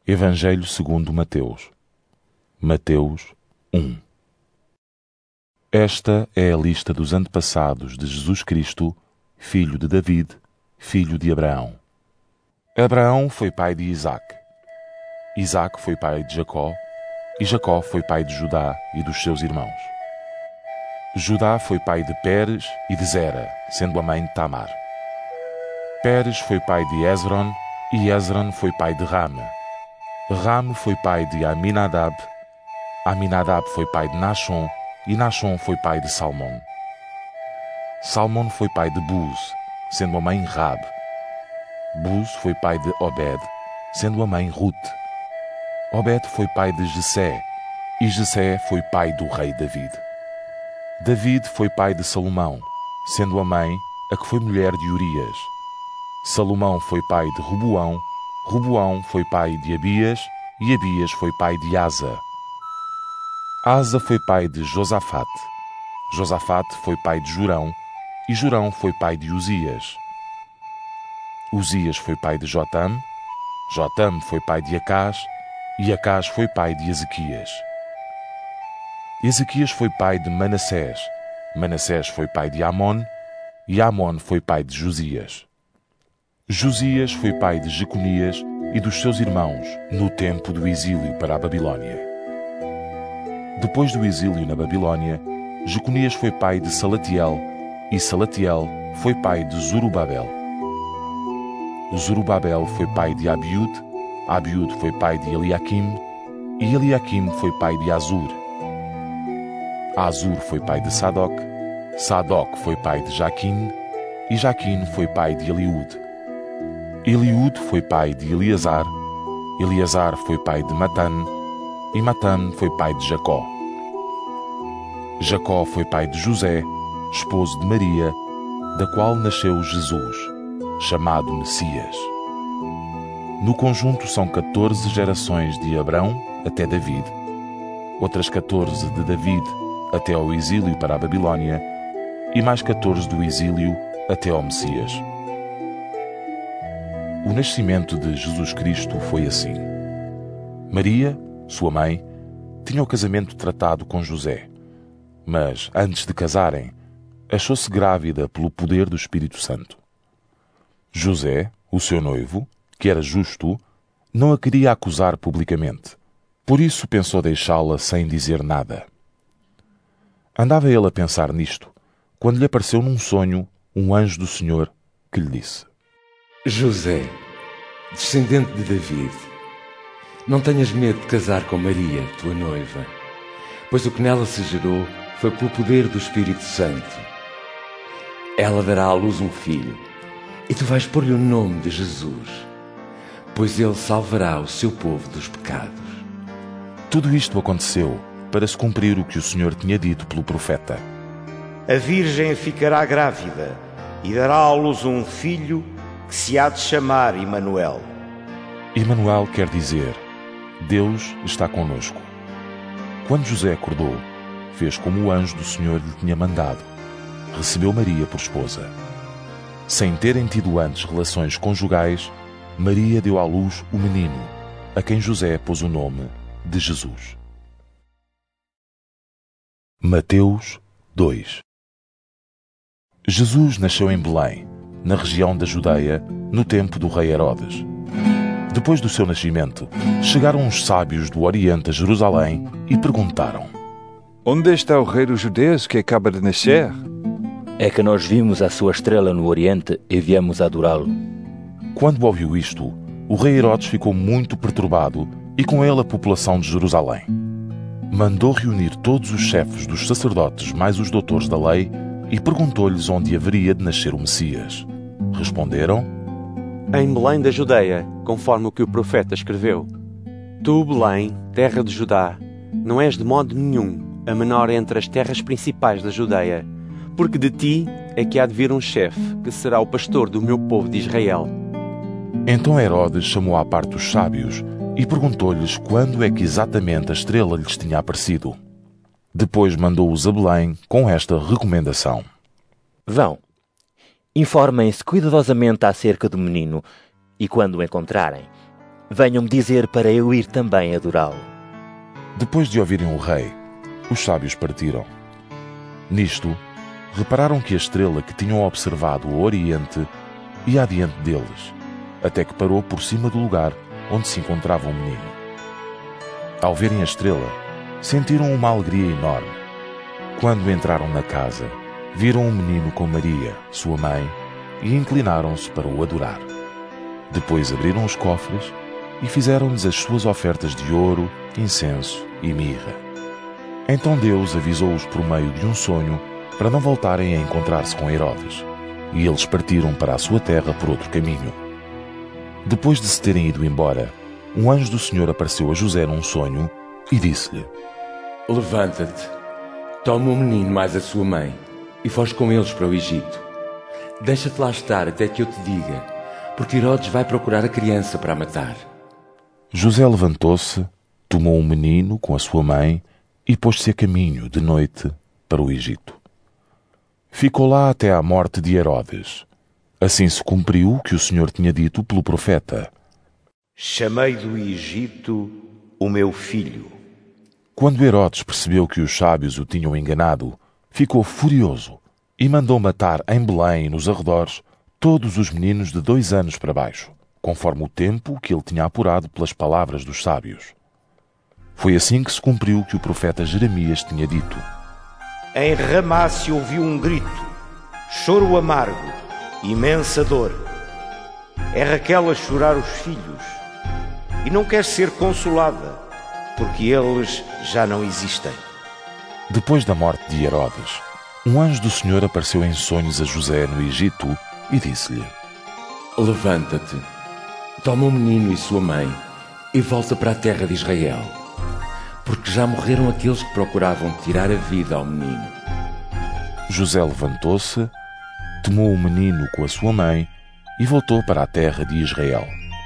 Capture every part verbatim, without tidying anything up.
Evangelho segundo Mateus. Mateus um. Esta é a lista dos antepassados de Jesus Cristo, filho de David, filho de Abraão. Abraão foi pai de Isaque. Isaque foi pai de Jacó, e Jacó foi pai de Judá e dos seus irmãos. Judá foi pai de Pérez e de Zera, sendo a mãe de Tamar. Pérez foi pai de Hezron, e Hezron foi pai de Rame. Rame foi pai de Aminadab, Aminadab foi pai de Nachon, e Nachon foi pai de Salmão. Salmão foi pai de Buz, sendo a mãe Rabe. Buz foi pai de Obed, sendo a mãe Rute. Obed foi pai de Jessé, e Jessé foi pai do rei David. David foi pai de Salomão, sendo a mãe a que foi mulher de Urias. Salomão foi pai de Roboão, Roboão foi pai de Abias, e Abias foi pai de Asa. Asa foi pai de Josafate, Josafate foi pai de Jorão, e Jorão foi pai de Uzias. Uzias foi pai de Jotam, Jotam foi pai de Acás, e Acás foi pai de Ezequias. Ezequias foi pai de Manassés, Manassés foi pai de Amon, e Amon foi pai de Josias. Josias foi pai de Jeconias e dos seus irmãos no tempo do exílio para a Babilônia. Depois do exílio na Babilônia, Jeconias foi pai de Salatiel, e Salatiel foi pai de Zorobabel. Zorobabel foi pai de Abiúde, Abiúde foi pai de Eliaquim, e Eliaquim foi pai de Azur. Azur foi pai de Sadoc, Sadoc foi pai de Jaquim, e Jaquim foi pai de Eliúde. Eliúde foi pai de Eleazar, Eleazar foi pai de Matã, e Matã foi pai de Jacó. Jacó foi pai de José, esposo de Maria, da qual nasceu Jesus, chamado Messias. No conjunto são catorze gerações de Abrão até David, outras catorze de David até ao exílio para a Babilônia, e mais catorze do exílio até ao Messias. O nascimento de Jesus Cristo foi assim. Maria, sua mãe, tinha o casamento tratado com José, mas, antes de casarem, achou-se grávida pelo poder do Espírito Santo. José, o seu noivo, que era justo, não a queria acusar publicamente. Por isso pensou deixá-la sem dizer nada. Andava ele a pensar nisto, quando lhe apareceu num sonho um anjo do Senhor que lhe disse: José, descendente de David, não tenhas medo de casar com Maria, tua noiva, pois o que nela se gerou foi pelo poder do Espírito Santo. Ela dará à luz um filho, e tu vais pôr-lhe o nome de Jesus, pois ele salvará o seu povo dos pecados. Tudo isto aconteceu para se cumprir o que o Senhor tinha dito pelo profeta. A virgem ficará grávida e dará à luz um filho que se há de chamar Emanuel. Emanuel quer dizer, Deus está conosco. Quando José acordou, fez como o anjo do Senhor lhe tinha mandado. Recebeu Maria por esposa. Sem terem tido antes relações conjugais, Maria deu à luz o menino, a quem José pôs o nome de Jesus. Mateus dois. Jesus nasceu em Belém, na região da Judeia, no tempo do rei Herodes. Depois do seu nascimento, chegaram uns sábios do Oriente a Jerusalém e perguntaram: Onde está o rei dos judeus que acaba de nascer? É que nós vimos a sua estrela no Oriente e viemos adorá-lo. Quando ouviu isto, o rei Herodes ficou muito perturbado e com ele a população de Jerusalém. Mandou reunir todos os chefes dos sacerdotes mais os doutores da lei e perguntou-lhes onde haveria de nascer o Messias. Responderam: Em Belém da Judeia, conforme o que o profeta escreveu. Tu, Belém, terra de Judá, não és de modo nenhum a menor entre as terras principais da Judeia, porque de ti é que há de vir um chefe, que será o pastor do meu povo de Israel. Então Herodes chamou à parte os sábios e perguntou-lhes quando é que exatamente a estrela lhes tinha aparecido. Depois mandou-os a Belém com esta recomendação: Vão, informem-se cuidadosamente acerca do menino, e quando o encontrarem, Venham-me dizer para eu ir também adorá-lo. Depois de ouvirem o rei, os sábios partiram. Nisto, repararam que a estrela que tinham observado ao oriente ia adiante deles, até que parou por cima do lugar onde se encontrava o menino. Ao verem a estrela, sentiram uma alegria enorme. Quando entraram na casa, viram um menino com Maria, sua mãe, e inclinaram-se para o adorar. Depois abriram os cofres e fizeram-lhes as suas ofertas de ouro, incenso e mirra. Então Deus avisou-os por meio de um sonho para não voltarem a encontrar-se com Herodes, e eles partiram para a sua terra por outro caminho. Depois de se terem ido embora, um anjo do Senhor apareceu a José num sonho e disse-lhe: Levanta-te, toma o menino mais a sua mãe e foge com eles para o Egito. Deixa-te lá estar até que eu te diga, porque Herodes vai procurar a criança para a matar. José levantou-se, tomou um menino com a sua mãe e pôs-se a caminho de noite para o Egito. Ficou lá até à morte de Herodes. Assim se cumpriu o que o Senhor tinha dito pelo profeta: Chamei do Egito o meu filho. Quando Herodes percebeu que os sábios o tinham enganado, ficou furioso e mandou matar em Belém e nos arredores todos os meninos de dois anos para baixo, conforme o tempo que ele tinha apurado pelas palavras dos sábios. Foi assim que se cumpriu o que o profeta Jeremias tinha dito: Em Ramá se ouviu um grito, choro amargo, imensa dor. É Raquel a chorar os filhos, e não quer ser consolada, porque eles já não existem. Depois da morte de Herodes, um anjo do Senhor apareceu em sonhos a José no Egito e disse-lhe: Levanta-te, toma o menino e sua mãe e volta para a terra de Israel, porque já morreram aqueles que procuravam tirar a vida ao menino. José levantou-se, tomou o menino com a sua mãe e voltou para a terra de Israel.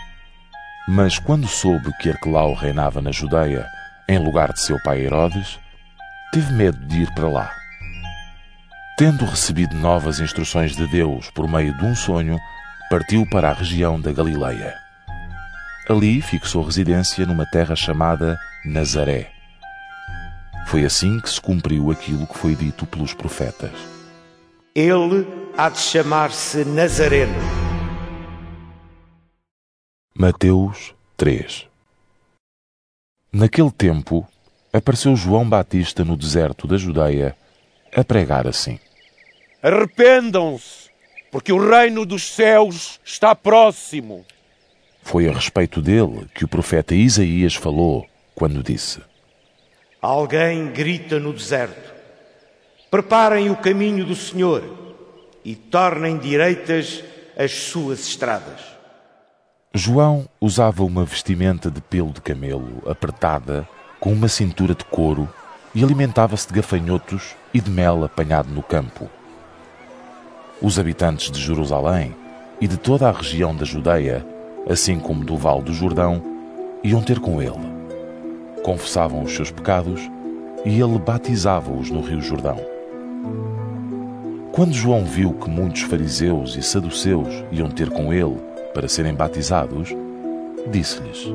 Mas quando soube que Arquelau reinava na Judeia, em lugar de seu pai Herodes, teve medo de ir para lá. Tendo recebido novas instruções de Deus por meio de um sonho, partiu para a região da Galileia. Ali fixou residência numa terra chamada Nazaré. Foi assim que se cumpriu aquilo que foi dito pelos profetas: Ele há de chamar-se Nazareno. Mateus três. Naquele tempo, apareceu João Batista no deserto da Judeia a pregar assim: Arrependam-se, porque o reino dos céus está próximo. Foi a respeito dele que o profeta Isaías falou quando disse: Alguém grita no deserto: Preparem o caminho do Senhor e tornem direitas as suas estradas. João usava uma vestimenta de pelo de camelo apertada, com uma cintura de couro, e alimentava-se de gafanhotos e de mel apanhado no campo. Os habitantes de Jerusalém e de toda a região da Judeia, assim como do Vale do Jordão, iam ter com ele. Confessavam os seus pecados e ele batizava-os no Rio Jordão. Quando João viu que muitos fariseus e saduceus iam ter com ele para serem batizados, disse-lhes: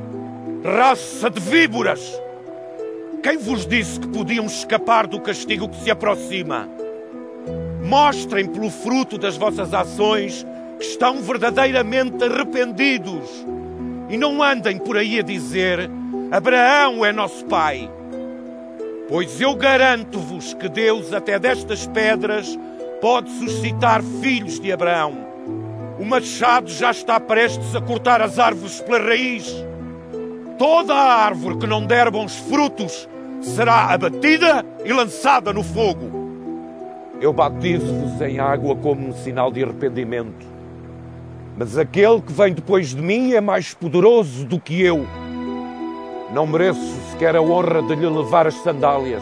Raça de víboras! Quem vos disse que podíamos escapar do castigo que se aproxima? Mostrem pelo fruto das vossas ações que estão verdadeiramente arrependidos. E não andem por aí a dizer: Abraão é nosso pai. Pois eu garanto-vos que Deus até destas pedras pode suscitar filhos de Abraão. O machado já está prestes a cortar as árvores pela raiz. Toda a árvore que não der bons frutos será abatida e lançada no fogo. Eu batizo-vos em água como um sinal de arrependimento. Mas aquele que vem depois de mim é mais poderoso do que eu. Não mereço sequer a honra de lhe levar as sandálias.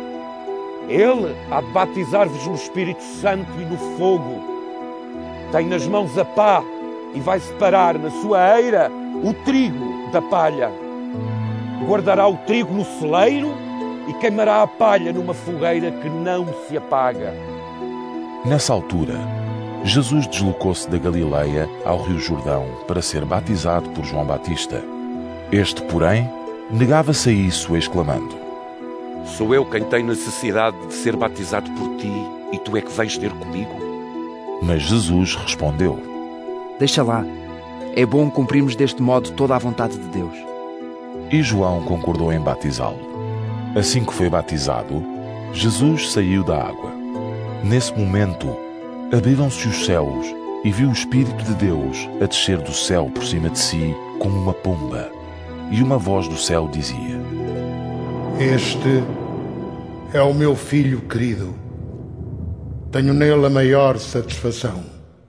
Ele há de batizar-vos no Espírito Santo e no fogo. Tem nas mãos a pá e vai separar na sua eira o trigo da palha. Guardará o trigo no celeiro e queimará a palha numa fogueira que não se apaga. Nessa altura, Jesus deslocou-se da Galileia ao Rio Jordão para ser batizado por João Batista. Este, porém, negava-se a isso, exclamando: Sou eu quem tem necessidade de ser batizado por ti, e tu é que vens ter comigo? Mas Jesus respondeu: Deixa lá. É bom cumprirmos deste modo toda a vontade de Deus. E João concordou em batizá-lo. Assim que foi batizado, Jesus saiu da água. Nesse momento, abriram-se os céus e viu o Espírito de Deus a descer do céu por cima de si como uma pomba. E uma voz do céu dizia: Este é o meu filho querido. Tenho nele a maior satisfação.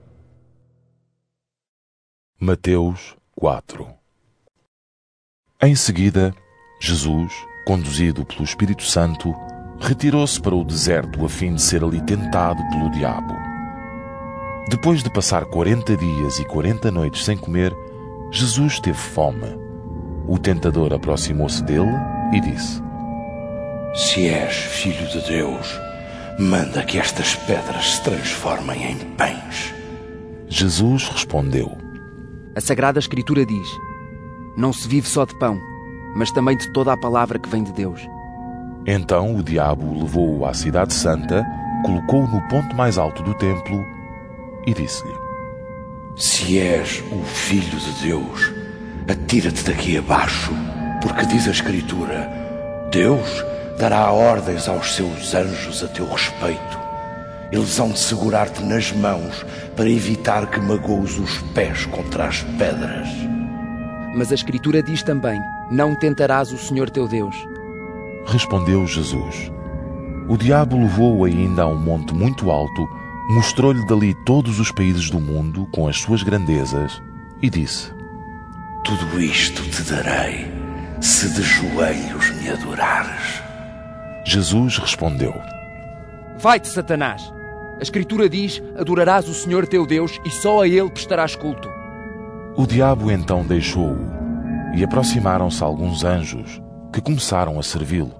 Mateus quatro. Em seguida, Jesus, conduzido pelo Espírito Santo, retirou-se para o deserto a fim de ser ali tentado pelo diabo. Depois de passar quarenta dias e quarenta noites sem comer, Jesus teve fome. O tentador aproximou-se dele e disse: Se és filho de Deus, manda que estas pedras se transformem em pães. Jesus respondeu: A Sagrada Escritura diz: Não se vive só de pão, mas também de toda a palavra que vem de Deus. Então o diabo levou-o à cidade santa, colocou-o no ponto mais alto do templo e disse-lhe: Se és o filho de Deus, atira-te daqui abaixo, porque diz a Escritura: Deus dará ordens aos seus anjos a teu respeito. Eles hão de segurar-te nas mãos para evitar que magoes os pés contra as pedras. Mas a Escritura diz também: Não tentarás o Senhor teu Deus. Respondeu Jesus. O diabo levou-o ainda a um monte muito alto, mostrou-lhe dali todos os países do mundo com as suas grandezas e disse: Tudo isto te darei, se de joelhos me adorares. Jesus respondeu: Vai-te, Satanás! A Escritura diz: Adorarás o Senhor teu Deus e só a Ele prestarás culto. O diabo então deixou-o e aproximaram-se alguns anjos que começaram a servi-lo.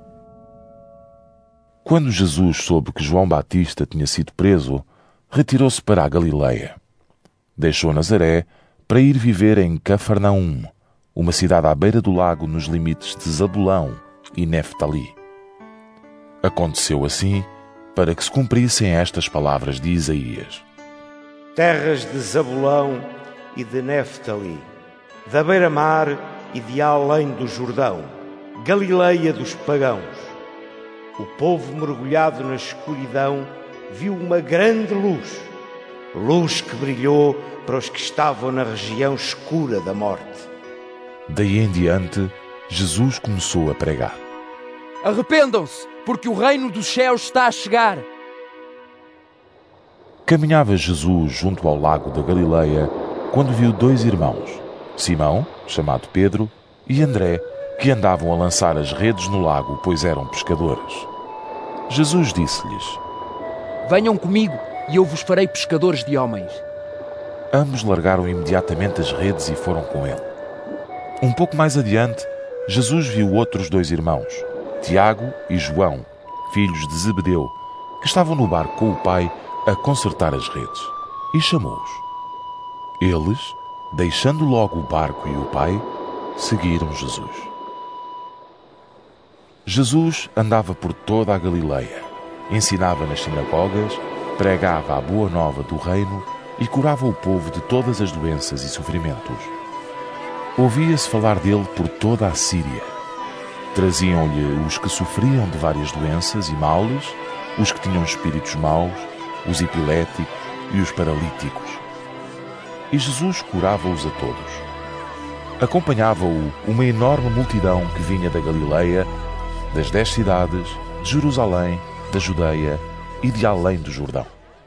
Quando Jesus soube que João Batista tinha sido preso, retirou-se para a Galileia. Deixou Nazaré para ir viver em Cafarnaum, uma cidade à beira do lago nos limites de Zabulão e Neftali. Aconteceu assim para que se cumprissem estas palavras de Isaías: Terras de Zabulão e de Neftali, da beira-mar e de além do Jordão, Galileia dos pagãos. O povo mergulhado na escuridão viu uma grande luz, luz que brilhou para os que estavam na região escura da morte. Daí em diante, Jesus começou a pregar: Arrependam-se, porque o reino dos céus está a chegar. Caminhava Jesus junto ao lago da Galileia quando viu dois irmãos, Simão, chamado Pedro, e André, que andavam a lançar as redes no lago, pois eram pescadores. Jesus disse-lhes: Venham comigo e eu vos farei pescadores de homens. Ambos largaram imediatamente as redes e foram com ele. Um pouco mais adiante, Jesus viu outros dois irmãos, Tiago e João, filhos de Zebedeu, que estavam no barco com o pai a consertar as redes, e chamou-os. Eles, deixando logo o barco e o pai, seguiram Jesus. Jesus andava por toda a Galileia, ensinava nas sinagogas, pregava a boa nova do reino e curava o povo de todas as doenças e sofrimentos. Ouvia-se falar dele por toda a Síria. Traziam-lhe os que sofriam de várias doenças e males, os que tinham espíritos maus, os epiléticos e os paralíticos. E Jesus curava-os a todos. Acompanhava-o uma enorme multidão que vinha da Galileia, das dez cidades, de Jerusalém, da Judeia e de além do Jordão.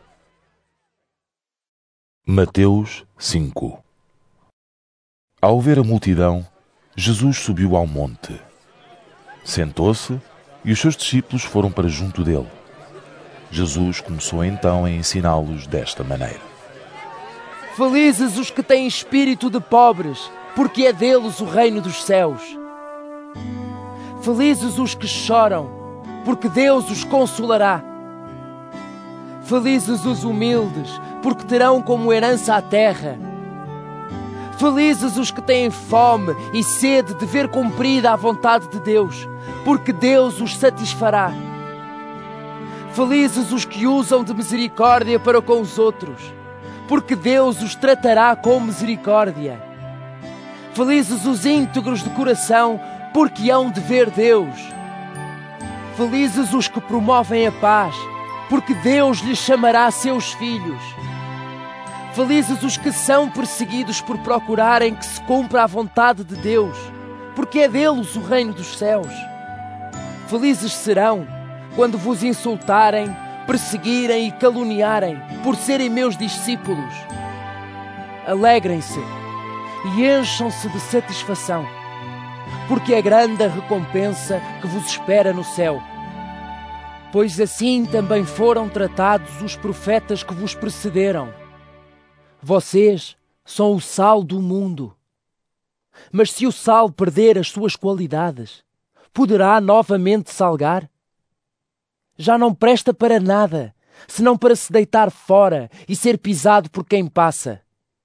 Mateus cinco. Ao ver a multidão, Jesus subiu ao monte. Sentou-se e os seus discípulos foram para junto dele. Jesus começou então a ensiná-los desta maneira: Felizes os que têm espírito de pobres, porque é deles o reino dos céus. Felizes os que choram, porque Deus os consolará. Felizes os humildes, porque terão como herança a terra. Felizes os que têm fome e sede de ver cumprida a vontade de Deus, porque Deus os satisfará. Felizes os que usam de misericórdia para com os outros, porque Deus os tratará com misericórdia. Felizes os íntegros de coração, porque hão de ver Deus. Felizes os que promovem a paz, porque Deus lhes chamará seus filhos. Felizes os que são perseguidos por procurarem que se cumpra a vontade de Deus, porque é deles o reino dos céus. Felizes serão quando vos insultarem, perseguirem e caluniarem por serem meus discípulos. Alegrem-se e encham-se de satisfação, porque é grande a recompensa que vos espera no céu. Pois assim também foram tratados os profetas que vos precederam. Vocês são o sal do mundo. Mas se o sal perder as suas qualidades, poderá novamente salgar? Já não presta para nada, senão para se deitar fora e ser pisado por quem passa.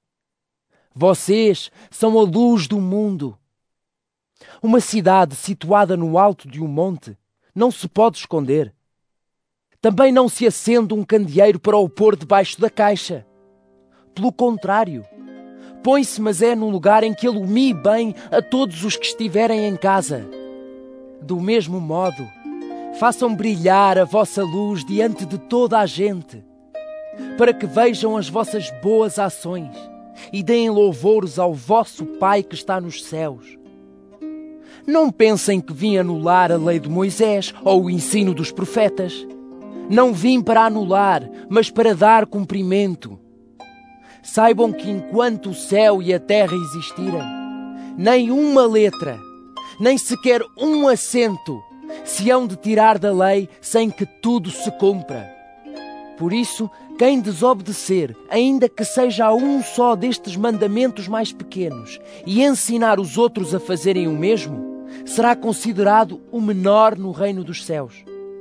Vocês são a luz do mundo. Uma cidade situada no alto de um monte não se pode esconder. Também não se acende um candeeiro para o pôr debaixo da caixa. Pelo contrário, põe-se, mas é num lugar em que ilumine bem a todos os que estiverem em casa. Do mesmo modo, façam brilhar a vossa luz diante de toda a gente, para que vejam as vossas boas ações e deem louvores ao vosso Pai que está nos céus. Não pensem que vim anular a lei de Moisés ou o ensino dos profetas. Não vim para anular, mas para dar cumprimento. Saibam que enquanto o céu e a terra existirem, nem uma letra, nem sequer um acento se hão de tirar da lei sem que tudo se cumpra. Por isso, quem desobedecer, ainda que seja a um só destes mandamentos mais pequenos, e ensinar os outros a fazerem o mesmo, será considerado o menor no reino dos céus.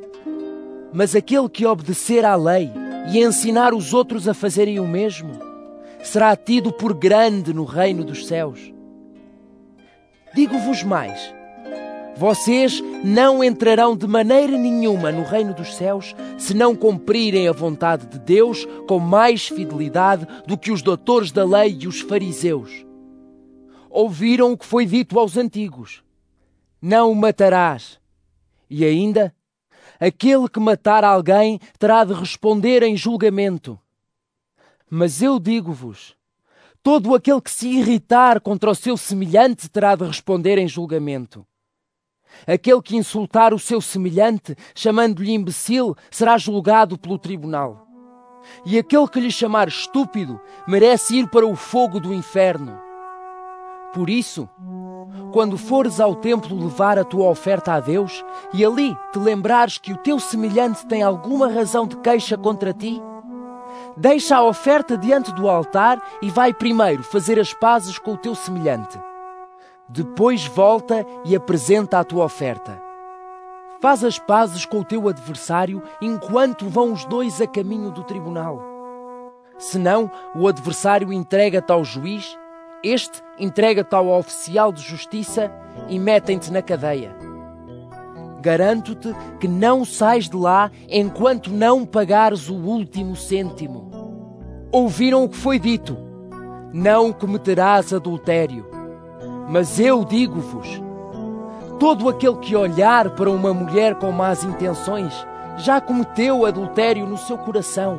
Mas aquele que obedecer à lei e ensinar os outros a fazerem o mesmo, será tido por grande no reino dos céus. Digo-vos mais: vocês não entrarão de maneira nenhuma no reino dos céus se não cumprirem a vontade de Deus com mais fidelidade do que os doutores da lei e os fariseus. Ouviram o que foi dito aos antigos: não o matarás. E ainda, aquele que matar alguém terá de responder em julgamento. Mas eu digo-vos, todo aquele que se irritar contra o seu semelhante terá de responder em julgamento. Aquele que insultar o seu semelhante, chamando-lhe imbecil, será julgado pelo tribunal. E aquele que lhe chamar estúpido, merece ir para o fogo do inferno. Por isso, quando fores ao templo levar a tua oferta a Deus, e ali te lembrares que o teu semelhante tem alguma razão de queixa contra ti, deixa a oferta diante do altar e vai primeiro fazer as pazes com o teu semelhante. Depois volta e apresenta a tua oferta. Faz as pazes com o teu adversário enquanto vão os dois a caminho do tribunal. Senão, o adversário entrega-te ao juiz, este entrega-te ao oficial de justiça e metem-te na cadeia. Garanto-te que não sais de lá enquanto não pagares o último cêntimo. Ouviram o que foi dito: não cometerás adultério. Mas eu digo-vos, todo aquele que olhar para uma mulher com más intenções já cometeu adultério no seu coração.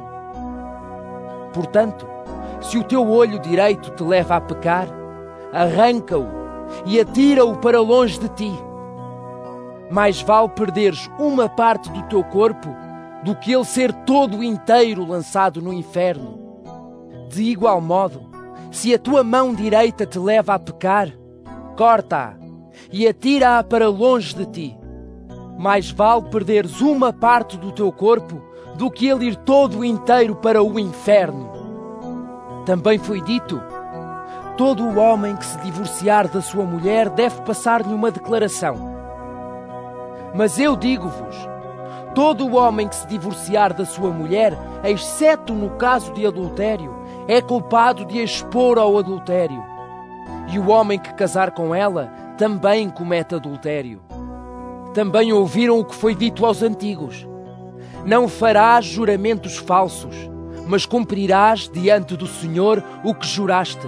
Portanto, se o teu olho direito te leva a pecar, arranca-o e atira-o para longe de ti. Mais vale perderes uma parte do teu corpo do que ele ser todo inteiro lançado no inferno. De igual modo, se a tua mão direita te leva a pecar, corta-a e atira-a para longe de ti. Mais vale perderes uma parte do teu corpo do que ele ir todo inteiro para o inferno. Também foi dito: todo o homem que se divorciar da sua mulher deve passar-lhe uma declaração. Mas eu digo-vos, todo o homem que se divorciar da sua mulher, exceto no caso de adultério, é culpado de a expor ao adultério. E o homem que casar com ela também comete adultério. Também ouviram o que foi dito aos antigos: não farás juramentos falsos, mas cumprirás diante do Senhor o que juraste.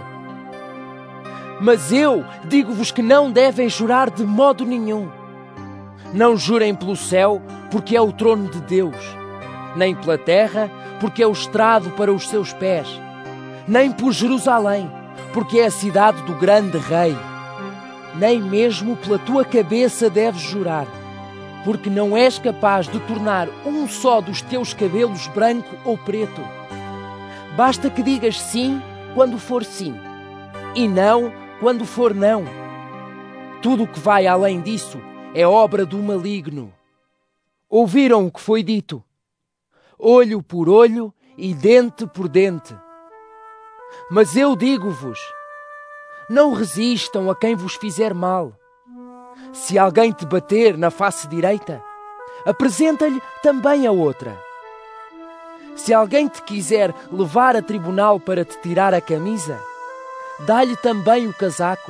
Mas eu digo-vos que não devem jurar de modo nenhum. Não jurem pelo céu, porque é o trono de Deus, nem pela terra, porque é o estrado para os seus pés, nem por Jerusalém, porque é a cidade do grande rei. Nem mesmo pela tua cabeça deves jurar, porque não és capaz de tornar um só dos teus cabelos branco ou preto. Basta que digas sim quando for sim, e não quando for não. Tudo o que vai além disso é obra do maligno. Ouviram o que foi dito: olho por olho e dente por dente. Mas eu digo-vos, não resistam a quem vos fizer mal. Se alguém te bater na face direita, apresenta-lhe também a outra. Se alguém te quiser levar a tribunal para te tirar a camisa, dá-lhe também o casaco.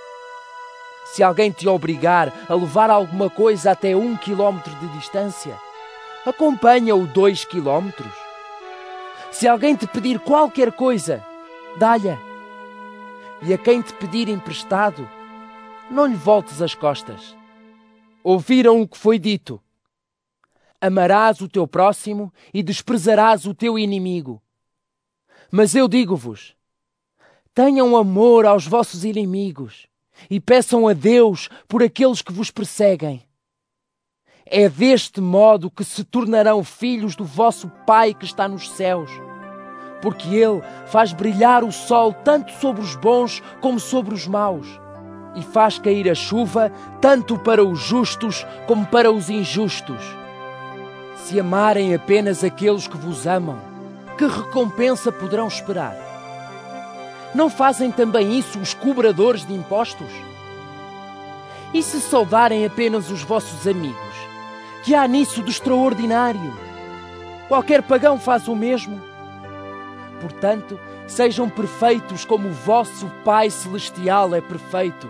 Se alguém te obrigar a levar alguma coisa até um quilómetro de distância, acompanha-o dois quilómetros. Se alguém te pedir qualquer coisa, dá-lhe. E a quem te pedir emprestado, não lhe voltes as costas. Ouviram o que foi dito: amarás o teu próximo e desprezarás o teu inimigo. Mas eu digo-vos, tenham amor aos vossos inimigos e peçam a Deus por aqueles que vos perseguem. É deste modo que se tornarão filhos do vosso Pai que está nos céus, porque Ele faz brilhar o sol tanto sobre os bons como sobre os maus, e faz cair a chuva tanto para os justos como para os injustos. Se amarem apenas aqueles que vos amam, que recompensa poderão esperar? Não fazem também isso os cobradores de impostos? E se saudarem apenas os vossos amigos, que há nisso de extraordinário? Qualquer pagão faz o mesmo. Portanto, sejam perfeitos como o vosso Pai Celestial é perfeito.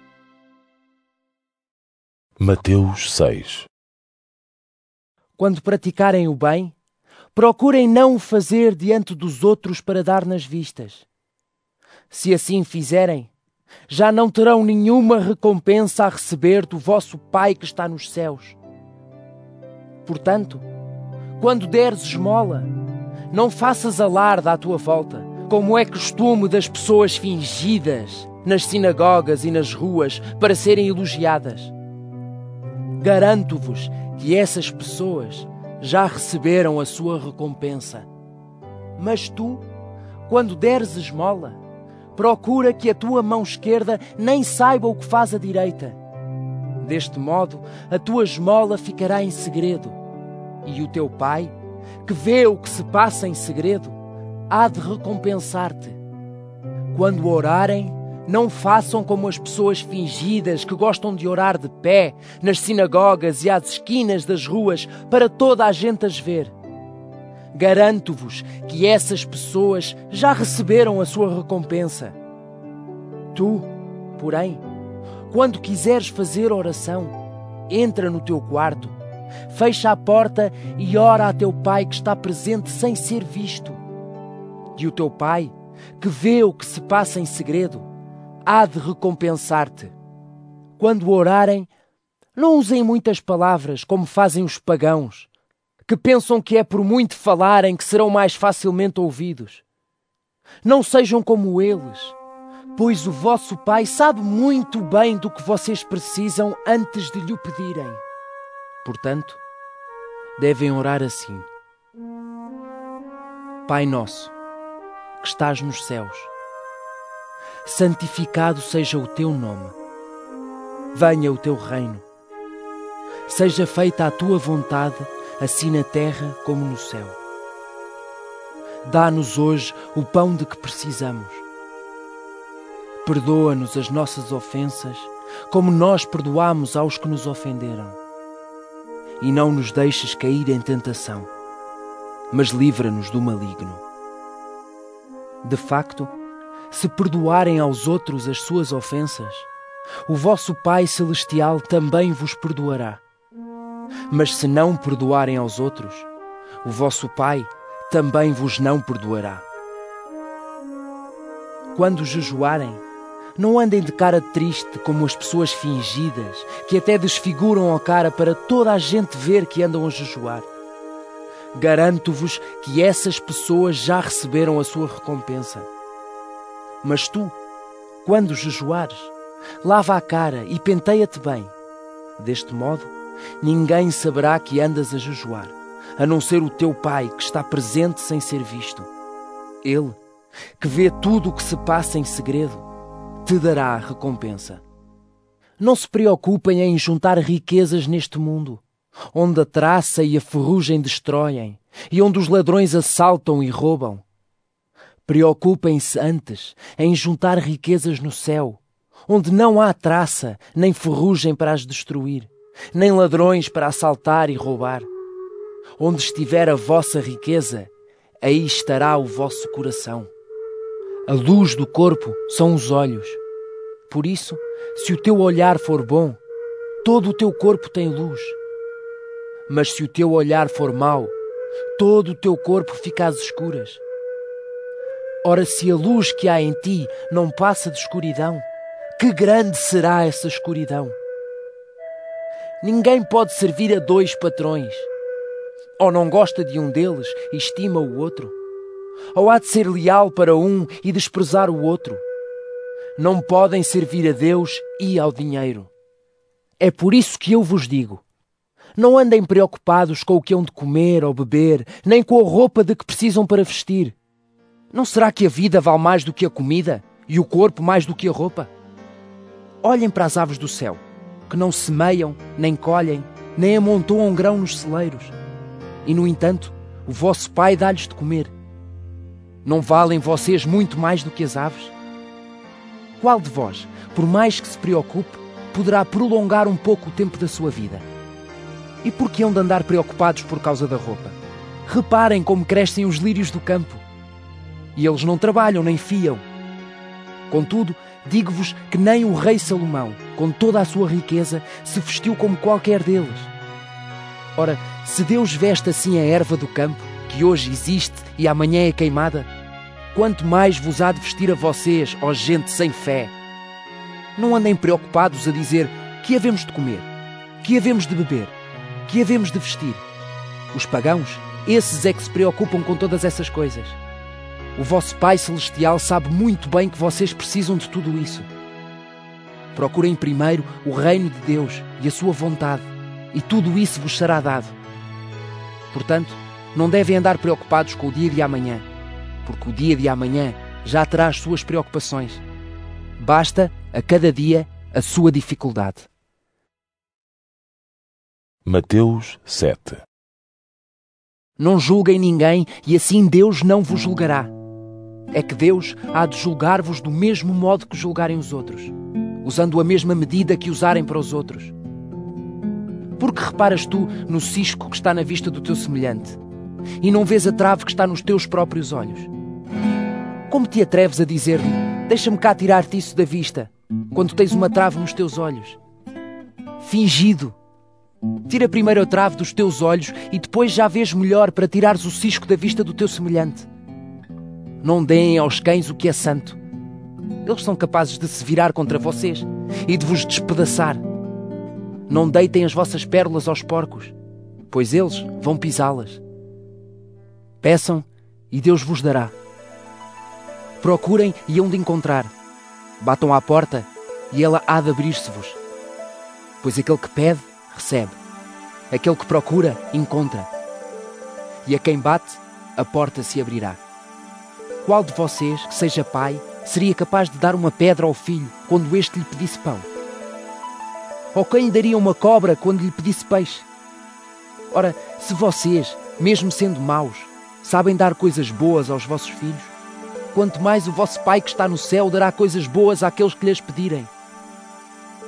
Mateus seis. Quando praticarem o bem, procurem não o fazer diante dos outros para dar nas vistas. Se assim fizerem, já não terão nenhuma recompensa a receber do vosso Pai que está nos céus. Portanto, quando deres esmola, não faças alarde à tua volta, como é costume das pessoas fingidas nas sinagogas e nas ruas para serem elogiadas. Garanto-vos que essas pessoas já receberam a sua recompensa. Mas tu, quando deres esmola, procura que a tua mão esquerda nem saiba o que faz a direita. Deste modo, a tua esmola ficará em segredo, e o teu Pai, que vê o que se passa em segredo, há de recompensar-te. Quando orarem, não façam como as pessoas fingidas que gostam de orar de pé nas sinagogas e às esquinas das ruas para toda a gente as ver. Garanto-vos que essas pessoas já receberam a sua recompensa. Tu, porém, quando quiseres fazer oração, entra no teu quarto, fecha a porta e ora a teu Pai que está presente sem ser visto. E o teu Pai, que vê o que se passa em segredo, há de recompensar-te. Quando orarem, não usem muitas palavras como fazem os pagãos, que pensam que é por muito falarem que serão mais facilmente ouvidos. Não sejam como eles, pois o vosso Pai sabe muito bem do que vocês precisam antes de lhe o pedirem. Portanto, devem orar assim: Pai nosso, que estás nos céus, santificado seja o teu nome. Venha o teu reino. Seja feita a tua vontade, assim na terra como no céu. Dá-nos hoje o pão de que precisamos. Perdoa-nos as nossas ofensas, como nós perdoamos aos que nos ofenderam. e não nos deixes cair em tentação, mas livra-nos do maligno. De facto, se perdoarem aos outros as suas ofensas, o vosso Pai Celestial também vos perdoará. Mas se não perdoarem aos outros, o vosso Pai também vos não perdoará. Quando jejuarem, não andem de cara triste como as pessoas fingidas, que até desfiguram a cara para toda a gente ver que andam a jejuar. Garanto-vos que essas pessoas já receberam a sua recompensa. Mas tu, quando jejuares, lava a cara e penteia-te bem. Deste modo, ninguém saberá que andas a jejuar, a não ser o teu Pai que está presente sem ser visto. Ele, que vê tudo o que se passa em segredo, te dará a recompensa. Não se preocupem em juntar riquezas neste mundo, onde a traça e a ferrugem destroem, e onde os ladrões assaltam e roubam. Preocupem-se antes em juntar riquezas no céu, onde não há traça nem ferrugem para as destruir, nem ladrões para assaltar e roubar. Onde estiver a vossa riqueza, aí estará o vosso coração. A luz do corpo são os olhos. Por isso, se o teu olhar for bom, todo o teu corpo tem luz. Mas se o teu olhar for mau, todo o teu corpo fica às escuras. Ora, se a luz que há em ti não passa de escuridão, que grande será essa escuridão? Ninguém pode servir a dois patrões. Ou não gosta de um deles e estima o outro, ou há de ser leal para um e desprezar o outro. Não podem servir a Deus e ao dinheiro. É por isso que eu vos digo: não andem preocupados com o que hão de comer ou beber, nem com a roupa de que precisam para vestir. Não será que a vida vale mais do que a comida e o corpo mais do que a roupa? Olhem para as aves do céu, que não semeiam, nem colhem, nem amontoam grão nos celeiros. E, no entanto, o vosso Pai dá-lhes de comer. Não valem vocês muito mais do que as aves? Qual de vós, por mais que se preocupe, poderá prolongar um pouco o tempo da sua vida? E por que hão de andar preocupados por causa da roupa? Reparem como crescem os lírios do campo. E eles não trabalham nem fiam. Contudo, digo-vos que nem o rei Salomão, com toda a sua riqueza, se vestiu como qualquer deles. Ora, se Deus veste assim a erva do campo, que hoje existe e amanhã é queimada, quanto mais vos há de vestir a vocês, ó gente sem fé? Não andem preocupados a dizer: que havemos de comer? Que havemos de beber? Que havemos de vestir? Os pagãos, esses é que se preocupam com todas essas coisas. O vosso Pai Celestial sabe muito bem que vocês precisam de tudo isso. Procurem primeiro o reino de Deus e a sua vontade, e tudo isso vos será dado. Portanto, não devem andar preocupados com o dia de amanhã, porque o dia de amanhã já terá as suas preocupações. Basta, a cada dia, a sua dificuldade. Mateus sete. Não julguem ninguém, e assim Deus não vos julgará. É que Deus há de julgar-vos do mesmo modo que julgarem os outros, usando a mesma medida que usarem para os outros. Por que reparas tu no cisco que está na vista do teu semelhante, e não vês a trave que está nos teus próprios olhos? Como te atreves a dizer-lhe: deixa-me cá tirar-te isso da vista, quando tens uma trave nos teus olhos? Fingido! Tira primeiro a trave dos teus olhos e depois já vês melhor para tirares o cisco da vista do teu semelhante. Não deem aos cães o que é santo. Eles são capazes de se virar contra vocês e de vos despedaçar. Não deitem as vossas pérolas aos porcos, pois eles vão pisá-las. Peçam e Deus vos dará. Procurem e hão de encontrar. Batam à porta e ela há de abrir-se-vos. Pois aquele que pede, recebe. Aquele que procura, encontra. E a quem bate, a porta se abrirá. Qual de vocês, que seja pai, seria capaz de dar uma pedra ao filho quando este lhe pedisse pão? Ou quem lhe daria uma cobra quando lhe pedisse peixe? Ora, se vocês, mesmo sendo maus, sabem dar coisas boas aos vossos filhos, quanto mais o vosso Pai que está no céu dará coisas boas àqueles que lhes pedirem.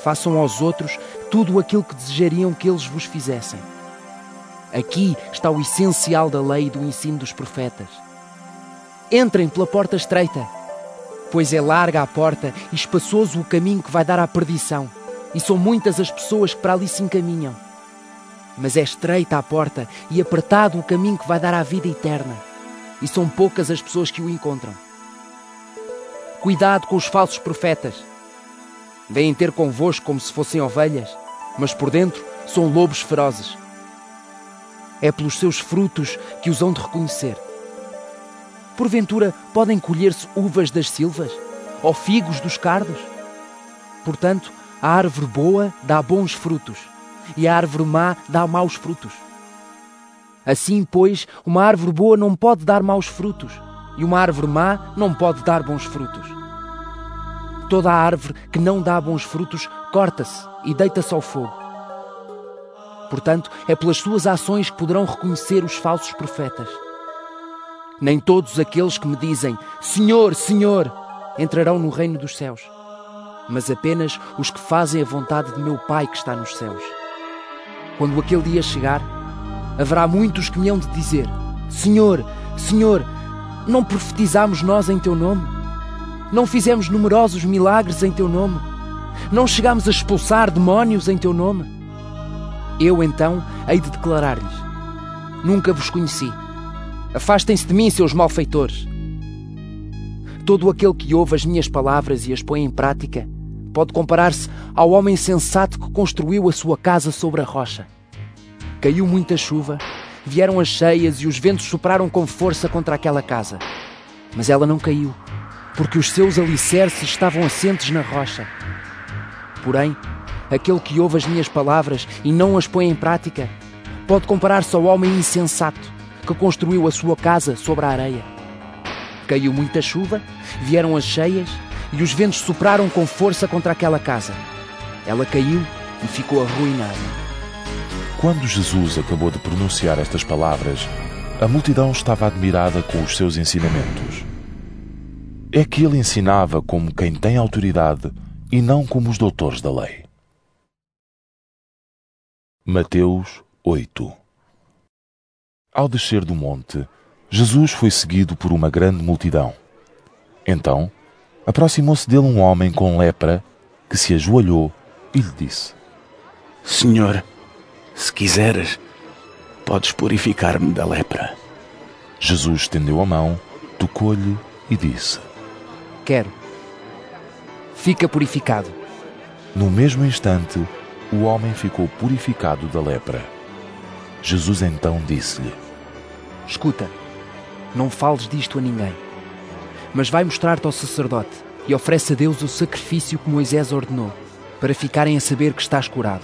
façam aos outros tudo aquilo que desejariam que eles vos fizessem. Aqui está o essencial da lei e do ensino dos profetas. Entrem pela porta estreita, pois é larga a porta e espaçoso o caminho que vai dar à perdição, e são muitas as pessoas que para ali se encaminham. Mas é estreita a porta e apertado o caminho que vai dar à vida eterna, e são poucas as pessoas que o encontram. Cuidado com os falsos profetas. Vêm ter convosco como se fossem ovelhas, mas por dentro são lobos ferozes. É pelos seus frutos que os hão de reconhecer. Porventura podem colher-se uvas das silvas, ou figos dos cardos? Portanto, a árvore boa dá bons frutos, e a árvore má dá maus frutos. Assim, pois, uma árvore boa não pode dar maus frutos, e uma árvore má não pode dar bons frutos. Toda a árvore que não dá bons frutos corta-se e deita-se ao fogo. Portanto, é pelas suas ações que poderão reconhecer os falsos profetas. Nem todos aqueles que me dizem Senhor, Senhor, entrarão no reino dos céus, mas apenas os que fazem a vontade de meu Pai que está nos céus. Quando aquele dia chegar, haverá muitos que me hão de dizer Senhor, Senhor, não profetizámos nós em Teu nome? Não fizemos numerosos milagres em Teu nome? Não chegámos a expulsar demónios em Teu nome? Eu, então, hei de declarar-lhes Nunca vos conheci. Afastem-se de mim, seus malfeitores. Todo aquele que ouve as minhas palavras e as põe em prática pode comparar-se ao homem sensato que construiu a sua casa sobre a rocha. Caiu muita chuva, vieram as cheias e os ventos sopraram com força contra aquela casa. Mas ela não caiu, porque os seus alicerces estavam assentes na rocha. Porém, aquele que ouve as minhas palavras e não as põe em prática pode comparar-se ao homem insensato que construiu a sua casa sobre a areia. Caiu muita chuva, vieram as cheias e os ventos sopraram com força contra aquela casa. Ela caiu e ficou arruinada. Quando Jesus acabou de pronunciar estas palavras, a multidão estava admirada com os seus ensinamentos. É que ele ensinava como quem tem autoridade e não como os doutores da lei. Mateus oito. Ao descer do monte, Jesus foi seguido por uma grande multidão. Então, aproximou-se dele um homem com lepra que se ajoelhou e lhe disse: Senhor, se quiseres, podes purificar-me da lepra. Jesus estendeu a mão, tocou-lhe e disse: Quero. Fica purificado. No mesmo instante, o homem ficou purificado da lepra. Jesus então disse-lhe: Escuta, não fales disto a ninguém, mas vai mostrar-te ao sacerdote e oferece a Deus o sacrifício que Moisés ordenou, para ficarem a saber que estás curado.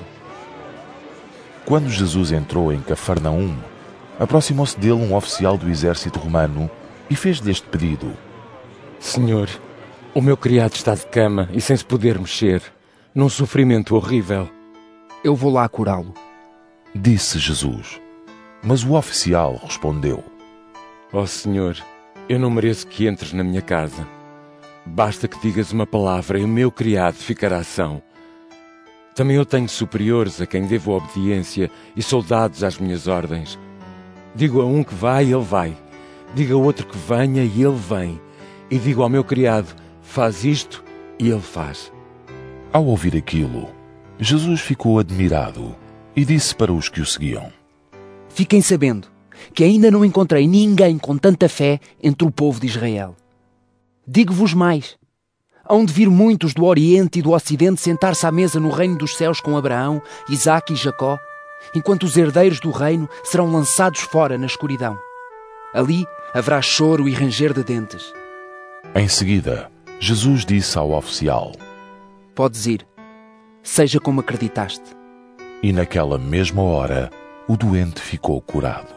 Quando Jesus entrou em Cafarnaum, aproximou-se dele um oficial do exército romano e fez-lhe este pedido: Senhor, o meu criado está de cama e sem se poder mexer, num sofrimento horrível. Eu vou lá curá-lo. Disse Jesus. Mas o oficial respondeu: Ó Senhor, eu não mereço que entres na minha casa. Basta que digas uma palavra e o meu criado ficará são. Também eu tenho superiores a quem devo obediência e soldados às minhas ordens. Digo a um que vai, ele vai. Digo a outro que venha e ele vem. E digo ao meu criado, faz isto e ele faz. Ao ouvir aquilo, Jesus ficou admirado e disse para os que o seguiam: Fiquem sabendo que ainda não encontrei ninguém com tanta fé entre o povo de Israel. Digo-vos mais: hão de vir muitos do Oriente e do Ocidente sentar-se à mesa no reino dos céus com Abraão, Isaque e Jacó, enquanto os herdeiros do reino serão lançados fora na escuridão. Ali haverá choro e ranger de dentes. Em seguida, Jesus disse ao oficial: Podes ir, seja como acreditaste. E naquela mesma hora, o doente ficou curado.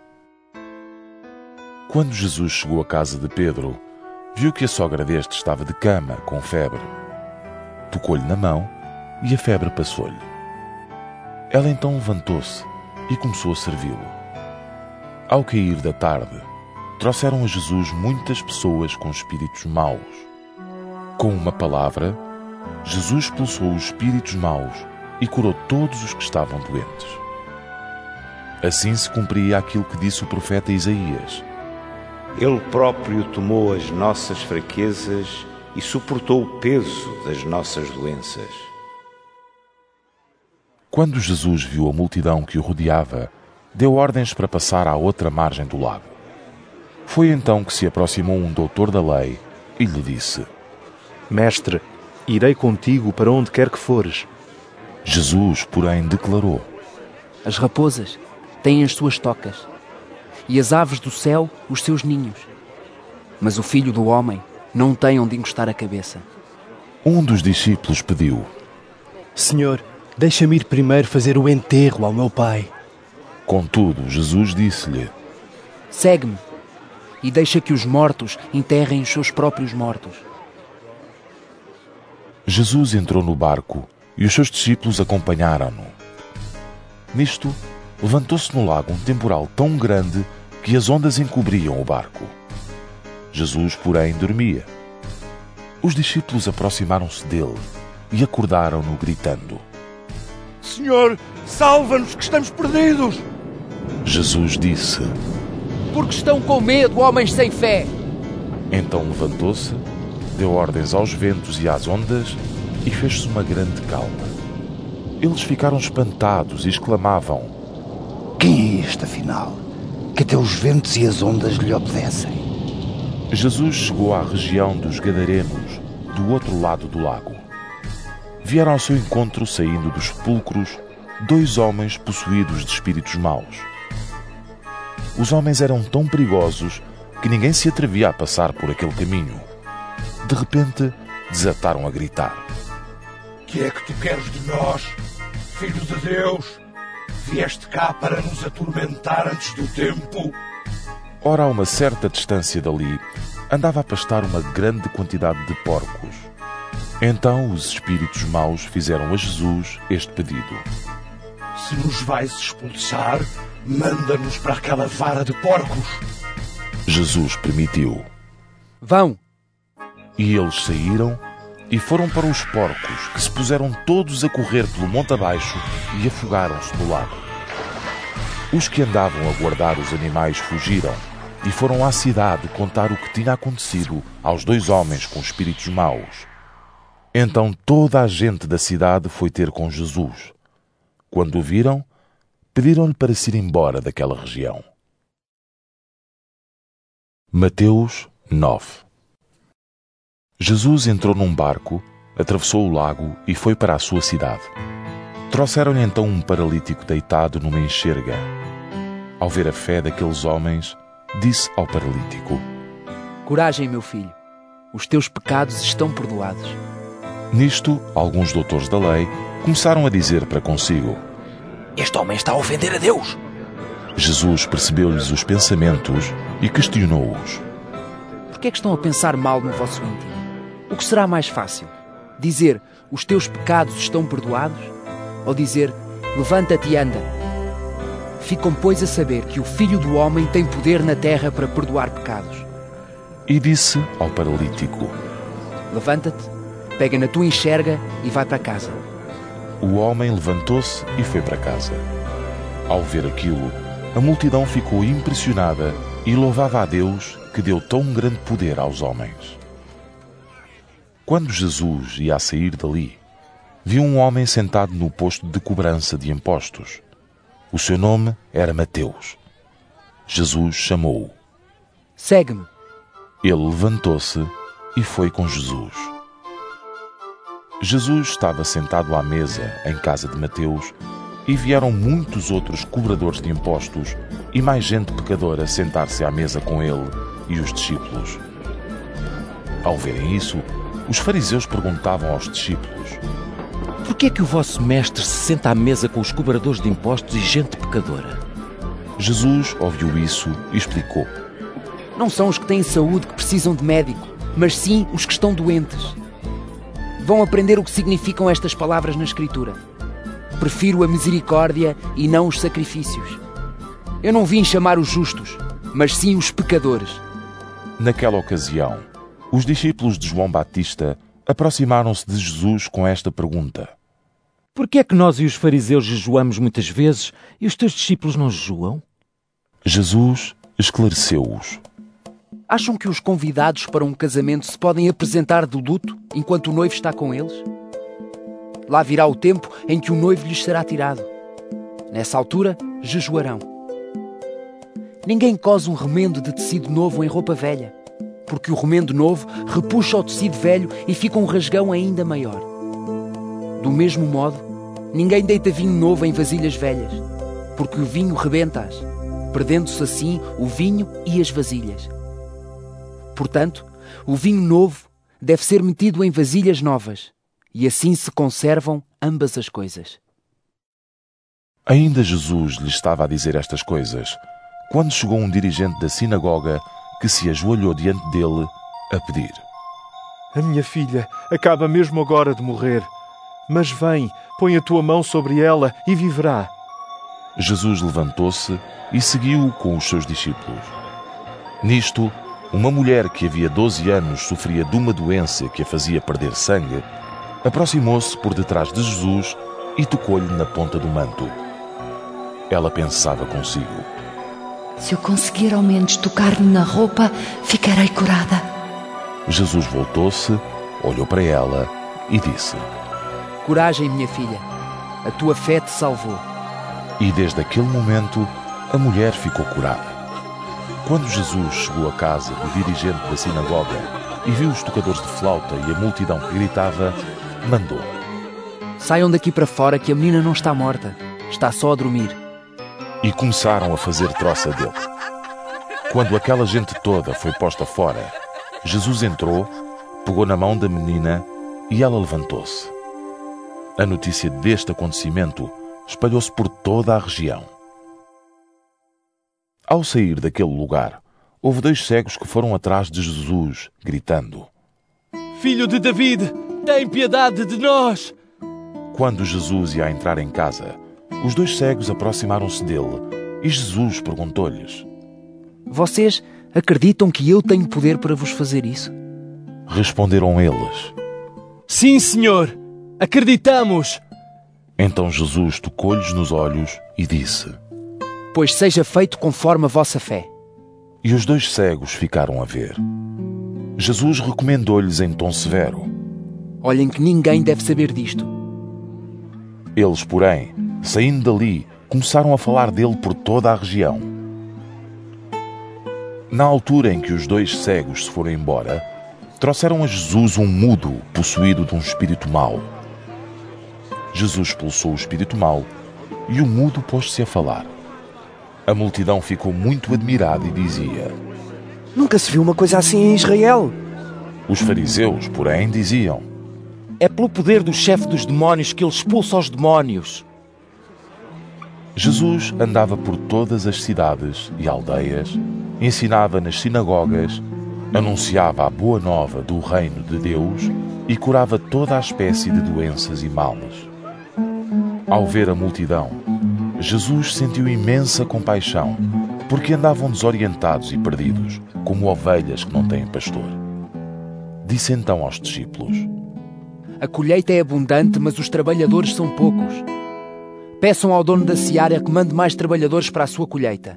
Quando Jesus chegou à casa de Pedro, viu que a sogra deste estava de cama, com febre. Tocou-lhe na mão e a febre passou-lhe. Ela então levantou-se e começou a servi-lo. Ao cair da tarde, trouxeram a Jesus muitas pessoas com espíritos maus. Com uma palavra, Jesus expulsou os espíritos maus e curou todos os que estavam doentes. Assim se cumpria aquilo que disse o profeta Isaías: Ele próprio tomou as nossas fraquezas e suportou o peso das nossas doenças. Quando Jesus viu a multidão que o rodeava, deu ordens para passar à outra margem do lago. Foi então que se aproximou um doutor da lei e lhe disse: Mestre, irei contigo para onde quer que fores. Jesus, porém, declarou: As raposas têm as suas tocas, e as aves do céu os seus ninhos. Mas o Filho do Homem não tem onde encostar a cabeça. Um dos discípulos pediu: Senhor, deixa-me ir primeiro fazer o enterro ao meu pai. Contudo, Jesus disse-lhe: Segue-me e deixa que os mortos enterrem os seus próprios mortos. Jesus entrou no barco e os seus discípulos acompanharam-no. Nisto, levantou-se no lago um temporal tão grande que as ondas encobriam o barco. Jesus, porém, dormia. Os discípulos aproximaram-se dele e acordaram-no gritando: Senhor, salva-nos que estamos perdidos! Jesus disse: Porque estão com medo, homens sem fé? Então levantou-se, deu ordens aos ventos e às ondas e fez-se uma grande calma. Eles ficaram espantados e exclamavam: Quem é este, afinal, que até os ventos e as ondas lhe obedecem? Jesus chegou à região dos Gadarenos, do outro lado do lago. Vieram ao seu encontro, saindo dos sepulcros, dois homens possuídos de espíritos maus. Os homens eram tão perigosos que ninguém se atrevia a passar por aquele caminho. De repente, desataram a gritar: Que é que tu queres de nós, Filho de Deus? Vieste cá para nos atormentar antes do tempo? Ora, a uma certa distância dali, andava a pastar uma grande quantidade de porcos. Então os espíritos maus fizeram a Jesus este pedido: Se nos vais expulsar, manda-nos para aquela vara de porcos. Jesus permitiu. Vão! E eles saíram e foram para os porcos, que se puseram todos a correr pelo monte abaixo e afogaram-se no lago. Os que andavam a guardar os animais fugiram e foram à cidade contar o que tinha acontecido aos dois homens com espíritos maus. Então toda a gente da cidade foi ter com Jesus. Quando o viram, pediram-lhe para se ir embora daquela região. Mateus nove. Jesus entrou num barco, atravessou o lago e foi para a sua cidade. Trouxeram-lhe então um paralítico deitado numa enxerga. Ao ver a fé daqueles homens, disse ao paralítico: Coragem, meu filho, os teus pecados estão perdoados. Nisto, alguns doutores da lei começaram a dizer para consigo: Este homem está a ofender a Deus. Jesus percebeu-lhes os pensamentos e questionou-os: Por que é que estão a pensar mal no vosso íntimo? O que será mais fácil? Dizer, os teus pecados estão perdoados? Ou dizer, levanta-te e anda? Ficam, pois, a saber que o Filho do Homem tem poder na terra para perdoar pecados. E disse ao paralítico: Levanta-te, pega na tua enxerga e vai para casa. O homem levantou-se e foi para casa. Ao ver aquilo, a multidão ficou impressionada e louvava a Deus que deu tão grande poder aos homens. Quando Jesus ia a sair dali, viu um homem sentado no posto de cobrança de impostos. O seu nome era Mateus. Jesus chamou-o. Segue-me. Ele levantou-se e foi com Jesus. Jesus estava sentado à mesa em casa de Mateus e vieram muitos outros cobradores de impostos e mais gente pecadora sentar-se à mesa com ele e os discípulos. Ao verem isso, os fariseus perguntavam aos discípulos: Por que é que o vosso mestre se senta à mesa com os cobradores de impostos e gente pecadora? Jesus ouviu isso e explicou: Não são os que têm saúde que precisam de médico, mas sim os que estão doentes. Vão aprender o que significam estas palavras na Escritura. Prefiro a misericórdia e não os sacrifícios. Eu não vim chamar os justos, mas sim os pecadores. Naquela ocasião, os discípulos de João Batista aproximaram-se de Jesus com esta pergunta: Por que é que nós e os fariseus jejuamos muitas vezes e os teus discípulos não jejuam? Jesus esclareceu-os: Acham que os convidados para um casamento se podem apresentar de luto enquanto o noivo está com eles? Lá virá o tempo em que o noivo lhes será tirado. Nessa altura, jejuarão. Ninguém cose um remendo de tecido novo em roupa velha, porque o remendo novo repuxa o tecido velho e fica um rasgão ainda maior. Do mesmo modo, ninguém deita vinho novo em vasilhas velhas, porque o vinho rebenta-as, perdendo-se assim o vinho e as vasilhas. Portanto, o vinho novo deve ser metido em vasilhas novas, e assim se conservam ambas as coisas. Ainda Jesus lhe estava a dizer estas coisas, quando chegou um dirigente da sinagoga que se ajoelhou diante dele a pedir: A minha filha acaba mesmo agora de morrer, mas vem, põe a tua mão sobre ela e viverá. Jesus levantou-se e seguiu-o com os seus discípulos. Nisto, uma mulher que havia doze anos sofria de uma doença que a fazia perder sangue, aproximou-se por detrás de Jesus e tocou-lhe na ponta do manto. Ela pensava consigo: Se eu conseguir ao menos tocar-lhe na roupa, ficarei curada. Jesus voltou-se, olhou para ela e disse: Coragem, minha filha, a tua fé te salvou. E desde aquele momento, a mulher ficou curada. Quando Jesus chegou à casa do dirigente da sinagoga e viu os tocadores de flauta e a multidão que gritava, mandou: Saiam daqui para fora que a menina não está morta, está só a dormir. E começaram a fazer troça dele. Quando aquela gente toda foi posta fora, Jesus entrou, pegou na mão da menina e ela levantou-se. A notícia deste acontecimento espalhou-se por toda a região. Ao sair daquele lugar, houve dois cegos que foram atrás de Jesus, gritando: Filho de David, tem piedade de nós! Quando Jesus ia entrar em casa, os dois cegos aproximaram-se dele e Jesus perguntou-lhes: Vocês acreditam que eu tenho poder para vos fazer isso? Responderam eles: Sim, Senhor, acreditamos! Então Jesus tocou-lhes nos olhos e disse: Pois seja feito conforme a vossa fé. E os dois cegos ficaram a ver. Jesus recomendou-lhes em tom severo: Olhem que ninguém deve saber disto. Eles, porém, saindo dali, começaram a falar dele por toda a região. Na altura em que os dois cegos se foram embora, trouxeram a Jesus um mudo possuído de um espírito mau. Jesus expulsou o espírito mau e o mudo pôs-se a falar. A multidão ficou muito admirada e dizia: Nunca se viu uma coisa assim em Israel. Os fariseus, porém, diziam: É pelo poder do chefe dos demónios que ele expulsa os demónios. Jesus andava por todas as cidades e aldeias, ensinava nas sinagogas, anunciava a boa nova do reino de Deus e curava toda a espécie de doenças e males. Ao ver a multidão, Jesus sentiu imensa compaixão, porque andavam desorientados e perdidos, como ovelhas que não têm pastor. Disse então aos discípulos: A colheita é abundante, mas os trabalhadores são poucos. Peçam ao dono da seara que mande mais trabalhadores para a sua colheita.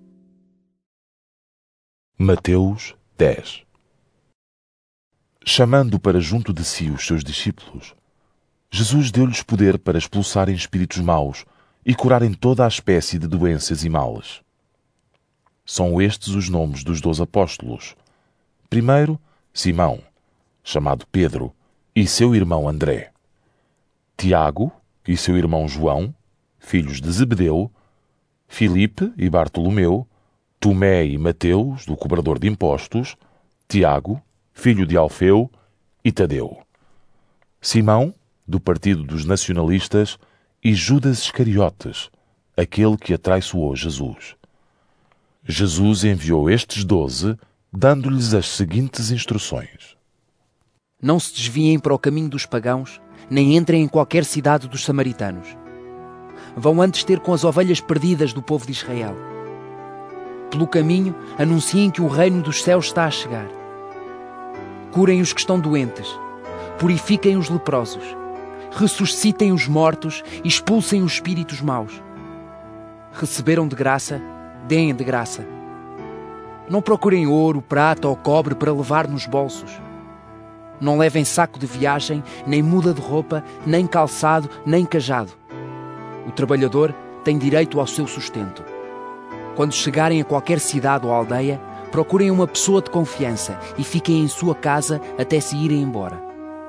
Mateus dez. Chamando para junto de si os seus discípulos, Jesus deu-lhes poder para expulsarem espíritos maus e curarem toda a espécie de doenças e males. São estes os nomes dos doze apóstolos. Primeiro, Simão, chamado Pedro, e seu irmão André. Tiago e seu irmão João, filhos de Zebedeu. Filipe e Bartolomeu. Tomé e Mateus, do cobrador de impostos. Tiago, filho de Alfeu, e Tadeu. Simão, do partido dos nacionalistas, e Judas Iscariotes, aquele que atraiçoou Jesus. Jesus enviou estes doze, dando-lhes as seguintes instruções: Não se desviem para o caminho dos pagãos, nem entrem em qualquer cidade dos samaritanos. Vão antes ter com as ovelhas perdidas do povo de Israel. Pelo caminho, anunciem que o reino dos céus está a chegar. Curem os que estão doentes, purifiquem os leprosos, ressuscitem os mortos e expulsem os espíritos maus. Receberam de graça, deem de graça. Não procurem ouro, prata ou cobre para levar nos bolsos. Não levem saco de viagem, nem muda de roupa, nem calçado, nem cajado. O trabalhador tem direito ao seu sustento. Quando chegarem a qualquer cidade ou aldeia, procurem uma pessoa de confiança e fiquem em sua casa até se irem embora.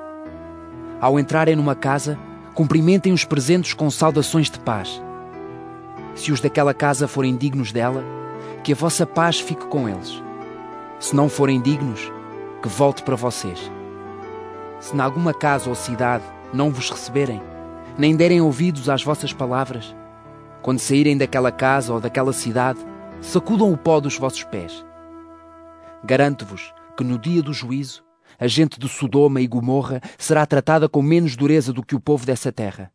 Ao entrarem numa casa, cumprimentem os presentes com saudações de paz. Se os daquela casa forem dignos dela, que a vossa paz fique com eles. Se não forem dignos, que volte para vocês. Se em alguma casa ou cidade não vos receberem, nem derem ouvidos às vossas palavras, quando saírem daquela casa ou daquela cidade, sacudam o pó dos vossos pés. Garanto-vos que no dia do juízo, a gente de Sodoma e Gomorra será tratada com menos dureza do que o povo dessa terra.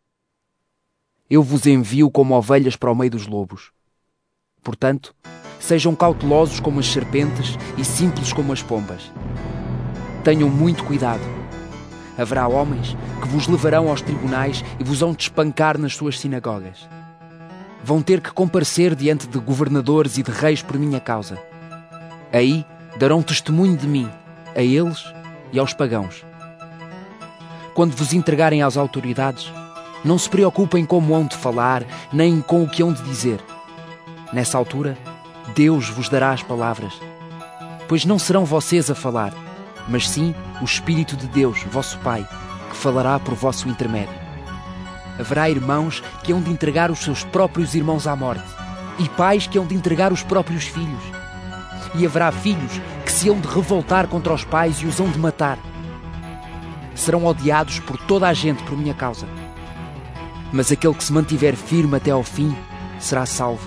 Eu vos envio como ovelhas para o meio dos lobos. Portanto, sejam cautelosos como as serpentes e simples como as pombas. Tenham muito cuidado. Haverá homens que vos levarão aos tribunais e vos hão de espancar nas suas sinagogas. Vão ter que comparecer diante de governadores e de reis por minha causa. Aí darão testemunho de mim, a eles e aos pagãos. Quando vos entregarem às autoridades, não se preocupem como hão de falar, nem com o que hão de dizer. Nessa altura, Deus vos dará as palavras, pois não serão vocês a falar, mas sim o Espírito de Deus, vosso Pai, que falará por vosso intermédio. Haverá irmãos que hão de entregar os seus próprios irmãos à morte, e pais que hão de entregar os próprios filhos. E haverá filhos que se hão de revoltar contra os pais e os hão de matar. Serão odiados por toda a gente por minha causa. Mas aquele que se mantiver firme até ao fim será salvo.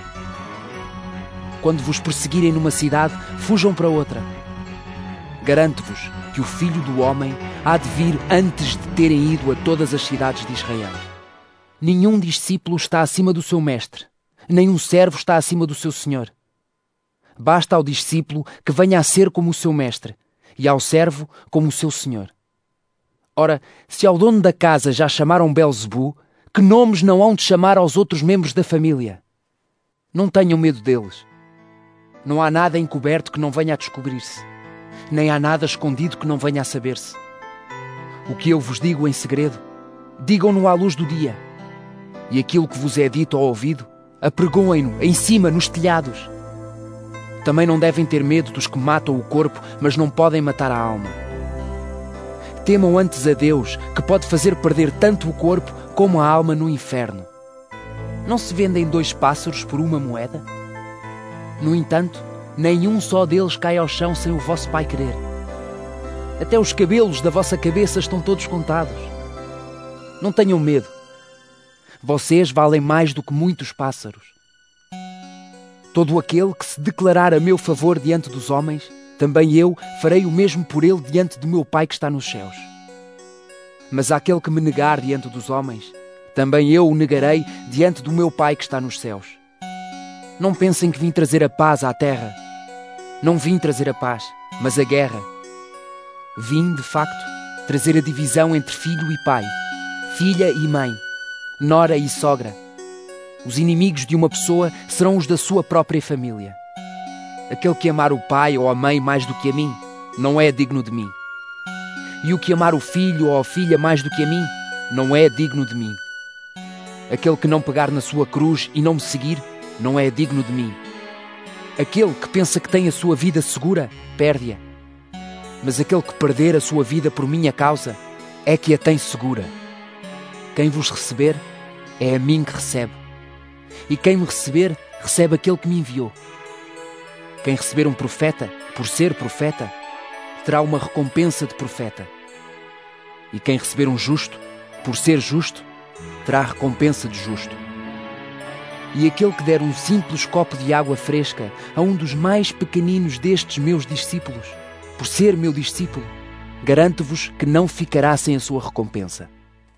Quando vos perseguirem numa cidade, fujam para outra. Garanto-vos que o Filho do Homem há de vir antes de terem ido a todas as cidades de Israel. Nenhum discípulo está acima do seu mestre, nem um servo está acima do seu senhor. Basta ao discípulo que venha a ser como o seu mestre, e ao servo como o seu senhor. Ora, se ao dono da casa já chamaram Belzebu, que nomes não hão de chamar aos outros membros da família? Não tenham medo deles. Não há nada encoberto que não venha a descobrir-se, nem há nada escondido que não venha a saber-se. O que eu vos digo em segredo, digam-no à luz do dia. E aquilo que vos é dito ao ouvido, apregoem-no em cima, nos telhados. Também não devem ter medo dos que matam o corpo, mas não podem matar a alma. Temam antes a Deus, que pode fazer perder tanto o corpo como a alma no inferno. Não se vendem dois pássaros por uma moeda? No entanto, nenhum só deles cai ao chão sem o vosso Pai querer. Até os cabelos da vossa cabeça estão todos contados. Não tenham medo. Vocês valem mais do que muitos pássaros. Todo aquele que se declarar a meu favor diante dos homens, também eu farei o mesmo por ele diante do meu Pai que está nos céus. Mas aquele que me negar diante dos homens, também eu o negarei diante do meu Pai que está nos céus. Não pensem que vim trazer a paz à terra. Não vim trazer a paz, mas a guerra. Vim, de facto, trazer a divisão entre filho e pai, filha e mãe, nora e sogra. Os inimigos de uma pessoa serão os da sua própria família. Aquele que amar o pai ou a mãe mais do que a mim, não é digno de mim. E o que amar o filho ou a filha mais do que a mim, não é digno de mim. Aquele que não pegar na sua cruz e não me seguir, não é digno de mim. Aquele que pensa que tem a sua vida segura, perde-a. Mas aquele que perder a sua vida por minha causa, é que a tem segura. Quem vos receber, é a mim que recebe. E quem me receber, recebe aquele que me enviou. Quem receber um profeta, por ser profeta, terá uma recompensa de profeta. E quem receber um justo, por ser justo, terá a recompensa de justo. E aquele que der um simples copo de água fresca a um dos mais pequeninos destes meus discípulos, por ser meu discípulo, garanto-vos que não ficará sem a sua recompensa.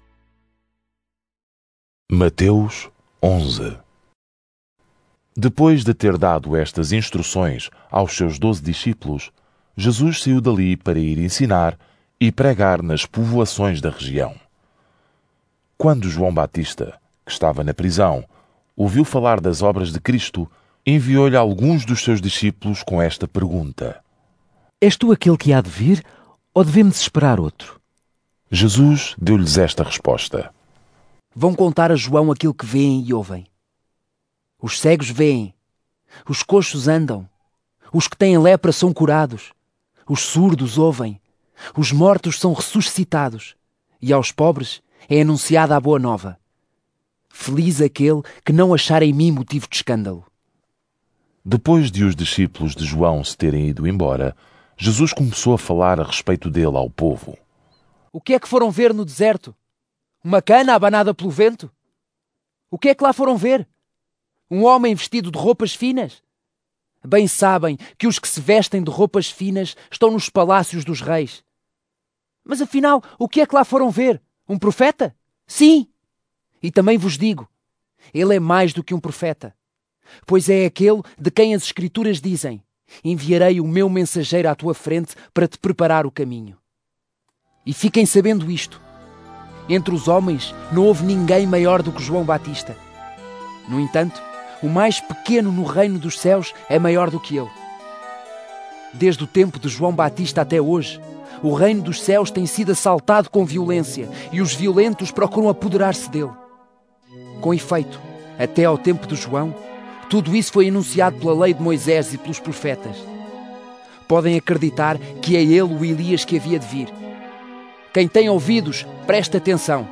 Mateus onze. Depois de ter dado estas instruções aos seus doze discípulos, Jesus saiu dali para ir ensinar e pregar nas povoações da região. Quando João Batista, que estava na prisão, ouviu falar das obras de Cristo, enviou-lhe alguns dos seus discípulos com esta pergunta: És tu aquele que há de vir, ou devemos esperar outro? Jesus deu-lhes esta resposta: Vão contar a João aquilo que veem e ouvem. Os cegos veem, os coxos andam, os que têm lepra são curados, os surdos ouvem, os mortos são ressuscitados, e aos pobres é anunciada a boa nova. Feliz aquele que não achar em mim motivo de escândalo. Depois de os discípulos de João se terem ido embora, Jesus começou a falar a respeito dele ao povo. O que é que foram ver no deserto? Uma cana abanada pelo vento? O que é que lá foram ver? Um homem vestido de roupas finas? Bem sabem que os que se vestem de roupas finas estão nos palácios dos reis. Mas afinal, o que é que lá foram ver? Um profeta? Sim! E também vos digo, ele é mais do que um profeta, pois é aquele de quem as Escrituras dizem: enviarei o meu mensageiro à tua frente para te preparar o caminho. E fiquem sabendo isto: entre os homens não houve ninguém maior do que João Batista. No entanto, o mais pequeno no reino dos céus é maior do que ele. Desde o tempo de João Batista até hoje, o reino dos céus tem sido assaltado com violência e os violentos procuram apoderar-se dele. Com efeito, até ao tempo de João, tudo isso foi anunciado pela lei de Moisés e pelos profetas. Podem acreditar que é ele o Elias que havia de vir. Quem tem ouvidos, preste atenção.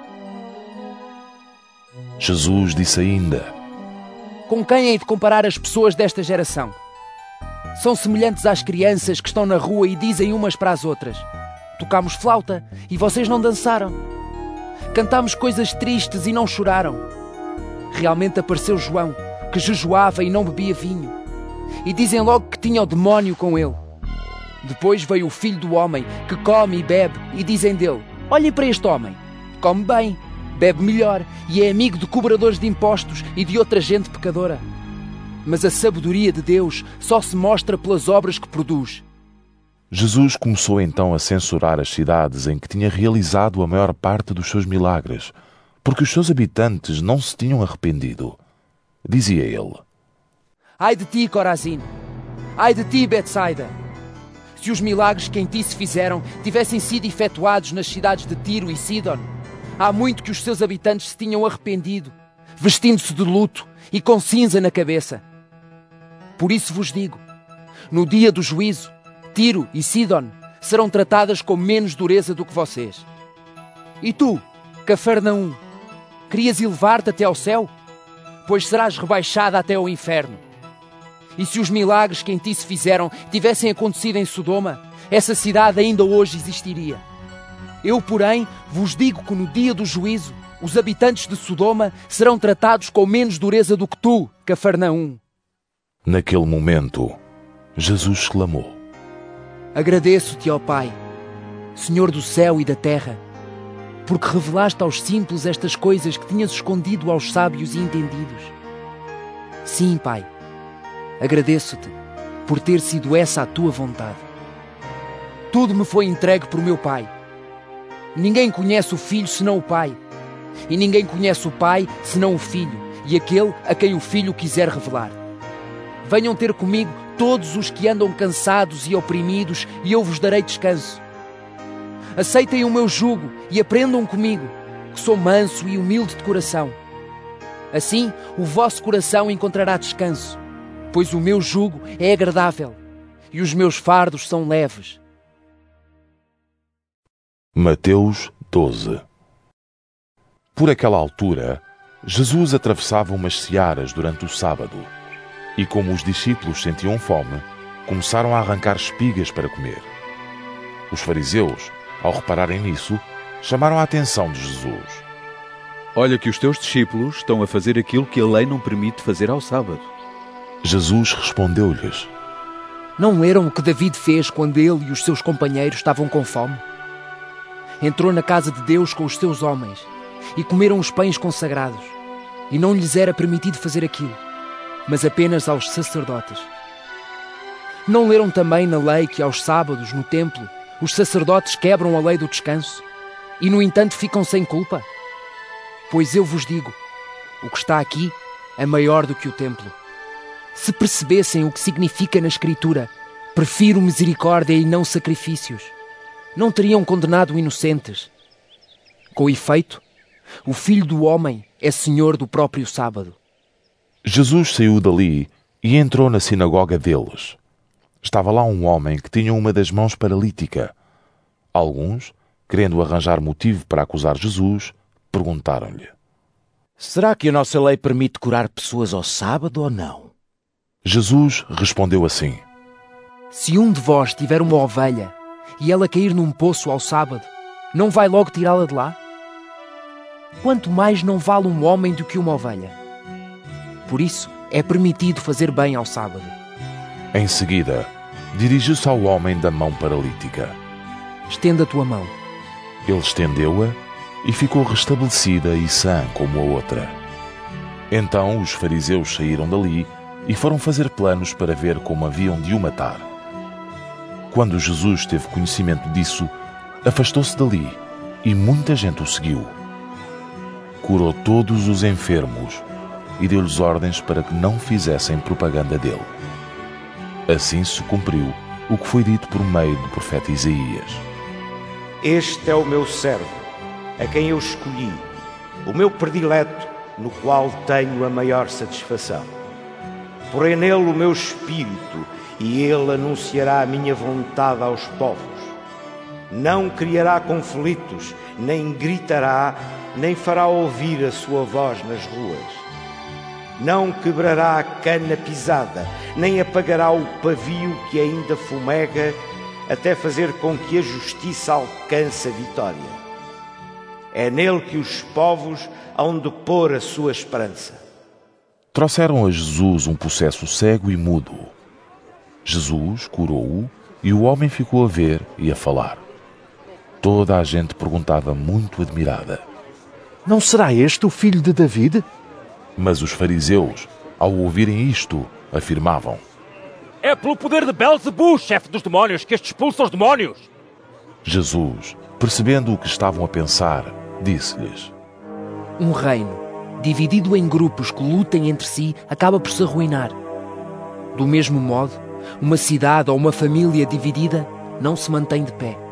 Jesus disse ainda: Com quem hei de comparar as pessoas desta geração? São semelhantes às crianças que estão na rua e dizem umas para as outras: tocámos flauta e vocês não dançaram. Cantámos coisas tristes e não choraram. Realmente apareceu João, que jejuava e não bebia vinho. E dizem logo que tinha o demónio com ele. Depois veio o Filho do Homem, que come e bebe, e dizem dele: olhem para este homem. Come bem, bebe melhor e é amigo de cobradores de impostos e de outra gente pecadora. Mas a sabedoria de Deus só se mostra pelas obras que produz. Jesus começou então a censurar as cidades em que tinha realizado a maior parte dos seus milagres, porque os seus habitantes não se tinham arrependido. Dizia ele: Ai de ti, Corazim! Ai de ti, Betsaida! Se os milagres que em ti se fizeram tivessem sido efetuados nas cidades de Tiro e Sidon, há muito que os seus habitantes se tinham arrependido, vestindo-se de luto e com cinza na cabeça. Por isso vos digo, no dia do juízo, Tiro e Sidon serão tratadas com menos dureza do que vocês. E tu, Cafarnaum, querias elevar-te até ao céu? Pois serás rebaixada até ao inferno. E se os milagres que em ti se fizeram tivessem acontecido em Sodoma, essa cidade ainda hoje existiria. Eu, porém, vos digo que no dia do juízo, os habitantes de Sodoma serão tratados com menos dureza do que tu, Cafarnaum. Naquele momento, Jesus exclamou: Agradeço-te, ó Pai, Senhor do céu e da terra, porque revelaste aos simples estas coisas que tinhas escondido aos sábios e entendidos. Sim, Pai, agradeço-te por ter sido essa a tua vontade. Tudo me foi entregue por meu Pai. Ninguém conhece o Filho senão o Pai, e ninguém conhece o Pai senão o Filho, e aquele a quem o Filho quiser revelar. Venham ter comigo todos os que andam cansados e oprimidos, e eu vos darei descanso. Aceitem o meu jugo e aprendam comigo, que sou manso e humilde de coração. Assim, o vosso coração encontrará descanso, pois o meu jugo é agradável e os meus fardos são leves. Mateus doze. Por aquela altura, Jesus atravessava umas searas durante o sábado, e como os discípulos sentiam fome, começaram a arrancar espigas para comer. Os fariseus, ao repararem nisso, chamaram a atenção de Jesus. Olha que os teus discípulos estão a fazer aquilo que a lei não permite fazer ao sábado. Jesus respondeu-lhes: Não leram o que David fez quando ele e os seus companheiros estavam com fome? Entrou na casa de Deus com os seus homens e comeram os pães consagrados, e não lhes era permitido fazer aquilo, mas apenas aos sacerdotes. Não leram também na lei que aos sábados, no templo, Os sacerdotes quebram a lei do descanso e, no entanto, ficam sem culpa? Pois eu vos digo, o que está aqui é maior do que o templo. Se percebessem o que significa na Escritura, prefiro misericórdia e não sacrifícios, não teriam condenado inocentes. Com efeito, o Filho do Homem é Senhor do próprio sábado. Jesus saiu dali e entrou na sinagoga deles. Estava lá um homem que tinha uma das mãos paralítica. Alguns, querendo arranjar motivo para acusar Jesus, perguntaram-lhe: Será que a nossa lei permite curar pessoas ao sábado ou não? Jesus respondeu assim: Se um de vós tiver uma ovelha e ela cair num poço ao sábado, não vai logo tirá-la de lá? Quanto mais não vale um homem do que uma ovelha? Por isso, é permitido fazer bem ao sábado. Em seguida, dirigiu-se ao homem da mão paralítica. Estenda a tua mão. Ele estendeu-a e ficou restabelecida e sã como a outra. Então os fariseus saíram dali e foram fazer planos para ver como haviam de o matar. Quando Jesus teve conhecimento disso, afastou-se dali e muita gente o seguiu. Curou todos os enfermos e deu-lhes ordens para que não fizessem propaganda dele. Assim se cumpriu o que foi dito por meio do profeta Isaías. Este é o meu servo, a quem eu escolhi, o meu predileto, no qual tenho a maior satisfação. Porém nele o meu espírito, e ele anunciará a minha vontade aos povos. Não criará conflitos, nem gritará, nem fará ouvir a sua voz nas ruas. Não quebrará a cana pisada, nem apagará o pavio que ainda fumega, até fazer com que a justiça alcance a vitória. É nele que os povos hão de pôr a sua esperança. Trouxeram a Jesus um possesso cego e mudo. Jesus curou-o e o homem ficou a ver e a falar. Toda a gente perguntava muito admirada: Não será este o filho de David? Mas os fariseus, ao ouvirem isto, afirmavam: É pelo poder de Belzebu, chefe dos demónios, que este expulsa os demónios. Jesus, percebendo o que estavam a pensar, disse-lhes: Um reino, dividido em grupos que lutem entre si, acaba por se arruinar. Do mesmo modo, uma cidade ou uma família dividida não se mantém de pé.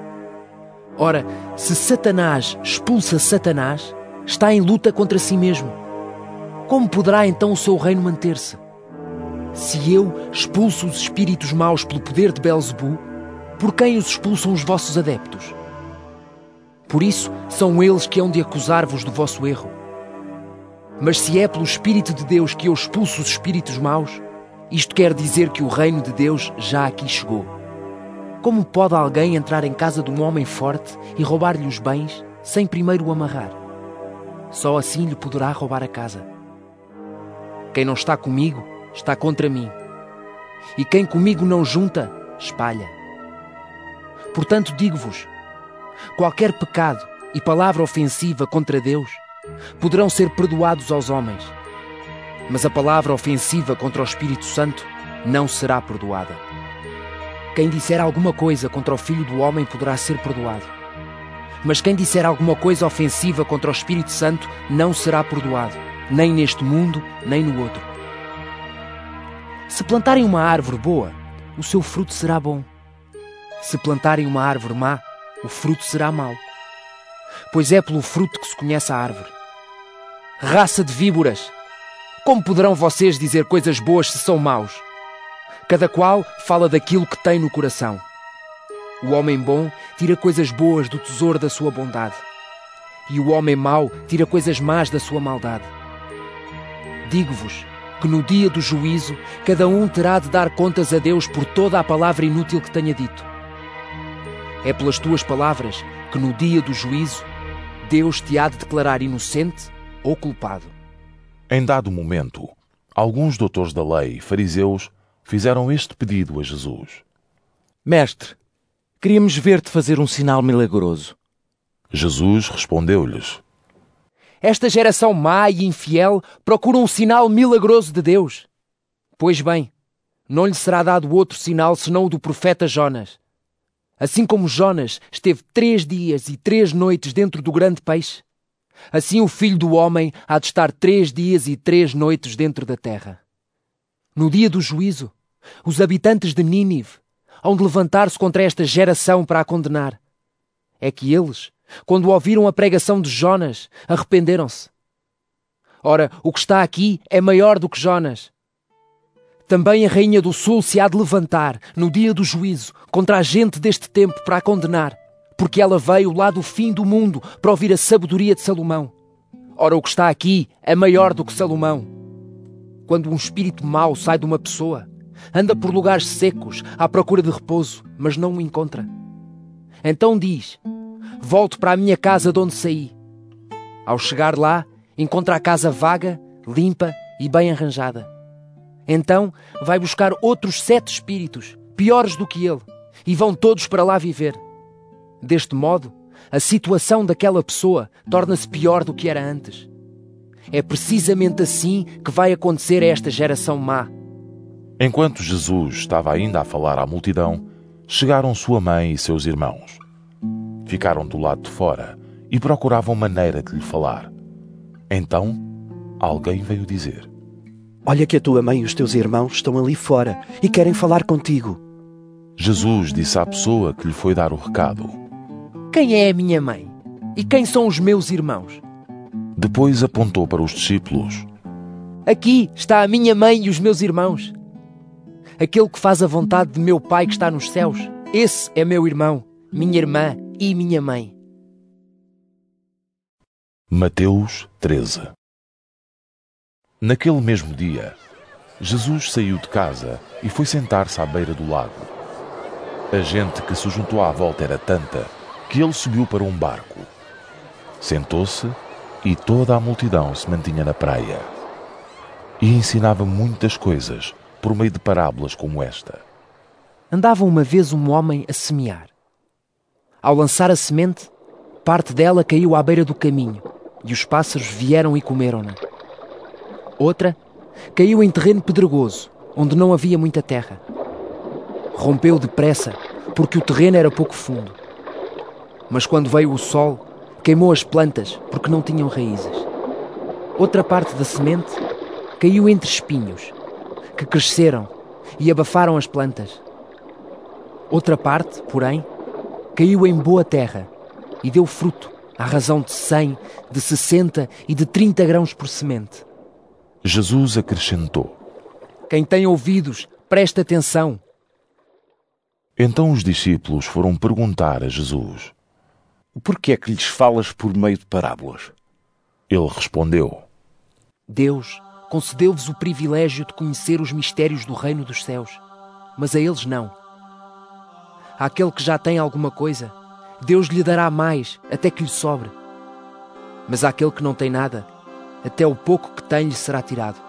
Ora, se Satanás expulsa Satanás, está em luta contra si mesmo. Como poderá então o seu reino manter-se? Se eu expulso os espíritos maus pelo poder de Belzebu, por quem os expulsam os vossos adeptos? Por isso, são eles que hão de acusar-vos do vosso erro. Mas se é pelo Espírito de Deus que eu expulso os espíritos maus, isto quer dizer que o reino de Deus já aqui chegou. Como pode alguém entrar em casa de um homem forte e roubar-lhe os bens sem primeiro o amarrar? Só assim lhe poderá roubar a casa. Quem não está comigo, está contra mim. E quem comigo não junta, espalha. Portanto, digo-vos, qualquer pecado e palavra ofensiva contra Deus poderão ser perdoados aos homens, mas a palavra ofensiva contra o Espírito Santo não será perdoada. Quem disser alguma coisa contra o Filho do Homem poderá ser perdoado, mas quem disser alguma coisa ofensiva contra o Espírito Santo não será perdoado, nem neste mundo, nem no outro. Se plantarem uma árvore boa, o seu fruto será bom. Se plantarem uma árvore má, o fruto será mau. Pois é pelo fruto que se conhece a árvore. Raça de víboras! Como poderão vocês dizer coisas boas se são maus? Cada qual fala daquilo que tem no coração. O homem bom tira coisas boas do tesouro da sua bondade, e o homem mau tira coisas más da sua maldade. Digo-vos que no dia do juízo cada um terá de dar contas a Deus por toda a palavra inútil que tenha dito. É pelas tuas palavras que no dia do juízo Deus te há de declarar inocente ou culpado. Em dado momento, alguns doutores da lei e fariseus fizeram este pedido a Jesus: Mestre, queríamos ver-te fazer um sinal milagroso. Jesus respondeu-lhes: Esta geração má e infiel procura um sinal milagroso de Deus. Pois bem, não lhe será dado outro sinal senão o do profeta Jonas. Assim como Jonas esteve três dias e três noites dentro do grande peixe, assim o Filho do Homem há de estar três dias e três noites dentro da terra. No dia do juízo, os habitantes de Nínive hão de levantar-se contra esta geração para a condenar. É que eles, quando ouviram a pregação de Jonas, arrependeram-se. Ora, o que está aqui é maior do que Jonas. Também a Rainha do Sul se há de levantar, no dia do juízo, contra a gente deste tempo para a condenar, porque ela veio lá do fim do mundo para ouvir a sabedoria de Salomão. Ora, o que está aqui é maior do que Salomão. Quando um espírito mau sai de uma pessoa, anda por lugares secos, à procura de repouso, mas não o encontra. Então diz: volto para a minha casa de onde saí. Ao chegar lá, encontra a casa vaga, limpa e bem arranjada. Então vai buscar outros sete espíritos, piores do que ele, e vão todos para lá viver. Deste modo, a situação daquela pessoa torna-se pior do que era antes. É precisamente assim que vai acontecer a esta geração má. Enquanto Jesus estava ainda a falar à multidão, chegaram sua mãe e seus irmãos. Ficaram do lado de fora e procuravam maneira de lhe falar. Então, alguém veio dizer: olha que a tua mãe e os teus irmãos estão ali fora e querem falar contigo. Jesus disse à pessoa que lhe foi dar o recado: quem é a minha mãe? E quem são os meus irmãos? Depois apontou para os discípulos: aqui está a minha mãe e os meus irmãos. Aquele que faz a vontade de meu Pai que está nos céus, esse é meu irmão, minha irmã e minha mãe. Mateus treze. Naquele mesmo dia, Jesus saiu de casa e foi sentar-se à beira do lago. A gente que se juntou à volta era tanta que ele subiu para um barco. Sentou-se e toda a multidão se mantinha na praia. E ensinava muitas coisas por meio de parábolas como esta. Andava uma vez um homem a semear. Ao lançar a semente, parte dela caiu à beira do caminho e os pássaros vieram e comeram-na. Outra caiu em terreno pedregoso, onde não havia muita terra. Rompeu depressa, porque o terreno era pouco fundo. Mas quando veio o sol, queimou as plantas, porque não tinham raízes. Outra parte da semente caiu entre espinhos, que cresceram e abafaram as plantas. Outra parte, porém, caiu em boa terra e deu fruto, à razão de cem, de sessenta e de trinta grãos por semente. Jesus acrescentou: quem tem ouvidos, preste atenção. Então os discípulos foram perguntar a Jesus: por que é que lhes falas por meio de parábolas? Ele respondeu: Deus concedeu-vos o privilégio de conhecer os mistérios do reino dos céus, mas a eles não. Àquele que já tem alguma coisa, Deus lhe dará mais, até que lhe sobre. Mas àquele que não tem nada, até o pouco que tem lhe será tirado.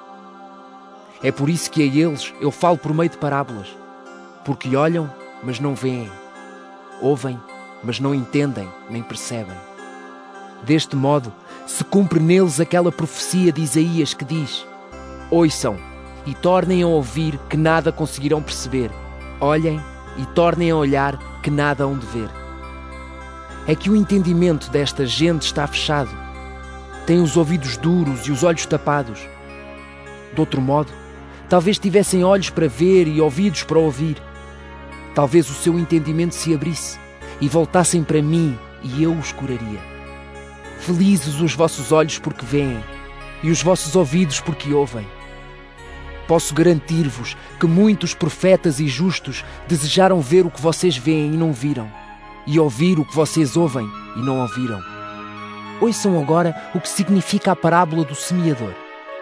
É por isso que a eles eu falo por meio de parábolas, porque olham, mas não veem, ouvem, mas não entendem, nem percebem. Deste modo, se cumpre neles aquela profecia de Isaías que diz: ouçam e tornem a ouvir, que nada conseguirão perceber. Olhem e tornem a olhar, que nada hão de ver. É que o entendimento desta gente está fechado. Tem os ouvidos duros e os olhos tapados. De outro modo, talvez tivessem olhos para ver e ouvidos para ouvir. Talvez o seu entendimento se abrisse e voltassem para mim e eu os curaria. Felizes os vossos olhos porque veem e os vossos ouvidos porque ouvem. Posso garantir-vos que muitos profetas e justos desejaram ver o que vocês veem e não viram, e ouvir o que vocês ouvem e não ouviram. Ouçam agora o que significa a parábola do semeador.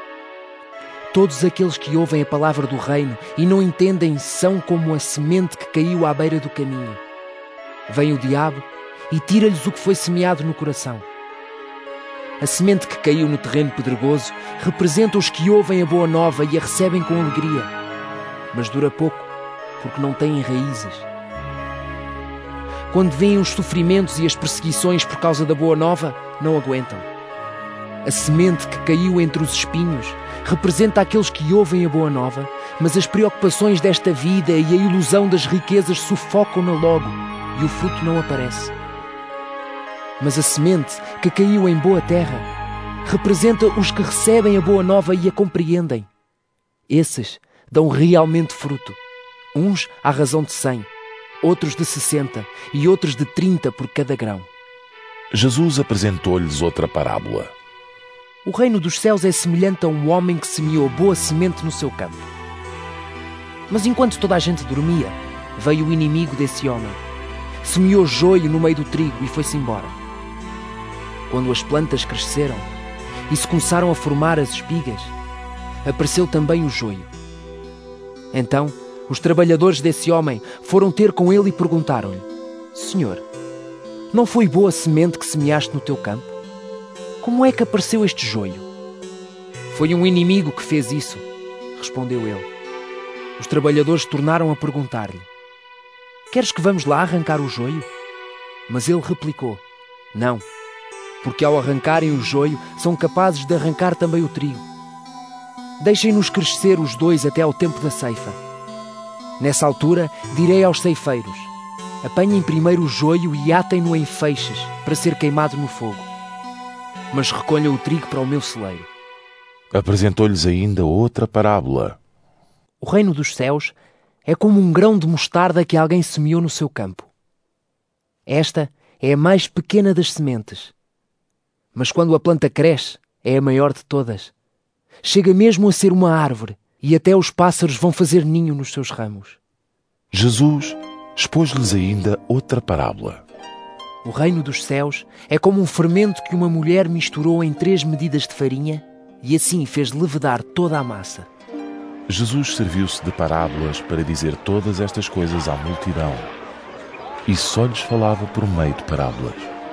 Todos aqueles que ouvem a palavra do reino e não entendem são como a semente que caiu à beira do caminho. Vem o diabo e tira-lhes o que foi semeado no coração. A semente que caiu no terreno pedregoso representa os que ouvem a boa nova e a recebem com alegria, mas dura pouco, porque não têm raízes. Quando veem os sofrimentos e as perseguições por causa da boa nova, não aguentam. A semente que caiu entre os espinhos representa aqueles que ouvem a boa nova, mas as preocupações desta vida e a ilusão das riquezas sufocam-na logo e o fruto não aparece. Mas a semente que caiu em boa terra representa os que recebem a boa nova e a compreendem. Esses dão realmente fruto, uns à razão de cem, outros de sessenta e outros de trinta por cada grão. Jesus apresentou-lhes outra parábola. O reino dos céus é semelhante a um homem que semeou boa semente no seu campo. Mas enquanto toda a gente dormia, veio o inimigo desse homem. Semeou joio no meio do trigo e foi-se embora. Quando as plantas cresceram e se começaram a formar as espigas, apareceu também o joio. Então, os trabalhadores desse homem foram ter com ele e perguntaram-lhe: Senhor, não foi boa semente que semeaste no teu campo? Como é que apareceu este joio? Foi um inimigo que fez isso, respondeu ele. Os trabalhadores tornaram a perguntar-lhe: Queres que vamos lá arrancar o joio? Mas ele replicou: Não, porque ao arrancarem o joio são capazes de arrancar também o trigo. Deixem-nos crescer os dois até ao tempo da ceifa. Nessa altura direi aos ceifeiros: Apanhem primeiro o joio e atem-no em feixes para ser queimado no fogo. Mas recolham o trigo para o meu celeiro. Apresentou-lhes ainda outra parábola. O reino dos céus é como um grão de mostarda que alguém semeou no seu campo. Esta é a mais pequena das sementes. Mas quando a planta cresce, é a maior de todas. Chega mesmo a ser uma árvore e até os pássaros vão fazer ninho nos seus ramos. Jesus expôs-lhes ainda outra parábola. O reino dos céus é como um fermento que uma mulher misturou em três medidas de farinha e assim fez levedar toda a massa. Jesus serviu-se de parábolas para dizer todas estas coisas à multidão e só lhes falava por meio de parábolas.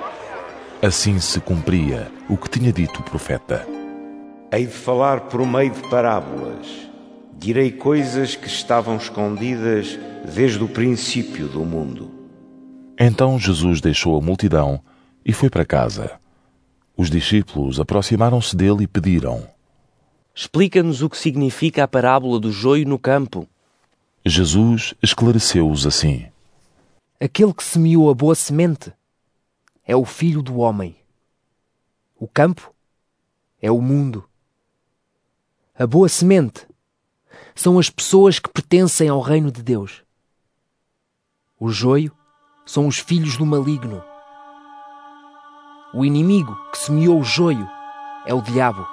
Assim se cumpria o que tinha dito o profeta. Hei de falar por meio de parábolas. Direi coisas que estavam escondidas desde o princípio do mundo. Então Jesus deixou a multidão e foi para casa. Os discípulos aproximaram-se dele e pediram: Explica-nos o que significa a parábola do joio no campo. Jesus esclareceu-os assim: Aquele que semeou a boa semente é o Filho do Homem. O campo é o mundo. A boa semente são as pessoas que pertencem ao reino de Deus. O joio são os filhos do maligno. O inimigo que semeou o joio é o diabo.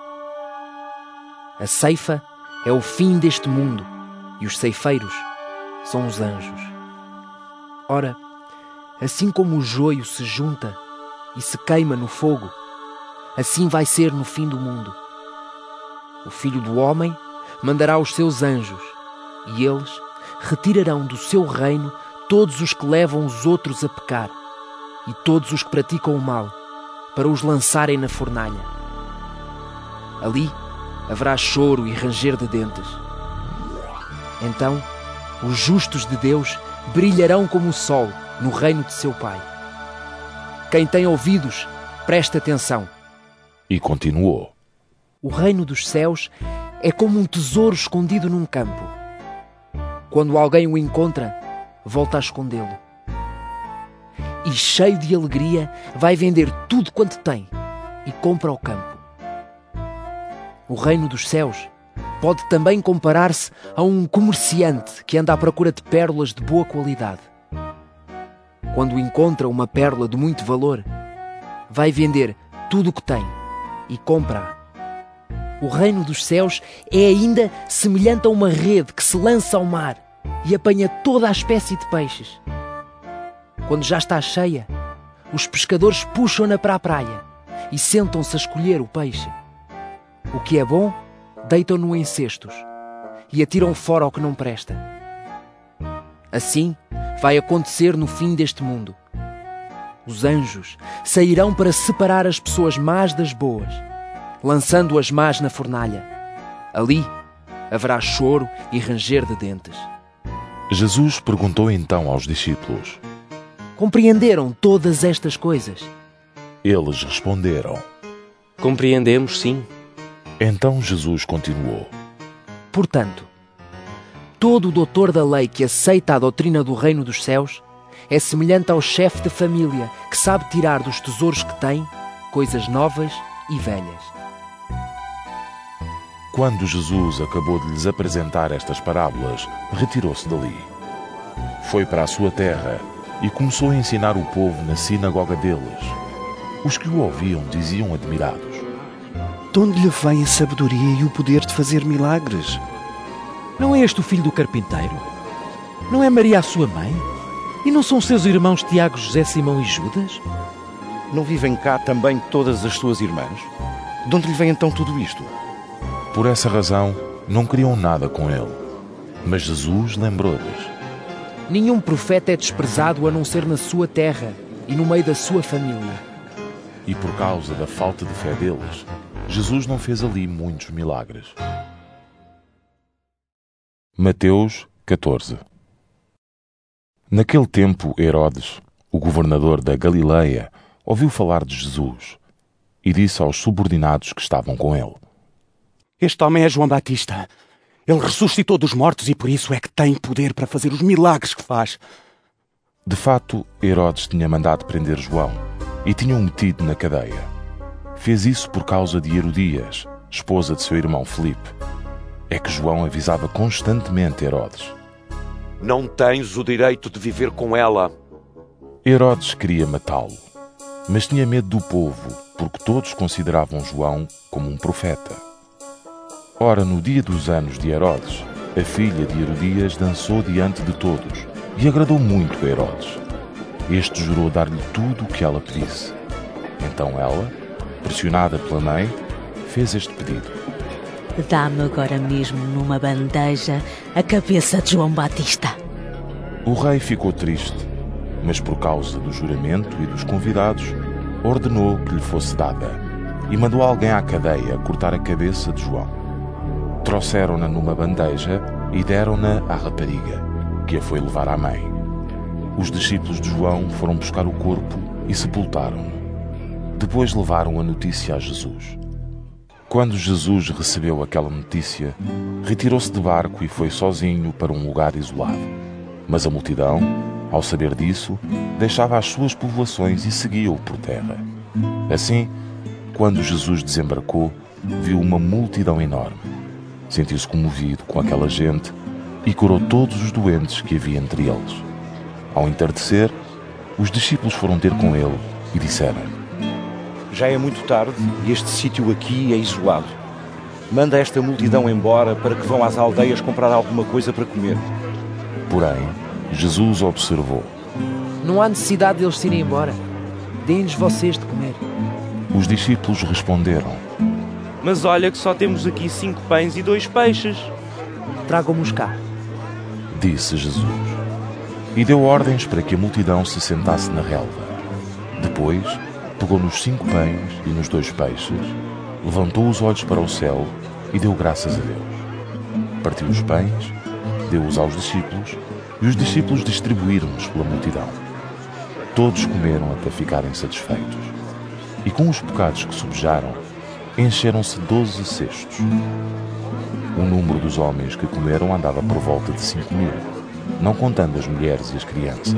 A ceifa é o fim deste mundo e os ceifeiros são os anjos. Ora, assim como o joio se junta e se queima no fogo, assim vai ser no fim do mundo. O Filho do Homem mandará os seus anjos e eles retirarão do seu reino todos os que levam os outros a pecar e todos os que praticam o mal, para os lançarem na fornalha. Ali haverá choro e ranger de dentes. Então, os justos de Deus brilharão como o sol no reino de seu Pai. Quem tem ouvidos, preste atenção. E continuou: O reino dos céus é como um tesouro escondido num campo. Quando alguém o encontra, volta a escondê-lo. E, cheio de alegria, vai vender tudo quanto tem e compra o campo. O reino dos céus pode também comparar-se a um comerciante que anda à procura de pérolas de boa qualidade. Quando encontra uma pérola de muito valor, vai vender tudo o que tem e compra-a. O reino dos céus é ainda semelhante a uma rede que se lança ao mar e apanha toda a espécie de peixes. Quando já está cheia, os pescadores puxam-na para a praia e sentam-se a escolher o peixe. O que é bom, deitam-no em cestos e atiram fora o que não presta. Assim vai acontecer no fim deste mundo. Os anjos sairão para separar as pessoas más das boas, lançando as más na fornalha. Ali haverá choro e ranger de dentes. Jesus perguntou então aos discípulos: Compreenderam todas estas coisas? Eles responderam: Compreendemos, sim. Então Jesus continuou: Portanto, todo o doutor da lei que aceita a doutrina do reino dos céus É semelhante ao chefe de família que sabe tirar dos tesouros que tem coisas novas e velhas. Quando Jesus acabou de lhes apresentar estas parábolas, retirou-se dali. Foi para a sua terra e começou a ensinar o povo na sinagoga deles. Os que o ouviam diziam admirados: De onde lhe vem a sabedoria e o poder de fazer milagres? Não é este o filho do carpinteiro? Não é Maria a sua mãe? E não são seus irmãos Tiago, José, Simão e Judas? Não vivem cá também todas as suas irmãs? De onde lhe vem então tudo isto? Por essa razão, não queriam nada com ele. Mas Jesus lembrou-lhes: Nenhum profeta é desprezado a não ser na sua terra e no meio da sua família. E por causa da falta de fé deles, Jesus não fez ali muitos milagres. Mateus catorze. Naquele tempo, Herodes, o governador da Galileia, ouviu falar de Jesus e disse aos subordinados que estavam com ele: Este homem é João Batista. Ele ressuscitou dos mortos e por isso é que tem poder para fazer os milagres que faz. De fato, Herodes tinha mandado prender João e tinha-o metido na cadeia. Fez isso por causa de Herodias, esposa de seu irmão Filipe. É que João avisava constantemente Herodes: Não tens o direito de viver com ela. Herodes queria matá-lo, mas tinha medo do povo, porque todos consideravam João como um profeta. Ora, no dia dos anos de Herodes, a filha de Herodias dançou diante de todos e agradou muito a Herodes. Este jurou dar-lhe tudo o que ela pedisse. Então ela, pressionada pela mãe, fez este pedido: Dá-me agora mesmo numa bandeja a cabeça de João Batista. O rei ficou triste, mas por causa do juramento e dos convidados, ordenou que lhe fosse dada e mandou alguém à cadeia cortar a cabeça de João. Trouxeram-na numa bandeja e deram-na à rapariga, que a foi levar à mãe. Os discípulos de João foram buscar o corpo e sepultaram-no. Depois levaram a notícia a Jesus. Quando Jesus recebeu aquela notícia, retirou-se de barco e foi sozinho para um lugar isolado. Mas a multidão, ao saber disso, deixava as suas povoações e seguia-o por terra. Assim, quando Jesus desembarcou, viu uma multidão enorme. Sentiu-se comovido com aquela gente e curou todos os doentes que havia entre eles. Ao entardecer, os discípulos foram ter com ele e disseram: Já é muito tarde e este sítio aqui é isolado. Manda esta multidão embora para que vão às aldeias comprar alguma coisa para comer. Porém, Jesus observou: Não há necessidade deles se irem embora. Deem-lhes vocês de comer. Os discípulos responderam: Mas olha que só temos aqui cinco pães e dois peixes. Tragam-nos cá, disse Jesus. E deu ordens para que a multidão se sentasse na relva. Depois, pegou nos cinco pães e nos dois peixes, levantou os olhos para o céu e deu graças a Deus. Partiu os pães, deu-os aos discípulos, e os discípulos distribuíram-nos pela multidão. Todos comeram até ficarem satisfeitos. E com os bocados que sobejaram, encheram-se doze cestos. O número dos homens que comeram andava por volta de cinco mil, não contando as mulheres e as crianças.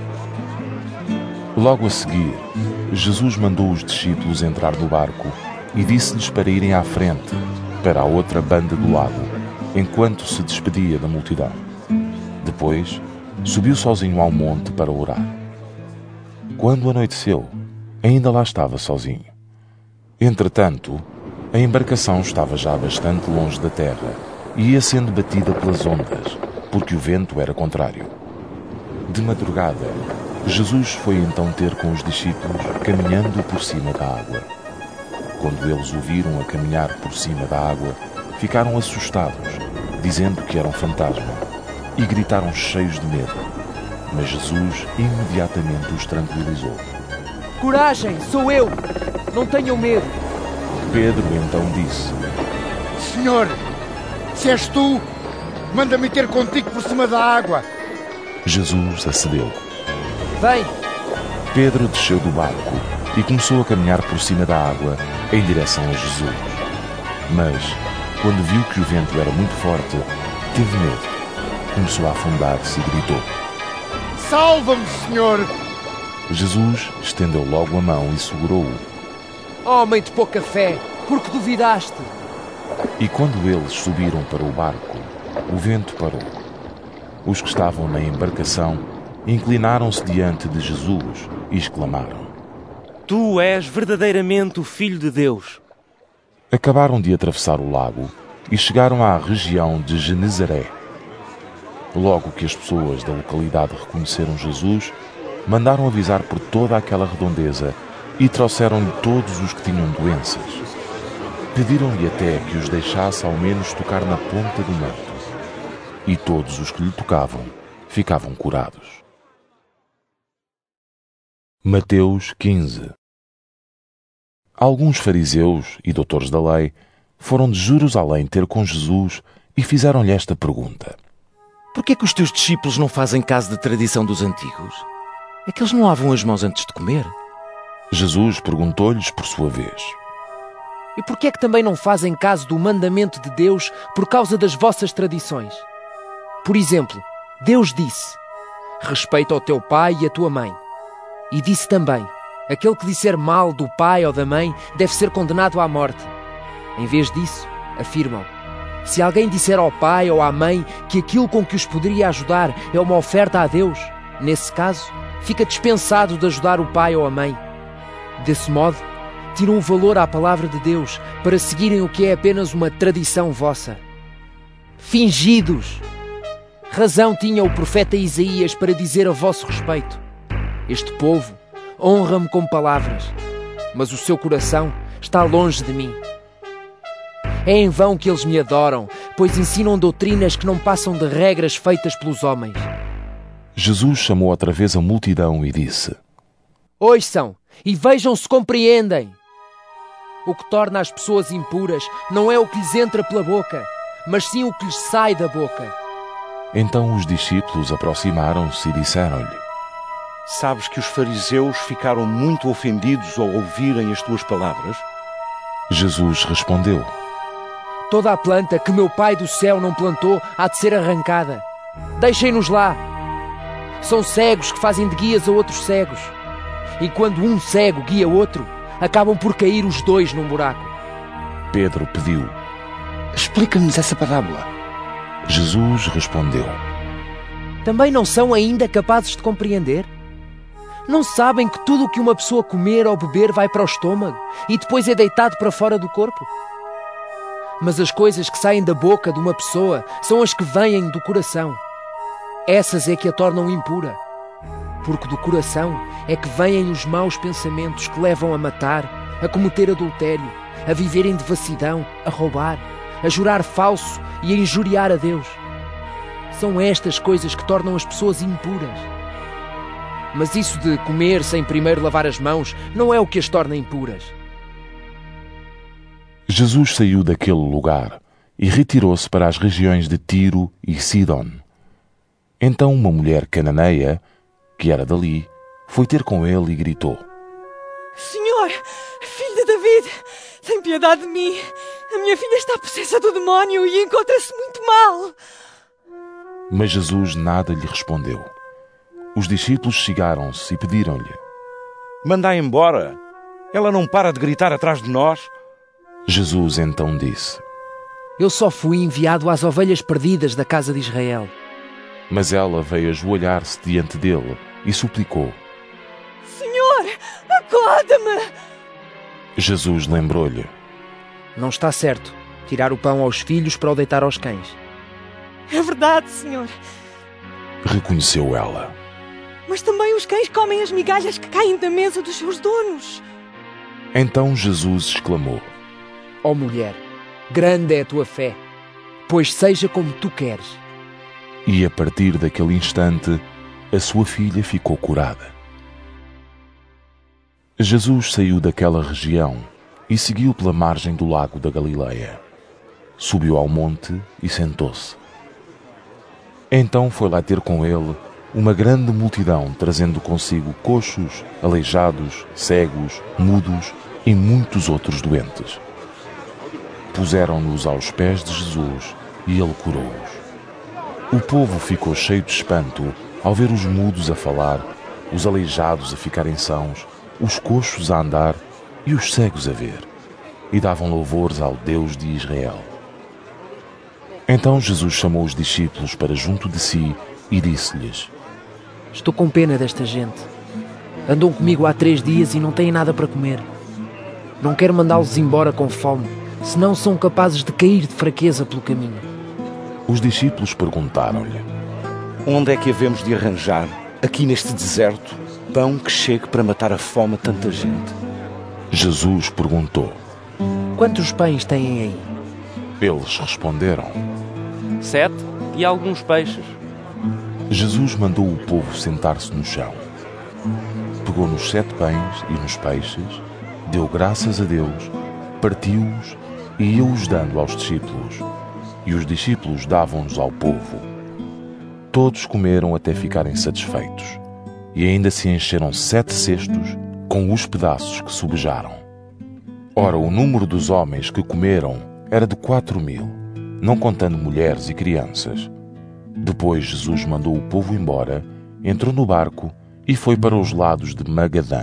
Logo a seguir, Jesus mandou os discípulos entrar no barco e disse-lhes para irem à frente, para a outra banda do lago, enquanto se despedia da multidão. Depois, subiu sozinho ao monte para orar. Quando anoiteceu, ainda lá estava sozinho. Entretanto, a embarcação estava já bastante longe da terra e ia sendo batida pelas ondas, porque o vento era contrário. De madrugada, Jesus foi então ter com os discípulos, caminhando por cima da água. Quando eles o viram a caminhar por cima da água, ficaram assustados, dizendo que era um fantasma, e gritaram cheios de medo. Mas Jesus imediatamente os tranquilizou. Coragem, sou eu! Não tenham medo! Pedro então disse: Senhor, se és tu, manda-me ter contigo por cima da água. Jesus acedeu. Vem! Pedro desceu do barco e começou a caminhar por cima da água em direção a Jesus. Mas, quando viu que o vento era muito forte, teve medo. Começou a afundar-se e gritou: Salva-me, Senhor! Jesus estendeu logo a mão e segurou-o. Homem de pouca fé, por que duvidaste? E quando eles subiram para o barco, o vento parou. Os que estavam na embarcação inclinaram-se diante de Jesus e exclamaram: Tu és verdadeiramente o Filho de Deus. Acabaram de atravessar o lago e chegaram à região de Genezaré. Logo que as pessoas da localidade reconheceram Jesus, mandaram avisar por toda aquela redondeza e trouxeram-lhe todos os que tinham doenças. Pediram-lhe até que os deixasse ao menos tocar na ponta do manto. E todos os que lhe tocavam ficavam curados. Mateus quinze. Alguns fariseus e doutores da lei foram de Jerusalém ter com Jesus e fizeram-lhe esta pergunta: Por que é que os teus discípulos não fazem caso da tradição dos antigos? É que eles não lavam as mãos antes de comer? Jesus perguntou-lhes por sua vez: E por que é que também não fazem caso do mandamento de Deus por causa das vossas tradições? Por exemplo, Deus disse: Respeita o teu pai e a tua mãe. E disse também: Aquele que disser mal do pai ou da mãe deve ser condenado à morte. Em vez disso, afirmam: Se alguém disser ao pai ou à mãe que aquilo com que os poderia ajudar é uma oferta a Deus, nesse caso, fica dispensado de ajudar o pai ou a mãe. Desse modo, tiram o valor à palavra de Deus para seguirem o que é apenas uma tradição vossa. Fingidos! Razão tinha o profeta Isaías para dizer a vosso respeito: Este povo honra-me com palavras, mas o seu coração está longe de mim. É em vão que eles me adoram, pois ensinam doutrinas que não passam de regras feitas pelos homens. Jesus chamou outra vez a multidão e disse: Ouçam e vejam se compreendem. O que torna as pessoas impuras não é o que lhes entra pela boca, mas sim o que lhes sai da boca. Então os discípulos aproximaram-se e disseram-lhe: Sabes que os fariseus ficaram muito ofendidos ao ouvirem as tuas palavras? Jesus respondeu: Toda a planta que meu Pai do céu não plantou há de ser arrancada. Deixem-nos lá. São cegos que fazem de guias a outros cegos. E quando um cego guia outro, acabam por cair os dois num buraco. Pedro pediu: Explica-nos essa parábola. Jesus respondeu: Também não são ainda capazes de compreender? Não sabem que tudo o que uma pessoa comer ou beber vai para o estômago e depois é deitado para fora do corpo? Mas as coisas que saem da boca de uma pessoa são as que vêm do coração. Essas é que a tornam impura. Porque do coração é que vêm os maus pensamentos que levam a matar, a cometer adultério, a viver em devassidão, a roubar, a jurar falso e a injuriar a Deus. São estas coisas que tornam as pessoas impuras. Mas isso de comer sem primeiro lavar as mãos não é o que as torna impuras. Jesus saiu daquele lugar e retirou-se para as regiões de Tiro e Sidom. Então uma mulher cananeia, que era dali, foi ter com ele e gritou: Senhor, filho de David, tem piedade de mim. A minha filha está possessa do demónio e encontra-se muito mal. Mas Jesus nada lhe respondeu. Os discípulos chegaram-se e pediram-lhe: Manda-a embora. Ela não para de gritar atrás de nós. Jesus então disse: Eu só fui enviado às ovelhas perdidas da casa de Israel. Mas ela veio ajoelhar-se diante dele e suplicou: Senhor, acorda-me! Jesus lembrou-lhe: Não está certo tirar o pão aos filhos para o deitar aos cães. É verdade, Senhor. Reconheceu ela. Mas também os cães comem as migalhas que caem da mesa dos seus donos. Então Jesus exclamou: Ó mulher, grande é a tua fé, pois seja como tu queres. E a partir daquele instante, a sua filha ficou curada. Jesus saiu daquela região e seguiu pela margem do lago da Galileia. Subiu ao monte e sentou-se. Então foi lá ter com ele uma grande multidão, trazendo consigo coxos, aleijados, cegos, mudos e muitos outros doentes. Puseram-nos aos pés de Jesus e ele curou-os. O povo ficou cheio de espanto ao ver os mudos a falar, os aleijados a ficarem sãos, os coxos a andar e os cegos a ver, e davam louvores ao Deus de Israel. Então Jesus chamou os discípulos para junto de si e disse-lhes: Estou com pena desta gente. Andam comigo há três dias e não têm nada para comer. Não quero mandá-los embora com fome, senão são capazes de cair de fraqueza pelo caminho. Os discípulos perguntaram-lhe: Onde é que havemos de arranjar, aqui neste deserto, pão que chegue para matar a fome a tanta gente? Jesus perguntou: Quantos pães têm aí? Eles responderam: Sete e alguns peixes. Jesus mandou o povo sentar-se no chão. Pegou nos sete pães e nos peixes, deu graças a Deus, partiu-os e ia-os dando aos discípulos. E os discípulos davam-nos ao povo. Todos comeram até ficarem satisfeitos, e ainda se encheram sete cestos com os pedaços que sobejaram. Ora, o número dos homens que comeram era de quatro mil, não contando mulheres e crianças. Depois Jesus mandou o povo embora, entrou no barco e foi para os lados de Magadã.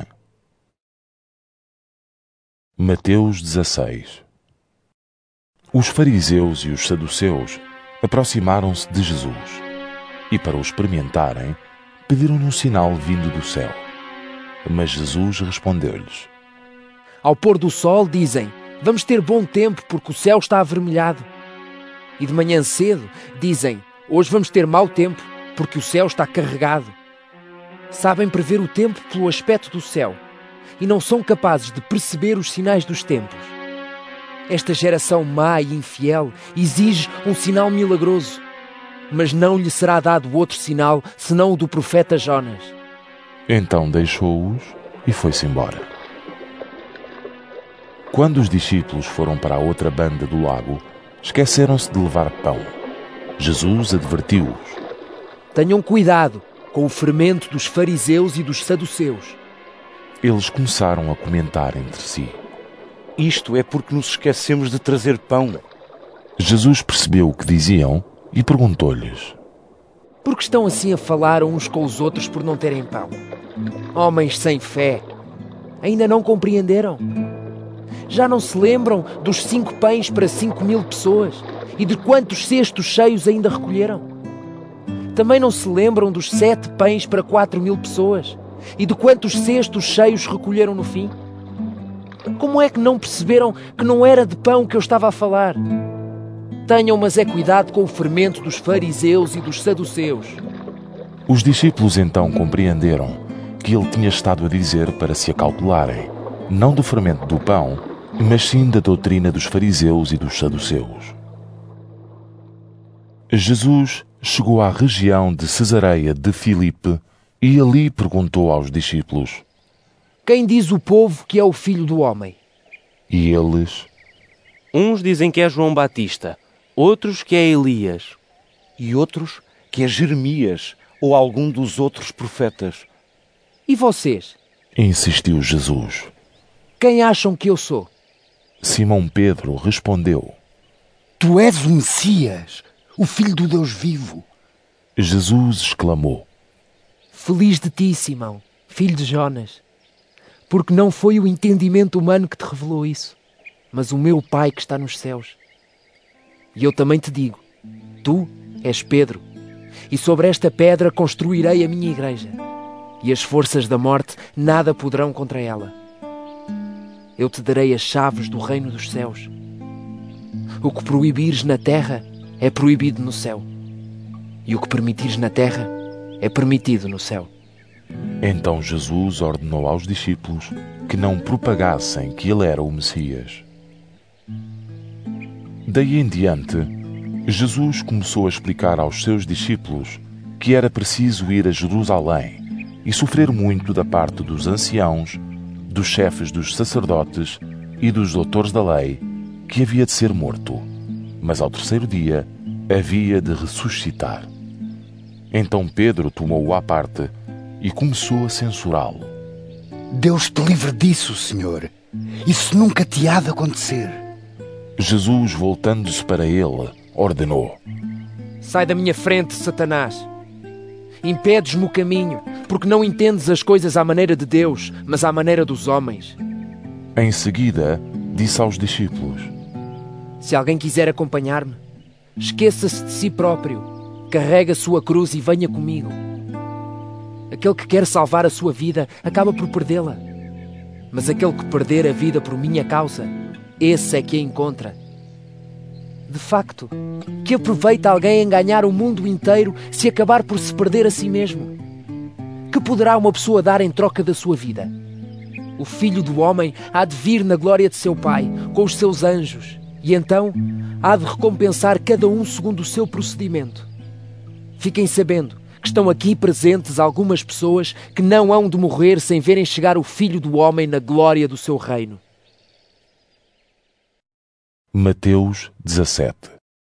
Mateus dezasseis. Os fariseus e os saduceus aproximaram-se de Jesus e, para o experimentarem, pediram-lhe um sinal vindo do céu. Mas Jesus respondeu-lhes: Ao pôr do sol dizem: Vamos ter bom tempo porque o céu está avermelhado. E de manhã cedo dizem: Hoje vamos ter mau tempo porque o céu está carregado. Sabem prever o tempo pelo aspecto do céu e não são capazes de perceber os sinais dos tempos. Esta geração má e infiel exige um sinal milagroso, mas não lhe será dado outro sinal senão o do profeta Jonas. Então deixou-os e foi-se embora. Quando os discípulos foram para a outra banda do lago, esqueceram-se de levar pão. Jesus advertiu-os: Tenham cuidado com o fermento dos fariseus e dos saduceus. Eles começaram a comentar entre si: Isto é porque nos esquecemos de trazer pão. Jesus percebeu o que diziam e perguntou-lhes: Por que estão assim a falar uns com os outros por não terem pão? Homens sem fé, ainda não compreenderam? Já não se lembram dos cinco pães para cinco mil pessoas e de quantos cestos cheios ainda recolheram? Também não se lembram dos sete pães para quatro mil pessoas e de quantos cestos cheios recolheram no fim? Como é que não perceberam que não era de pão que eu estava a falar? Tenham, mas é cuidado com o fermento dos fariseus e dos saduceus. Os discípulos então compreenderam que ele tinha estado a dizer para se acautelarem, não do fermento do pão, mas sim da doutrina dos fariseus e dos saduceus. Jesus chegou à região de Cesareia de Filipe e ali perguntou aos discípulos: Quem diz o povo que é o Filho do Homem? E eles: Uns dizem que é João Batista, outros que é Elias, e outros que é Jeremias ou algum dos outros profetas. E vocês? Insistiu Jesus. Quem acham que eu sou? Simão Pedro respondeu: Tu és o Messias, o Filho do Deus vivo. Jesus exclamou: Feliz de ti, Simão, filho de Jonas, porque não foi o entendimento humano que te revelou isso, mas o meu Pai que está nos céus. E eu também te digo, tu és Pedro, e sobre esta pedra construirei a minha igreja, e as forças da morte nada poderão contra ela. Eu te darei as chaves do reino dos céus. O que proibires na terra é proibido no céu, e o que permitires na terra é permitido no céu. Então Jesus ordenou aos discípulos que não propagassem que ele era o Messias. Daí em diante, Jesus começou a explicar aos seus discípulos que era preciso ir a Jerusalém e sofrer muito da parte dos anciãos, dos chefes dos sacerdotes e dos doutores da lei, que havia de ser morto, mas ao terceiro dia havia de ressuscitar. Então Pedro tomou-o à parte e começou a censurá-lo. Deus te livre disso, Senhor. Isso nunca te há de acontecer. Jesus, voltando-se para ele, ordenou: Sai da minha frente, Satanás. Impedes-me o caminho, porque não entendes as coisas à maneira de Deus, mas à maneira dos homens. Em seguida, disse aos discípulos: Se alguém quiser acompanhar-me, esqueça-se de si próprio, carregue a sua cruz e venha comigo. Aquele que quer salvar a sua vida acaba por perdê-la. Mas aquele que perder a vida por minha causa, esse é que a encontra. De facto, que aproveita alguém em ganhar o mundo inteiro se acabar por se perder a si mesmo? Que poderá uma pessoa dar em troca da sua vida? O Filho do Homem há de vir na glória de seu Pai, com os seus anjos, e então há de recompensar cada um segundo o seu procedimento. Fiquem sabendo que estão aqui presentes algumas pessoas que não hão de morrer sem verem chegar o Filho do Homem na glória do seu reino. Mateus dezassete.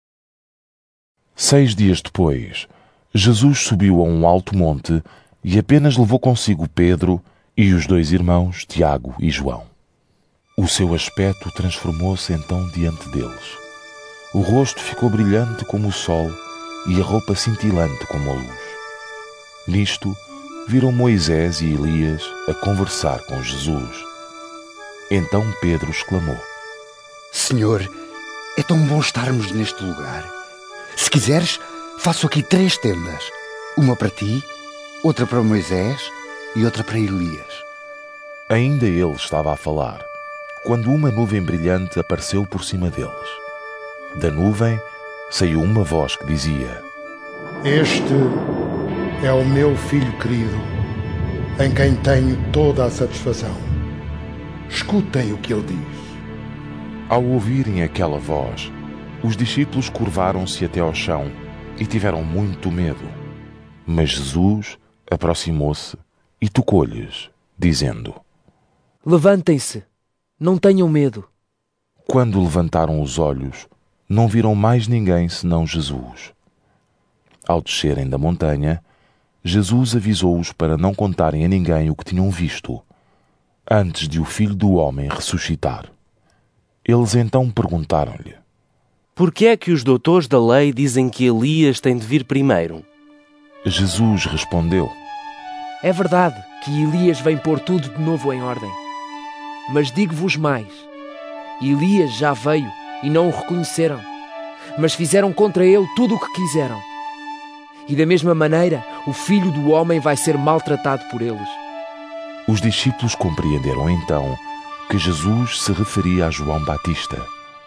Seis dias depois, Jesus subiu a um alto monte e apenas levou consigo Pedro e os dois irmãos, Tiago e João. O seu aspecto transformou-se então diante deles. O rosto ficou brilhante como o sol e a roupa cintilante como a luz. Nisto, viram Moisés e Elias a conversar com Jesus. Então Pedro exclamou: Senhor, é tão bom estarmos neste lugar. Se quiseres, faço aqui três tendas. Uma para ti, outra para Moisés e outra para Elias. Ainda ele estava a falar, quando uma nuvem brilhante apareceu por cima deles. Da nuvem saiu uma voz que dizia: Este é o meu filho querido, em quem tenho toda a satisfação. Escutem o que ele diz. Ao ouvirem aquela voz, os discípulos curvaram-se até ao chão e tiveram muito medo. Mas Jesus aproximou-se e tocou-lhes, dizendo: Levantem-se, não tenham medo. Quando levantaram os olhos, não viram mais ninguém senão Jesus. Ao descerem da montanha, Jesus avisou-os para não contarem a ninguém o que tinham visto, antes de o Filho do Homem ressuscitar. Eles então perguntaram-lhe: Por que é que os doutores da lei dizem que Elias tem de vir primeiro? Jesus respondeu: É verdade que Elias vem pôr tudo de novo em ordem. Mas digo-vos mais: Elias já veio e não o reconheceram, mas fizeram contra ele tudo o que quiseram. E da mesma maneira, o Filho do Homem vai ser maltratado por eles. Os discípulos compreenderam então que Jesus se referia a João Batista.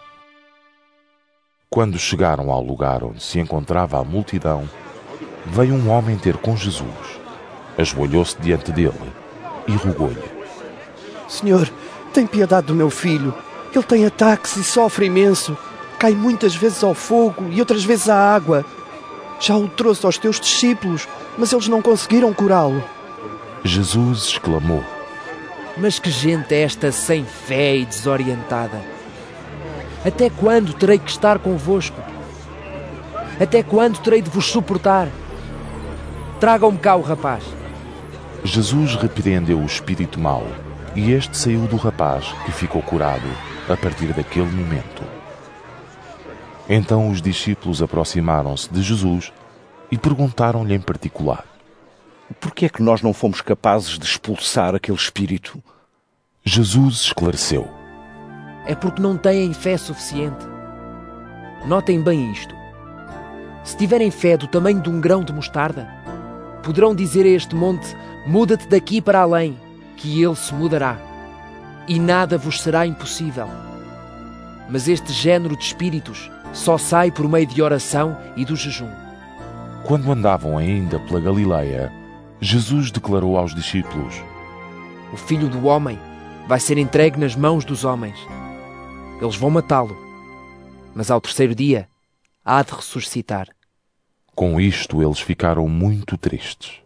Quando chegaram ao lugar onde se encontrava a multidão, veio um homem ter com Jesus, ajoelhou-se diante dele e rogou-lhe: Senhor, tem piedade do meu filho. Ele tem ataques e sofre imenso. Cai muitas vezes ao fogo e outras vezes à água. Já o trouxe aos teus discípulos, mas eles não conseguiram curá-lo. Jesus exclamou: Mas que gente é esta sem fé e desorientada? Até quando terei que estar convosco? Até quando terei de vos suportar? Tragam-me cá o rapaz. Jesus repreendeu o espírito mau, e este saiu do rapaz, que ficou curado a partir daquele momento. Então os discípulos aproximaram-se de Jesus e perguntaram-lhe em particular: Por que é que nós não fomos capazes de expulsar aquele espírito? Jesus esclareceu: É porque não têm fé suficiente. Notem bem isto. Se tiverem fé do tamanho de um grão de mostarda, poderão dizer a este monte: muda-te daqui para além, que ele se mudará, e nada vos será impossível. Mas este género de espíritos só sai por meio de oração e do jejum. Quando andavam ainda pela Galileia, Jesus declarou aos discípulos: O Filho do Homem vai ser entregue nas mãos dos homens. Eles vão matá-lo, mas ao terceiro dia há de ressuscitar. Com isto eles ficaram muito tristes.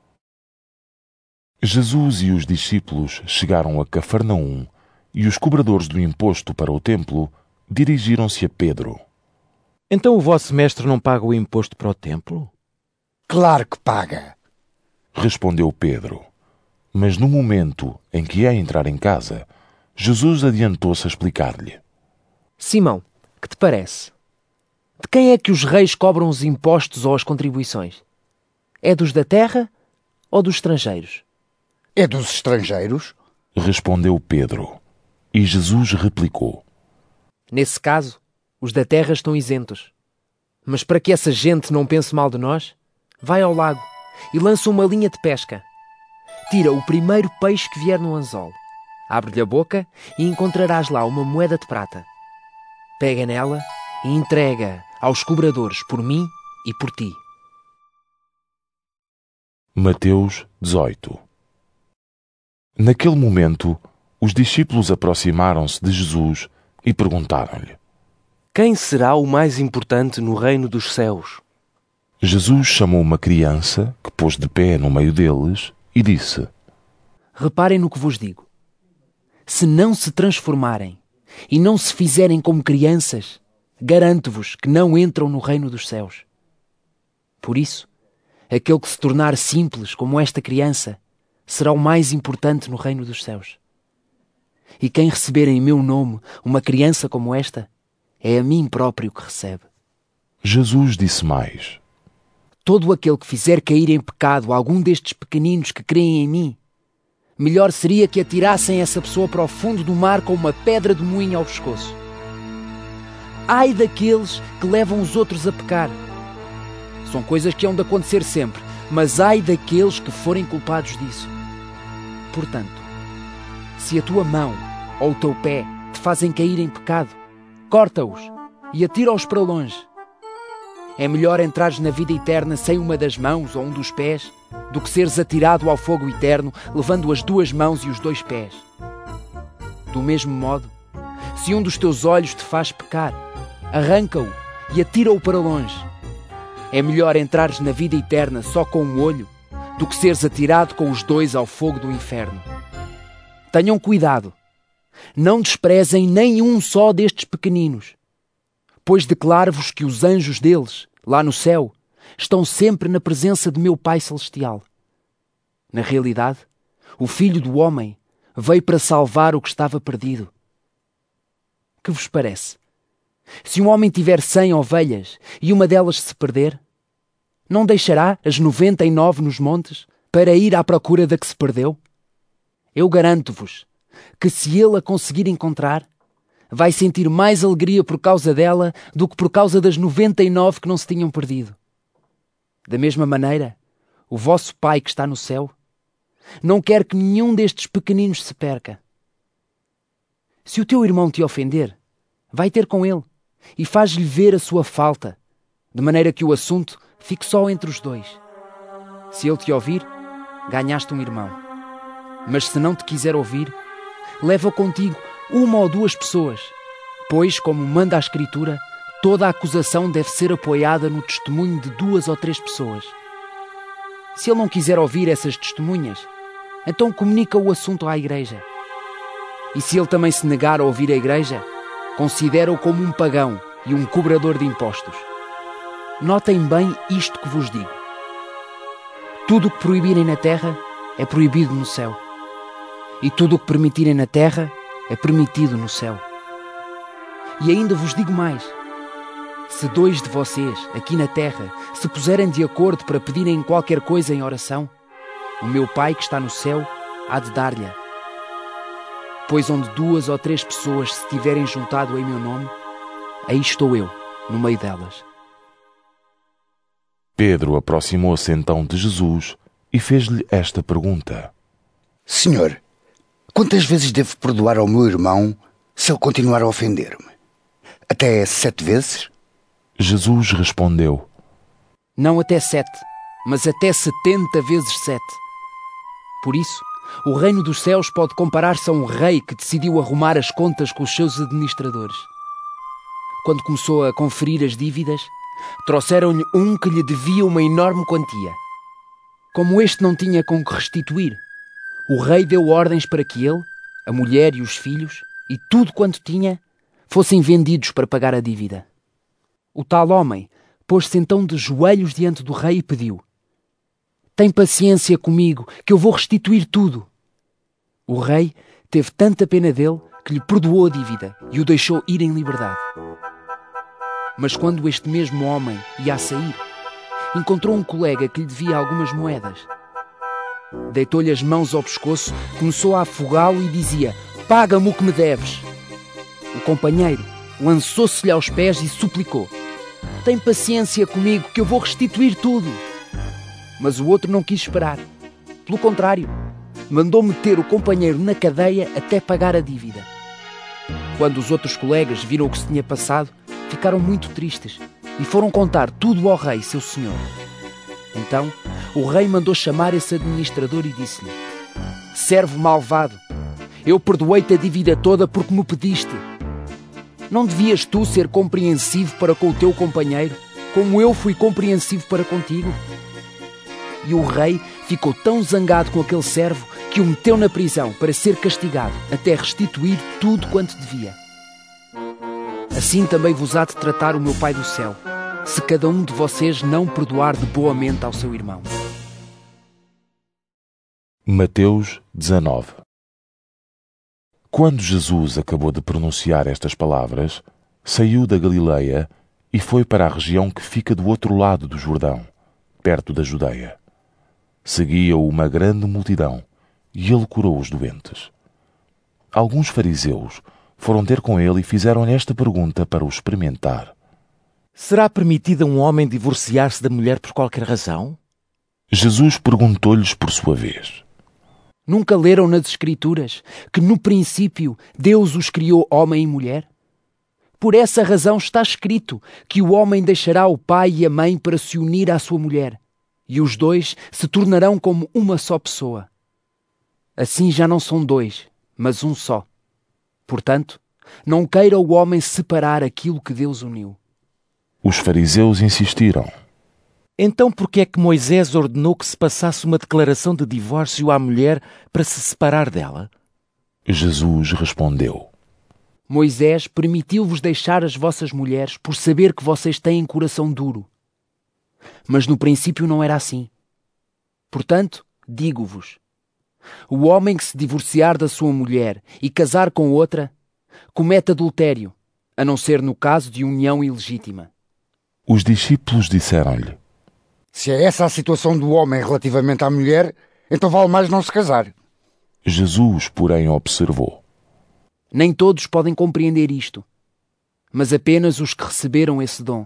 Jesus e os discípulos chegaram a Cafarnaum e os cobradores do imposto para o templo dirigiram-se a Pedro. Então o vosso mestre não paga o imposto para o templo? Claro que paga, respondeu Pedro. Mas no momento em que ia entrar em casa, Jesus adiantou-se a explicar-lhe: Simão, que te parece? De quem é que os reis cobram os impostos ou as contribuições? É dos da terra ou dos estrangeiros? É dos estrangeiros, respondeu Pedro. E Jesus replicou: Nesse caso, os da terra estão isentos. Mas para que essa gente não pense mal de nós, vai ao lago e lança uma linha de pesca. Tira o primeiro peixe que vier no anzol. Abre-lhe a boca e encontrarás lá uma moeda de prata. Pega nela e entrega aos cobradores por mim e por ti. Mateus dezoito. Naquele momento, os discípulos aproximaram-se de Jesus e perguntaram-lhe: Quem será o mais importante no reino dos céus? Jesus chamou uma criança que pôs de pé no meio deles e disse: Reparem no que vos digo. Se não se transformarem e não se fizerem como crianças, garanto-vos que não entram no reino dos céus. Por isso, aquele que se tornar simples como esta criança será o mais importante no reino dos céus. E quem receber em meu nome uma criança como esta, é a mim próprio que recebe. Jesus disse mais: Todo aquele que fizer cair em pecado algum destes pequeninos que creem em mim, melhor seria que atirassem essa pessoa para o fundo do mar com uma pedra de moinho ao pescoço. Ai daqueles que levam os outros a pecar. São coisas que hão de acontecer sempre, mas ai daqueles que forem culpados disso. Portanto, se a tua mão ou o teu pé te fazem cair em pecado, corta-os e atira-os para longe. É melhor entrares na vida eterna sem uma das mãos ou um dos pés, do que seres atirado ao fogo eterno, levando as duas mãos e os dois pés. Do mesmo modo, se um dos teus olhos te faz pecar, arranca-o e atira-o para longe. É melhor entrares na vida eterna só com um olho, do que seres atirado com os dois ao fogo do inferno. Tenham cuidado. Não desprezem nenhum só destes pequeninos, pois declaro-vos que os anjos deles, lá no céu, estão sempre na presença de meu Pai Celestial. Na realidade, o Filho do Homem veio para salvar o que estava perdido. Que vos parece? Se um homem tiver cem ovelhas e uma delas se perder, não deixará as noventa e nove nos montes para ir à procura da que se perdeu? Eu garanto-vos que se ele a conseguir encontrar, vai sentir mais alegria por causa dela do que por causa das noventa e nove que não se tinham perdido. Da mesma maneira, o vosso Pai que está no céu não quer que nenhum destes pequeninos se perca. Se o teu irmão te ofender, vai ter com ele e faz-lhe ver a sua falta, de maneira que o assunto fique só entre os dois. Se ele te ouvir, ganhaste um irmão. Mas se não te quiser ouvir, leva contigo uma ou duas pessoas, pois, como manda a Escritura, toda a acusação deve ser apoiada no testemunho de duas ou três pessoas. Se ele não quiser ouvir essas testemunhas, então comunica o assunto à igreja. E se ele também se negar a ouvir a igreja, considera-o como um pagão e um cobrador de impostos. Notem bem isto que vos digo. Tudo o que proibirem na terra é proibido no céu. E tudo o que permitirem na terra é permitido no céu. E ainda vos digo mais. Se dois de vocês, aqui na terra, se puserem de acordo para pedirem qualquer coisa em oração, o meu Pai que está no céu há de dar-lhe. Pois onde duas ou três pessoas se tiverem juntado em meu nome, aí estou eu, no meio delas. Pedro aproximou-se então de Jesus e fez-lhe esta pergunta: Senhor, quantas vezes devo perdoar ao meu irmão se ele continuar a ofender-me? Até sete vezes? Jesus respondeu: Não até sete, mas até setenta vezes sete. Por isso, o reino dos céus pode comparar-se a um rei que decidiu arrumar as contas com os seus administradores. Quando começou a conferir as dívidas, trouxeram-lhe um que lhe devia uma enorme quantia. Como este não tinha com que restituir, o rei deu ordens para que ele, a mulher e os filhos, e tudo quanto tinha, fossem vendidos para pagar a dívida. O tal homem pôs-se então de joelhos diante do rei e pediu: Tem paciência comigo, que eu vou restituir tudo. O rei teve tanta pena dele que lhe perdoou a dívida e o deixou ir em liberdade. Mas quando este mesmo homem ia a sair, encontrou um colega que lhe devia algumas moedas. Deitou-lhe as mãos ao pescoço, começou a afogá-lo e dizia: paga-me o que me deves. O companheiro lançou-se-lhe aos pés e suplicou: tem paciência comigo que eu vou restituir tudo. Mas o outro não quis esperar. Pelo contrário, mandou meter o companheiro na cadeia até pagar a dívida. Quando os outros colegas viram o que se tinha passado, ficaram muito tristes e foram contar tudo ao rei, seu senhor. Então, o rei mandou chamar esse administrador e disse-lhe: servo malvado, eu perdoei-te a dívida toda porque me pediste. Não devias tu ser compreensivo para com o teu companheiro, como eu fui compreensivo para contigo? E o rei ficou tão zangado com aquele servo que o meteu na prisão para ser castigado, até restituir tudo quanto devia. Assim também vos há de tratar o meu Pai do céu, se cada um de vocês não perdoar de boa mente ao seu irmão. Mateus dezanove. Quando Jesus acabou de pronunciar estas palavras, saiu da Galileia e foi para a região que fica do outro lado do Jordão, perto da Judeia. Seguia-o uma grande multidão e ele curou os doentes. Alguns fariseus foram ter com ele e fizeram-lhe esta pergunta para o experimentar: será permitido a um homem divorciar-se da mulher por qualquer razão? Jesus perguntou-lhes por sua vez: nunca leram nas Escrituras que no princípio Deus os criou homem e mulher? Por essa razão está escrito que o homem deixará o pai e a mãe para se unir à sua mulher, e os dois se tornarão como uma só pessoa. Assim já não são dois, mas um só. Portanto, não queira o homem separar aquilo que Deus uniu. Os fariseus insistiram: então por que é que Moisés ordenou que se passasse uma declaração de divórcio à mulher para se separar dela? Jesus respondeu: Moisés permitiu-vos deixar as vossas mulheres por saber que vocês têm coração duro. Mas no princípio não era assim. Portanto, digo-vos, o homem que se divorciar da sua mulher e casar com outra, comete adultério, a não ser no caso de união ilegítima. Os discípulos disseram-lhe: se é essa a situação do homem relativamente à mulher, então vale mais não se casar. Jesus, porém, observou: nem todos podem compreender isto, mas apenas os que receberam esse dom.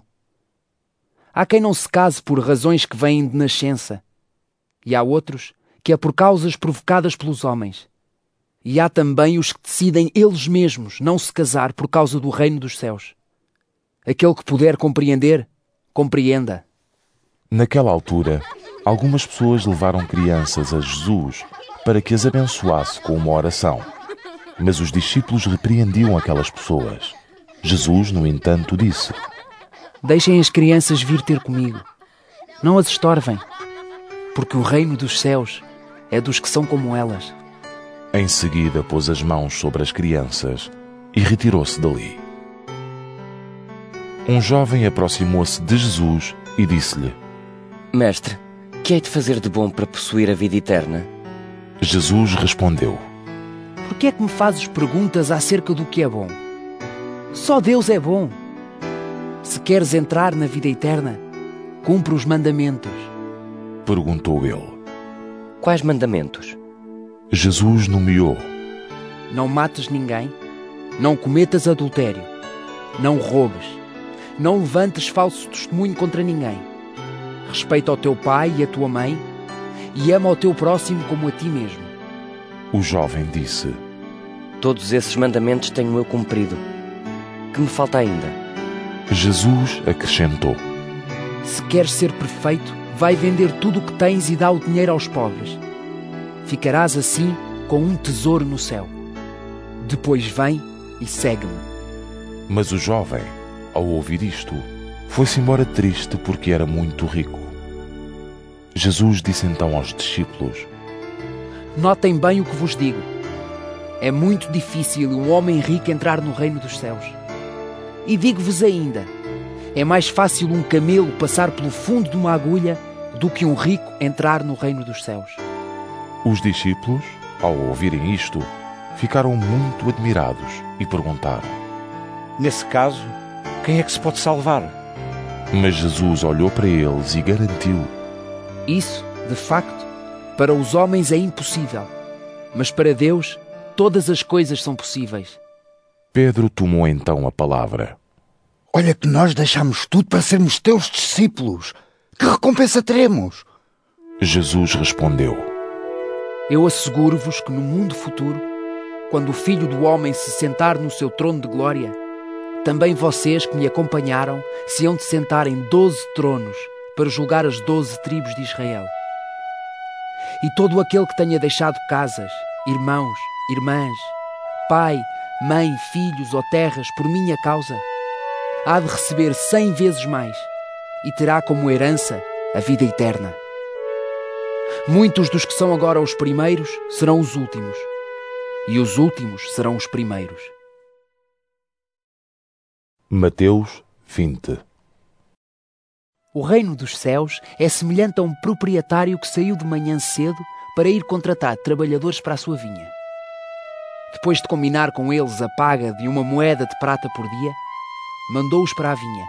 Há quem não se case por razões que vêm de nascença, e há outros que é por causas provocadas pelos homens. E há também os que decidem eles mesmos não se casar por causa do reino dos céus. Aquele que puder compreender, compreenda. Naquela altura, algumas pessoas levaram crianças a Jesus para que as abençoasse com uma oração. Mas os discípulos repreendiam aquelas pessoas. Jesus, no entanto, disse: deixem as crianças vir ter comigo. Não as estorvem, porque o reino dos céus é dos que são como elas. Em seguida, pôs as mãos sobre as crianças e retirou-se dali. Um jovem aproximou-se de Jesus e disse-lhe: Mestre, que hei de fazer de bom para possuir a vida eterna? Jesus respondeu: por que é que me fazes perguntas acerca do que é bom? Só Deus é bom. Se queres entrar na vida eterna, cumpre os mandamentos. Perguntou ele: quais mandamentos? Jesus nomeou: não mates ninguém, não cometas adultério, não roubes, não levantes falso testemunho contra ninguém, respeita o teu pai e a tua mãe e ama o teu próximo como a ti mesmo. O jovem disse: todos esses mandamentos tenho eu cumprido. Que me falta ainda? Jesus acrescentou: se queres ser perfeito, vai vender tudo o que tens e dá o dinheiro aos pobres. Ficarás assim com um tesouro no céu. Depois vem e segue-me. Mas o jovem, ao ouvir isto, foi-se embora triste porque era muito rico. Jesus disse então aos discípulos: notem bem o que vos digo. É muito difícil um homem rico entrar no reino dos céus. E digo-vos ainda, é mais fácil um camelo passar pelo fundo de uma agulha do que um rico entrar no reino dos céus. Os discípulos, ao ouvirem isto, ficaram muito admirados e perguntaram: nesse caso, quem é que se pode salvar? Mas Jesus olhou para eles e garantiu: Isso, de facto, para os homens é impossível, mas para Deus todas as coisas são possíveis. Pedro tomou então a palavra. Olha que nós deixamos tudo para sermos teus discípulos. Que recompensa teremos? Jesus respondeu: Eu asseguro-vos que no mundo futuro, quando o Filho do Homem se sentar no seu trono de glória, também vocês que me acompanharam se hão de sentar em doze tronos para julgar as doze tribos de Israel. E todo aquele que tenha deixado casas, irmãos, irmãs, pai, mãe, filhos ou terras por minha causa, há de receber cem vezes mais e terá como herança a vida eterna. Muitos dos que são agora os primeiros serão os últimos, e os últimos serão os primeiros. Mateus vinte. O reino dos céus é semelhante a um proprietário que saiu de manhã cedo para ir contratar trabalhadores para a sua vinha. Depois de combinar com eles a paga de uma moeda de prata por dia, mandou-os para a vinha.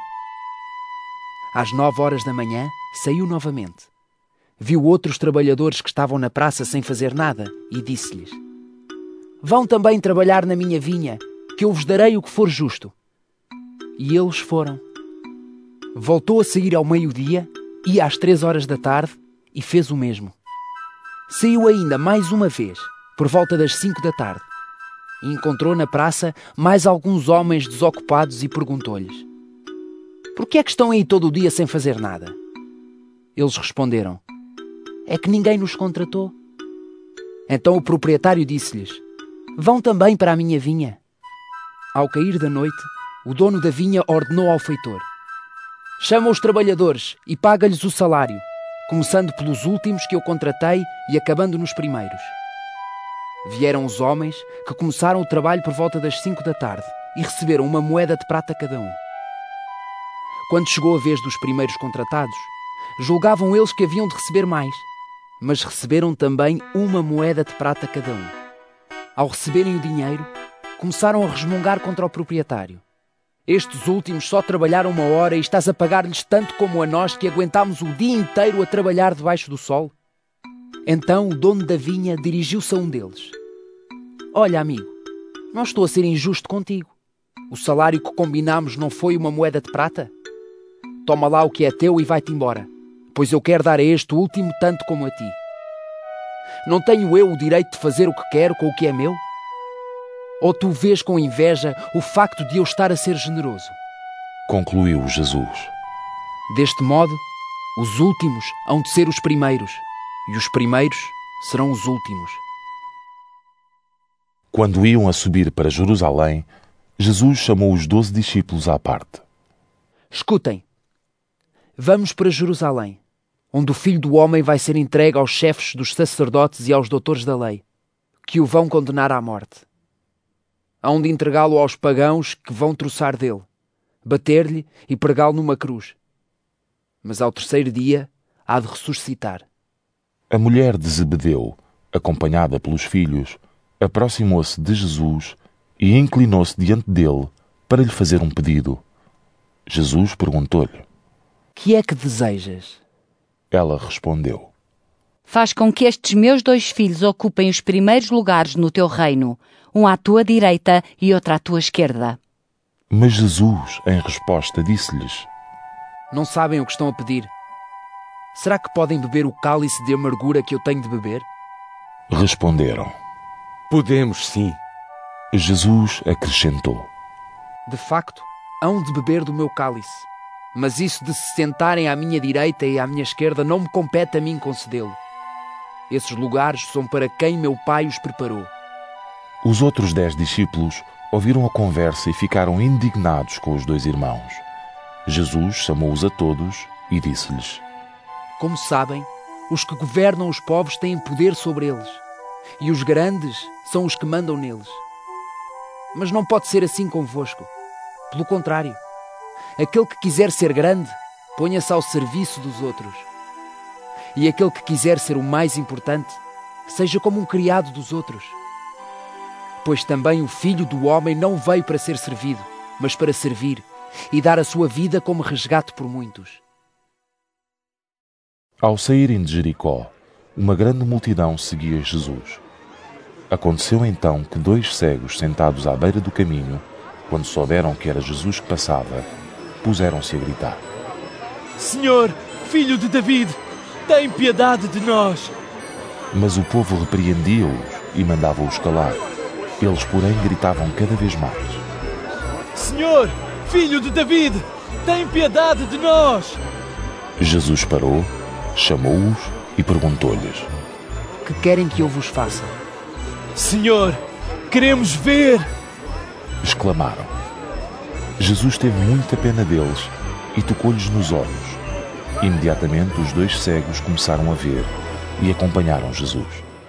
Às nove horas da manhã, saiu novamente. Viu outros trabalhadores que estavam na praça sem fazer nada e disse-lhes: Vão também trabalhar na minha vinha, que eu vos darei o que for justo. E eles foram. Voltou a sair ao meio-dia e às três horas da tarde e fez o mesmo. Saiu ainda mais uma vez, por volta das cinco da tarde, e encontrou na praça mais alguns homens desocupados e perguntou-lhes: Por que é que estão aí todo o dia sem fazer nada? Eles responderam: É que ninguém nos contratou. Então o proprietário disse-lhes: Vão também para a minha vinha. Ao cair da noite, o dono da vinha ordenou ao feitor: Chama os trabalhadores e paga-lhes o salário, começando pelos últimos que eu contratei e acabando nos primeiros. Vieram os homens, que começaram o trabalho por volta das cinco da tarde e receberam uma moeda de prata cada um. Quando chegou a vez dos primeiros contratados, julgavam eles que haviam de receber mais, mas receberam também uma moeda de prata cada um. Ao receberem o dinheiro, começaram a resmungar contra o proprietário: Estes últimos só trabalharam uma hora e estás a pagar-lhes tanto como a nós que aguentámos o dia inteiro a trabalhar debaixo do sol? Então o dono da vinha dirigiu-se a um deles: Olha, amigo, não estou a ser injusto contigo. O salário que combinámos não foi uma moeda de prata? Toma lá o que é teu e vai-te embora, pois eu quero dar a este último tanto como a ti. Não tenho eu o direito de fazer o que quero com o que é meu? Ou tu vês com inveja o facto de eu estar a ser generoso? Concluiu Jesus. Deste modo, os últimos hão de ser os primeiros, e os primeiros serão os últimos. Quando iam a subir para Jerusalém, Jesus chamou os doze discípulos à parte. Escutem, vamos para Jerusalém, onde o Filho do Homem vai ser entregue aos chefes dos sacerdotes e aos doutores da lei, que o vão condenar à morte. Hão de entregá-lo aos pagãos, que vão troçar dele, bater-lhe e pregá-lo numa cruz. Mas ao terceiro dia há de ressuscitar. A mulher de Zebedeu, acompanhada pelos filhos, aproximou-se de Jesus e inclinou-se diante dele para lhe fazer um pedido. Jesus perguntou-lhe: Que é que desejas? Ela respondeu: Faz com que estes meus dois filhos ocupem os primeiros lugares no teu reino, um à tua direita e outro à tua esquerda. Mas Jesus, em resposta, disse-lhes: Não sabem o que estão a pedir. Será que podem beber o cálice de amargura que eu tenho de beber? Responderam: Podemos, sim. Jesus acrescentou: De facto, hão de beber do meu cálice, mas isso de se sentarem à minha direita e à minha esquerda não me compete a mim concedê-lo. Esses lugares são para quem meu Pai os preparou. Os outros dez discípulos ouviram a conversa e ficaram indignados com os dois irmãos. Jesus chamou-os a todos e disse-lhes: Como sabem, os que governam os povos têm poder sobre eles, e os grandes são os que mandam neles. Mas não pode ser assim convosco. Pelo contrário, aquele que quiser ser grande, ponha-se ao serviço dos outros. E aquele que quiser ser o mais importante, seja como um criado dos outros. Pois também o Filho do Homem não veio para ser servido, mas para servir e dar a sua vida como resgate por muitos. Ao saírem de Jericó, uma grande multidão seguia Jesus. Aconteceu então que dois cegos sentados à beira do caminho, quando souberam que era Jesus que passava, puseram-se a gritar: Senhor, filho de David, tem piedade de nós. Mas o povo repreendia-os e mandava-os calar. Eles, porém, gritavam cada vez mais: Senhor, filho de David, tem piedade de nós. Jesus parou, chamou-os e perguntou-lhes: Que querem que eu vos faça? Senhor, queremos ver. Exclamaram. Jesus teve muita pena deles e tocou-lhes nos olhos. Imediatamente os dois cegos começaram a ver e acompanharam Jesus.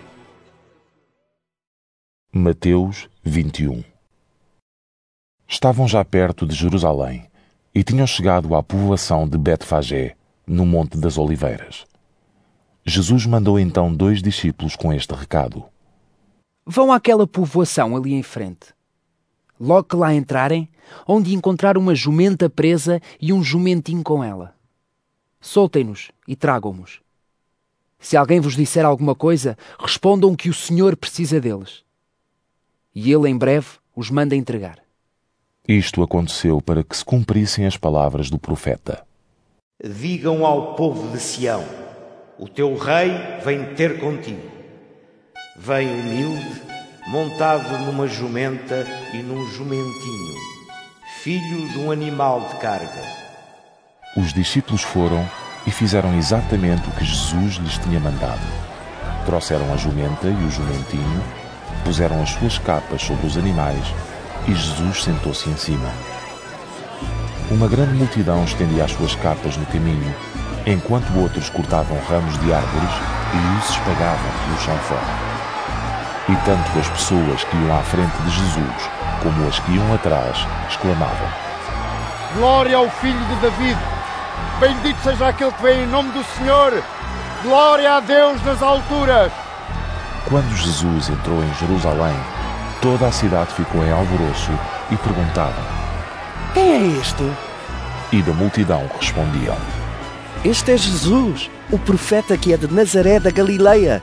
Mateus vinte e um. Estavam já perto de Jerusalém e tinham chegado à povoação de Betfagé, no Monte das Oliveiras. Jesus mandou então dois discípulos com este recado: Vão àquela povoação ali em frente. Logo que lá entrarem, hão de encontrar uma jumenta presa e um jumentinho com ela. Soltem-nos e tragam-nos. Se alguém vos disser alguma coisa, respondam que o Senhor precisa deles. E ele em breve os manda entregar. Isto aconteceu para que se cumprissem as palavras do profeta: Digam ao povo de Sião: o teu rei vem ter contigo. Vem humilde, montado numa jumenta e num jumentinho, filho de um animal de carga. Os discípulos foram e fizeram exatamente o que Jesus lhes tinha mandado. Trouxeram a jumenta e o jumentinho, puseram as suas capas sobre os animais e Jesus sentou-se em cima. Uma grande multidão estendia as suas capas no caminho, enquanto outros cortavam ramos de árvores e os espalhavam pelo chão fora. E tanto as pessoas que iam à frente de Jesus como as que iam atrás exclamavam: Glória ao Filho de David! Bendito seja aquele que vem em nome do Senhor! Glória a Deus nas alturas! Quando Jesus entrou em Jerusalém, toda a cidade ficou em alvoroço e perguntavam: Quem é este? E da multidão respondiam: Este é Jesus, o profeta que é de Nazaré da Galileia.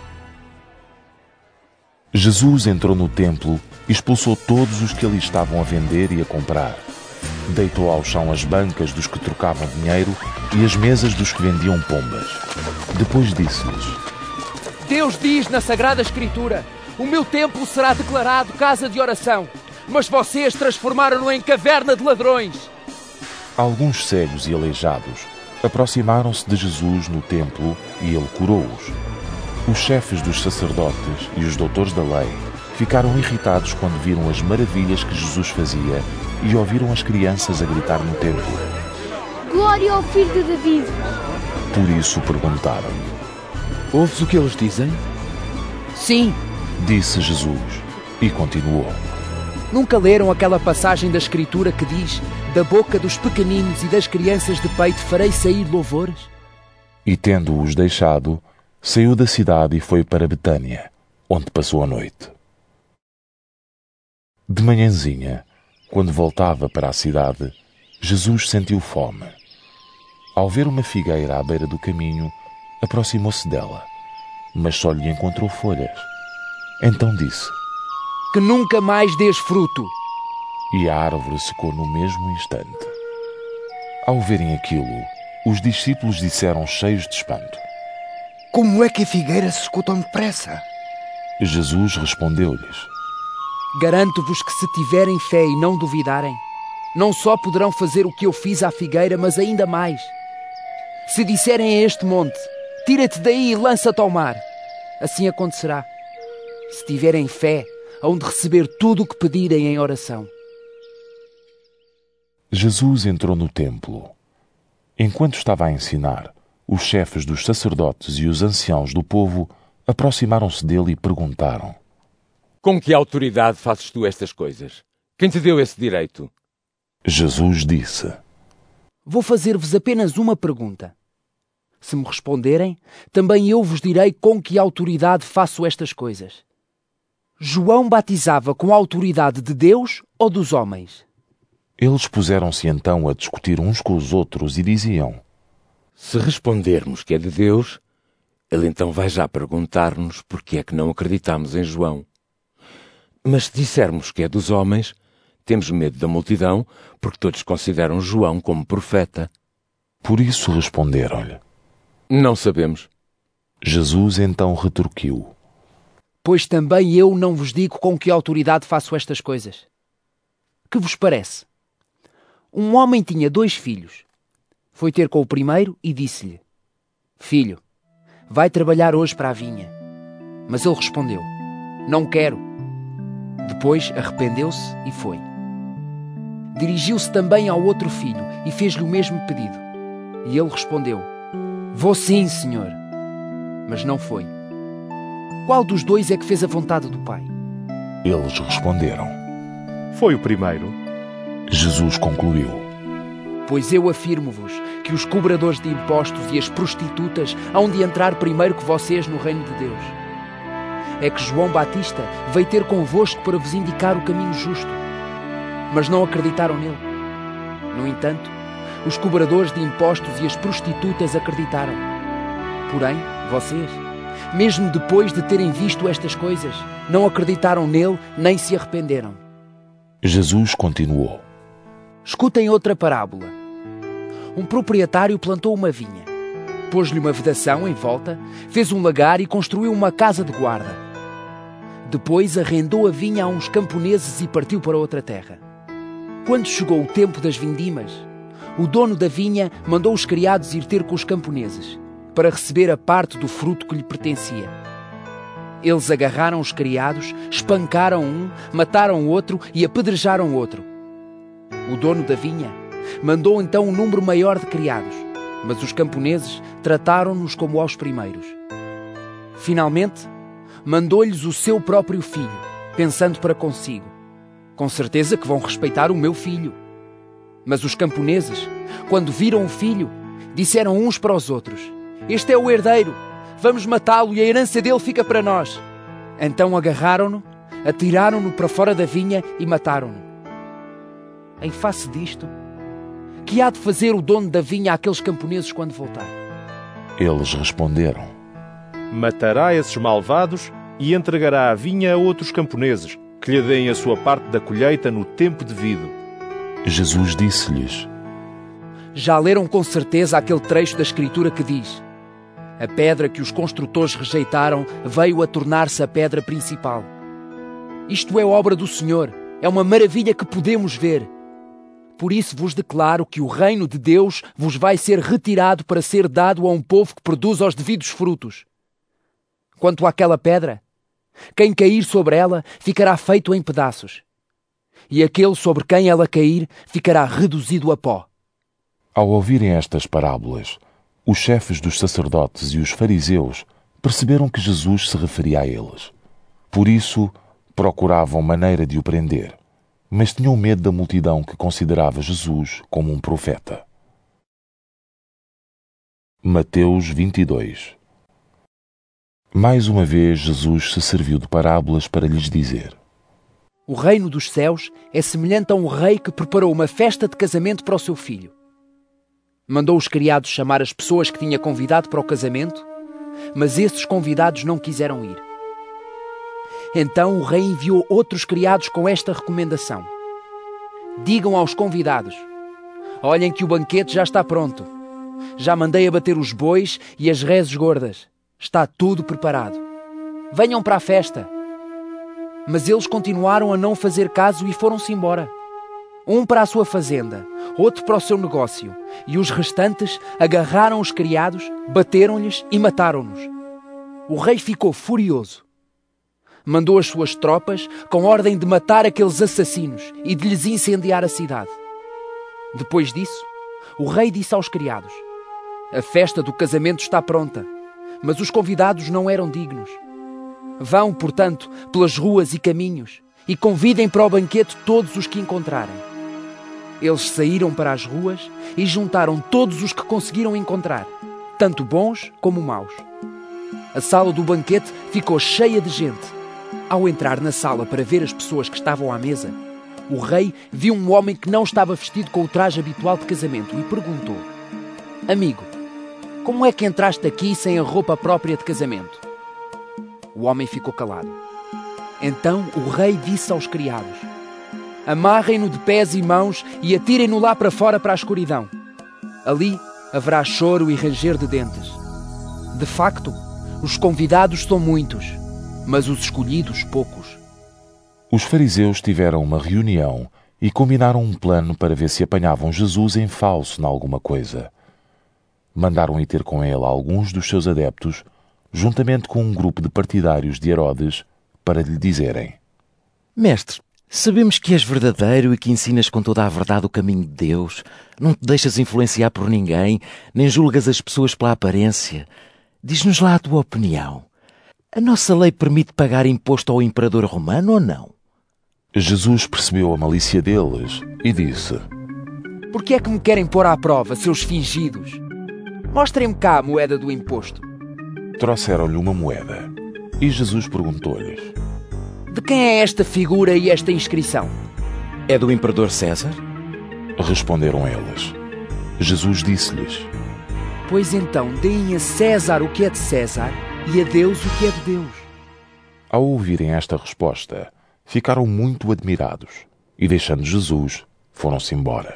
Jesus entrou no templo e expulsou todos os que ali estavam a vender e a comprar. Deitou ao chão as bancas dos que trocavam dinheiro e as mesas dos que vendiam pombas. Depois disse-lhes: Deus diz na Sagrada Escritura: O meu templo será declarado casa de oração, mas vocês transformaram-no em caverna de ladrões. Alguns cegos e aleijados aproximaram-se de Jesus no templo e ele curou-os. Os chefes dos sacerdotes e os doutores da lei ficaram irritados quando viram as maravilhas que Jesus fazia e ouviram as crianças a gritar no templo: Glória ao Filho de David! Por isso perguntaram: Ouves o que eles dizem? Sim, disse Jesus e continuou: Nunca leram aquela passagem da Escritura que diz: Da boca dos pequeninos e das crianças de peito farei sair louvores? E tendo-os deixado, saiu da cidade e foi para Betânia, onde passou a noite. De manhãzinha, quando voltava para a cidade, Jesus sentiu fome. Ao ver uma figueira à beira do caminho, aproximou-se dela, mas só lhe encontrou folhas. Então disse: Que nunca mais dês fruto. E a árvore secou no mesmo instante. Ao verem aquilo, os discípulos disseram cheios de espanto: Como é que a figueira secou tão depressa? Jesus respondeu-lhes: Garanto-vos que se tiverem fé e não duvidarem, não só poderão fazer o que eu fiz à figueira, mas ainda mais. Se disserem a este monte: Tira-te daí e lança-te ao mar, assim acontecerá. Se tiverem fé, hão de receber tudo o que pedirem em oração. Jesus entrou no templo. Enquanto estava a ensinar, os chefes dos sacerdotes e os anciãos do povo aproximaram-se dele e perguntaram: Com que autoridade fazes tu estas coisas? Quem te deu esse direito? Jesus disse: Vou fazer-vos apenas uma pergunta. Se me responderem, também eu vos direi com que autoridade faço estas coisas. João batizava com a autoridade de Deus ou dos homens? Eles puseram-se então a discutir uns com os outros e diziam: Se respondermos que é de Deus, ele então vai já perguntar-nos por que é que não acreditamos em João. Mas se dissermos que é dos homens, temos medo da multidão, porque todos consideram João como profeta. Por isso responderam-lhe: Não sabemos. Jesus então retorquiu: Pois também eu não vos digo com que autoridade faço estas coisas. Que vos parece? Um homem tinha dois filhos. Foi ter com o primeiro e disse-lhe: Filho, vai trabalhar hoje para a vinha. Mas ele respondeu: Não quero. Depois arrependeu-se e foi. Dirigiu-se também ao outro filho e fez-lhe o mesmo pedido. E ele respondeu: Vou sim, senhor. Mas não foi. Qual dos dois é que fez a vontade do Pai? Eles responderam: Foi o primeiro. Jesus concluiu: Pois eu afirmo-vos que os cobradores de impostos e as prostitutas hão de entrar primeiro que vocês no reino de Deus. É que João Batista veio ter convosco para vos indicar o caminho justo, mas não acreditaram nele. No entanto, os cobradores de impostos e as prostitutas acreditaram. Porém, vocês, mesmo depois de terem visto estas coisas, não acreditaram nele nem se arrependeram. Jesus continuou: Escutem outra parábola. Um proprietário plantou uma vinha, pôs-lhe uma vedação em volta, fez um lagar e construiu uma casa de guarda. Depois arrendou a vinha a uns camponeses e partiu para outra terra. Quando chegou o tempo das vindimas, o dono da vinha mandou os criados ir ter com os camponeses, para receber a parte do fruto que lhe pertencia. Eles agarraram os criados, espancaram um, mataram o outro e apedrejaram o outro. O dono da vinha mandou então um número maior de criados, mas os camponeses trataram-nos como aos primeiros. Finalmente, mandou-lhes o seu próprio filho, pensando para consigo: com certeza que vão respeitar o meu filho. Mas os camponeses, quando viram o filho, disseram uns para os outros: Este é o herdeiro, vamos matá-lo e a herança dele fica para nós. Então agarraram-no, atiraram-no para fora da vinha e mataram-no. Em face disto, que há de fazer o dono da vinha àqueles camponeses quando voltar? Eles responderam: Matará esses malvados e entregará a vinha a outros camponeses, que lhe deem a sua parte da colheita no tempo devido. Jesus disse-lhes: Já leram com certeza aquele trecho da Escritura que diz: A pedra que os construtores rejeitaram veio a tornar-se a pedra principal. Isto é obra do Senhor, é uma maravilha que podemos ver. Por isso vos declaro que o reino de Deus vos vai ser retirado para ser dado a um povo que produz os devidos frutos. Quanto àquela pedra, quem cair sobre ela ficará feito em pedaços, e aquele sobre quem ela cair ficará reduzido a pó. Ao ouvirem estas parábolas, os chefes dos sacerdotes e os fariseus perceberam que Jesus se referia a eles. Por isso, procuravam maneira de o prender, mas tinham medo da multidão que considerava Jesus como um profeta. Mateus vinte e dois. Mais uma vez Jesus se serviu de parábolas para lhes dizer: O reino dos céus é semelhante a um rei que preparou uma festa de casamento para o seu filho. Mandou os criados chamar as pessoas que tinha convidado para o casamento, mas esses convidados não quiseram ir. Então o rei enviou outros criados com esta recomendação: Digam aos convidados: Olhem que o banquete já está pronto. Já mandei abater os bois e as reses gordas. Está tudo preparado. Venham para a festa. Mas eles continuaram a não fazer caso e foram-se embora. Um para a sua fazenda, outro para o seu negócio, e os restantes agarraram os criados, bateram-lhes e mataram-nos. O rei ficou furioso. Mandou as suas tropas com ordem de matar aqueles assassinos e de lhes incendiar a cidade. Depois disso, o rei disse aos criados: A festa do casamento está pronta, mas os convidados não eram dignos. Vão, portanto, pelas ruas e caminhos e convidem para o banquete todos os que encontrarem. Eles saíram para as ruas e juntaram todos os que conseguiram encontrar, tanto bons como maus. A sala do banquete ficou cheia de gente. Ao entrar na sala para ver as pessoas que estavam à mesa, o rei viu um homem que não estava vestido com o traje habitual de casamento e perguntou: Amigo, como é que entraste aqui sem a roupa própria de casamento? O homem ficou calado. Então o rei disse aos criados: Amarrem-no de pés e mãos e atirem-no lá para fora para a escuridão. Ali haverá choro e ranger de dentes. De facto, os convidados são muitos, mas os escolhidos poucos. Os fariseus tiveram uma reunião e combinaram um plano para ver se apanhavam Jesus em falso em alguma coisa. Mandaram ir ter com ele alguns dos seus adeptos, juntamente com um grupo de partidários de Herodes, para lhe dizerem: Mestre, sabemos que és verdadeiro e que ensinas com toda a verdade o caminho de Deus. Não te deixas influenciar por ninguém, nem julgas as pessoas pela aparência. Diz-nos lá a tua opinião. A nossa lei permite pagar imposto ao imperador romano ou não? Jesus percebeu a malícia deles e disse: Por que é que me querem pôr à prova, seus fingidos? Mostrem-me cá a moeda do imposto. Trouxeram-lhe uma moeda e Jesus perguntou-lhes: De quem é esta figura e esta inscrição? É do imperador César? Responderam eles. Jesus disse-lhes: Pois então, deem a César o que é de César e a Deus o que é de Deus. Ao ouvirem esta resposta, ficaram muito admirados e, deixando Jesus, foram-se embora.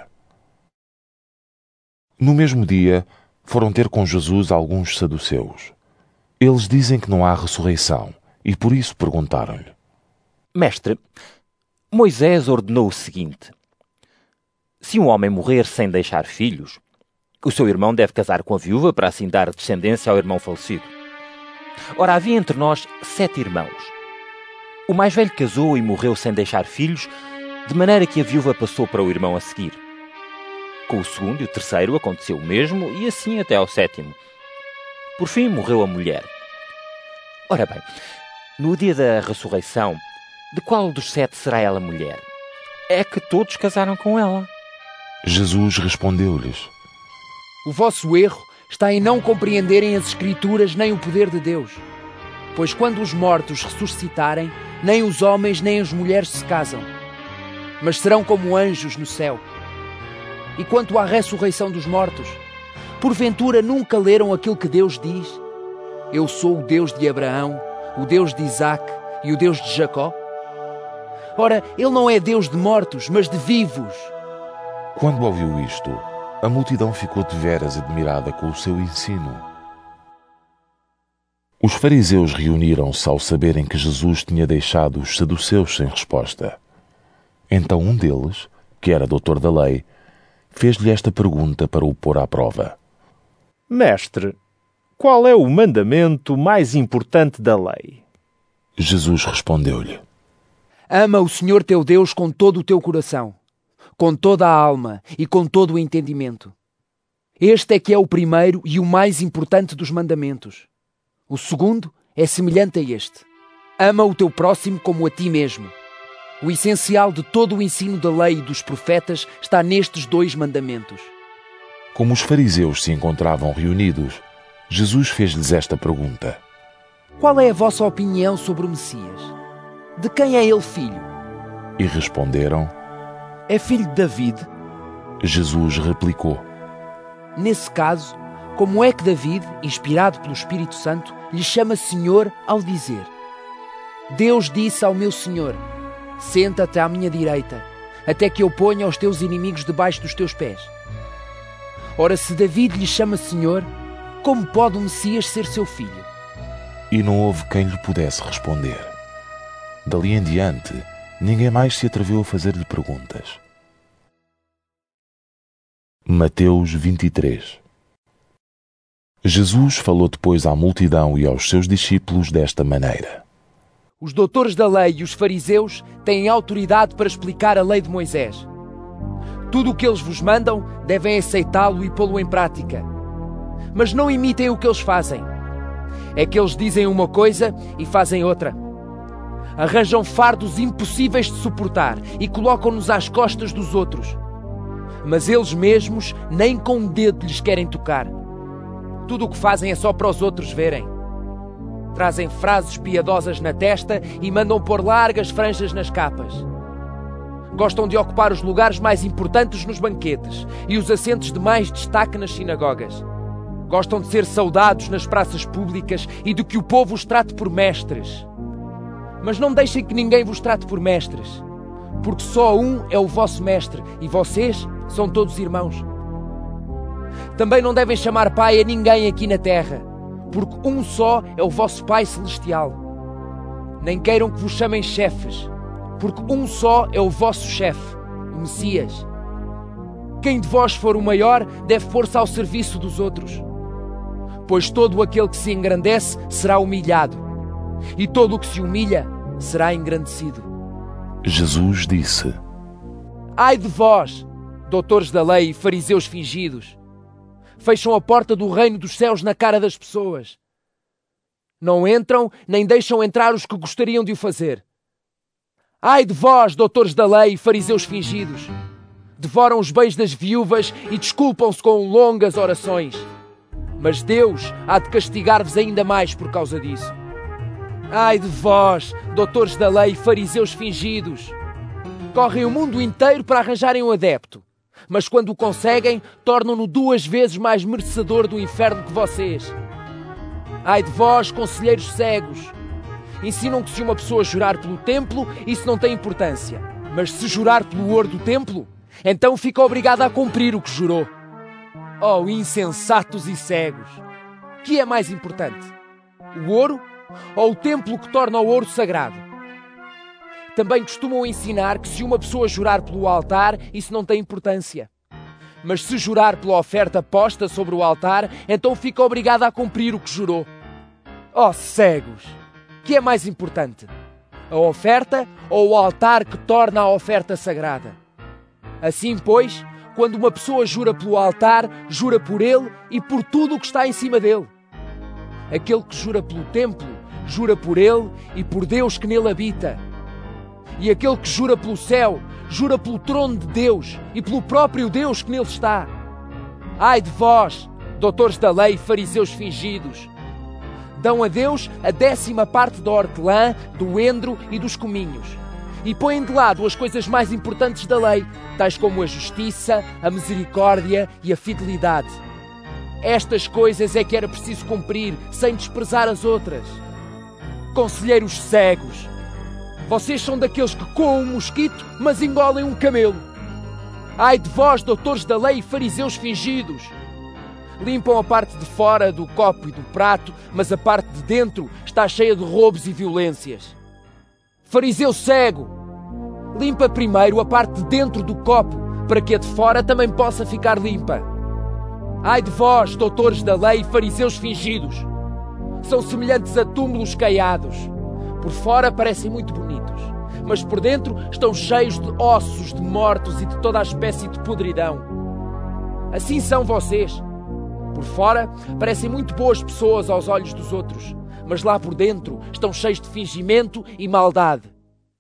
No mesmo dia, foram ter com Jesus alguns saduceus. Eles dizem que não há ressurreição e por isso perguntaram-lhe: Mestre, Moisés ordenou o seguinte: se um homem morrer sem deixar filhos, o seu irmão deve casar com a viúva para assim dar descendência ao irmão falecido. Ora, havia entre nós sete irmãos. O mais velho casou e morreu sem deixar filhos, de maneira que a viúva passou para o irmão a seguir. Com o segundo e o terceiro aconteceu o mesmo, e assim até ao sétimo. Por fim, morreu a mulher. Ora bem, no dia da ressurreição, de qual dos sete será ela mulher? É que todos casaram com ela. Jesus respondeu-lhes: O vosso erro está em não compreenderem as Escrituras nem o poder de Deus. Pois quando os mortos ressuscitarem, nem os homens nem as mulheres se casam, mas serão como anjos no céu. E quanto à ressurreição dos mortos, porventura nunca leram aquilo que Deus diz? Eu sou o Deus de Abraão, o Deus de Isaque e o Deus de Jacó? Ora, ele não é Deus de mortos, mas de vivos. Quando ouviu isto, a multidão ficou deveras admirada com o seu ensino. Os fariseus reuniram-se ao saberem que Jesus tinha deixado os saduceus sem resposta. Então um deles, que era doutor da lei, fez-lhe esta pergunta para o pôr à prova: Mestre, qual é o mandamento mais importante da lei? Jesus respondeu-lhe: Ama o Senhor teu Deus com todo o teu coração, com toda a alma e com todo o entendimento. Este é que é o primeiro e o mais importante dos mandamentos. O segundo é semelhante a este: ama o teu próximo como a ti mesmo. O essencial de todo o ensino da lei e dos profetas está nestes dois mandamentos. Como os fariseus se encontravam reunidos, Jesus fez-lhes esta pergunta: Qual é a vossa opinião sobre o Messias? De quem é ele filho? E responderam: É filho de David. Jesus replicou: Nesse caso, como é que David, inspirado pelo Espírito Santo, lhe chama Senhor ao dizer: Deus disse ao meu Senhor: Senta-te à minha direita, até que eu ponha os teus inimigos debaixo dos teus pés. Ora, se David lhe chama Senhor, como pode o Messias ser seu filho? E não houve quem lhe pudesse responder. Dali em diante, ninguém mais se atreveu a fazer-lhe perguntas. Mateus vinte e três. Jesus falou depois à multidão e aos seus discípulos desta maneira: Os doutores da lei e os fariseus têm autoridade para explicar a lei de Moisés. Tudo o que eles vos mandam, devem aceitá-lo e pô-lo em prática. Mas não imitem o que eles fazem. É que eles dizem uma coisa e fazem outra. Arranjam fardos impossíveis de suportar e colocam-nos às costas dos outros. Mas eles mesmos nem com um dedo lhes querem tocar. Tudo o que fazem é só para os outros verem. Trazem frases piadosas na testa e mandam pôr largas franjas nas capas. Gostam de ocupar os lugares mais importantes nos banquetes e os assentos de mais destaque nas sinagogas. Gostam de ser saudados nas praças públicas e de que o povo os trate por mestres. Mas não deixem que ninguém vos trate por mestres, porque só um é o vosso mestre e vocês são todos irmãos. Também não devem chamar pai a ninguém aqui na terra, porque um só é o vosso Pai Celestial. Nem queiram que vos chamem chefes, porque um só é o vosso chefe, o Messias. Quem de vós for o maior deve pôr-se ao serviço dos outros. Pois todo aquele que se engrandece será humilhado, e todo o que se humilha será engrandecido. Jesus disse: Ai de vós, doutores da lei e fariseus fingidos! Fecham a porta do reino dos céus na cara das pessoas. Não entram, nem deixam entrar os que gostariam de o fazer. Ai de vós, doutores da lei e fariseus fingidos! Devoram os bens das viúvas e desculpam-se com longas orações. Mas Deus há de castigar-vos ainda mais por causa disso. Ai de vós, doutores da lei e fariseus fingidos! Correm o mundo inteiro para arranjarem um adepto, mas quando o conseguem, tornam-no duas vezes mais merecedor do inferno que vocês. Ai de vós, conselheiros cegos! Ensinam que se uma pessoa jurar pelo templo, isso não tem importância. Mas se jurar pelo ouro do templo, então fica obrigada a cumprir o que jurou. Oh, insensatos e cegos! Que é mais importante? O ouro ou o templo que torna o ouro sagrado? Também costumam ensinar que se uma pessoa jurar pelo altar, isso não tem importância. Mas se jurar pela oferta posta sobre o altar, então fica obrigada a cumprir o que jurou. Oh, cegos! Que é mais importante? A oferta ou o altar que torna a oferta sagrada? Assim, pois, quando uma pessoa jura pelo altar, jura por ele e por tudo o que está em cima dele. Aquele que jura pelo templo, jura por ele e por Deus que nele habita. E aquele que jura pelo céu, jura pelo trono de Deus e pelo próprio Deus que nele está. Ai de vós, doutores da lei e fariseus fingidos! Dão a Deus a décima parte da hortelã, do endro e dos cominhos. E põem de lado as coisas mais importantes da lei, tais como a justiça, a misericórdia e a fidelidade. Estas coisas é que era preciso cumprir, sem desprezar as outras. Conselheiros cegos! Vocês são daqueles que coam um mosquito, mas engolem um camelo. Ai de vós, doutores da lei e fariseus fingidos! Limpam a parte de fora do copo e do prato, mas a parte de dentro está cheia de roubos e violências. Fariseu cego! Limpa primeiro a parte de dentro do copo, para que a de fora também possa ficar limpa. Ai de vós, doutores da lei e fariseus fingidos! São semelhantes a túmulos caiados. Por fora parecem muito bonitos, mas por dentro estão cheios de ossos de mortos e de toda a espécie de podridão. Assim são vocês. Por fora parecem muito boas pessoas aos olhos dos outros, mas lá por dentro estão cheios de fingimento e maldade.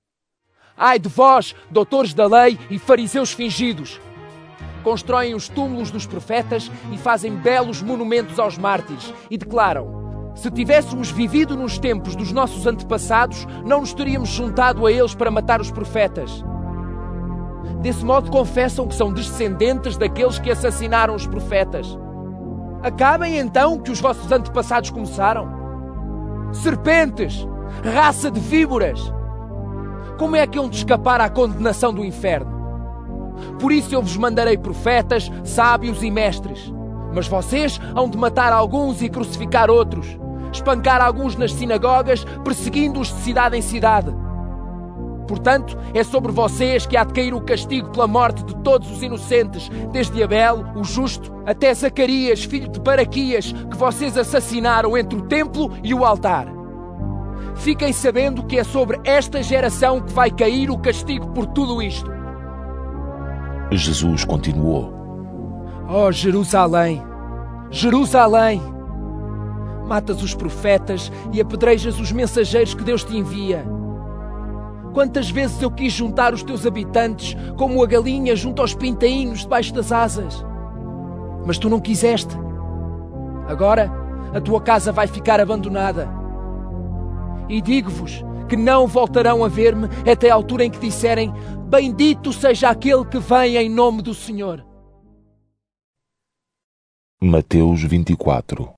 Ai de vós, doutores da lei e fariseus fingidos! Constroem os túmulos dos profetas e fazem belos monumentos aos mártires e declaram: se tivéssemos vivido nos tempos dos nossos antepassados, não nos teríamos juntado a eles para matar os profetas. Desse modo confessam que são descendentes daqueles que assassinaram os profetas. Acabem então que os vossos antepassados começaram. Serpentes! Raça de víboras! Como é que hão de escapar à condenação do inferno? Por isso eu vos mandarei profetas, sábios e mestres. Mas vocês hão de matar alguns e crucificar outros, espancar alguns nas sinagogas, perseguindo-os de cidade em cidade. Portanto, é sobre vocês que há de cair o castigo pela morte de todos os inocentes, desde Abel, o justo, até Zacarias, filho de Baraquias, que vocês assassinaram entre o templo e o altar. Fiquem sabendo que é sobre esta geração que vai cair o castigo por tudo isto. Jesus continuou: Oh, Jerusalém! Jerusalém! Matas os profetas e apedrejas os mensageiros que Deus te envia. Quantas vezes eu quis juntar os teus habitantes como a galinha junto aos pintainhos debaixo das asas. Mas tu não quiseste. Agora a tua casa vai ficar abandonada. E digo-vos que não voltarão a ver-me até a altura em que disserem: bendito seja aquele que vem em nome do Senhor. Mateus vinte e quatro.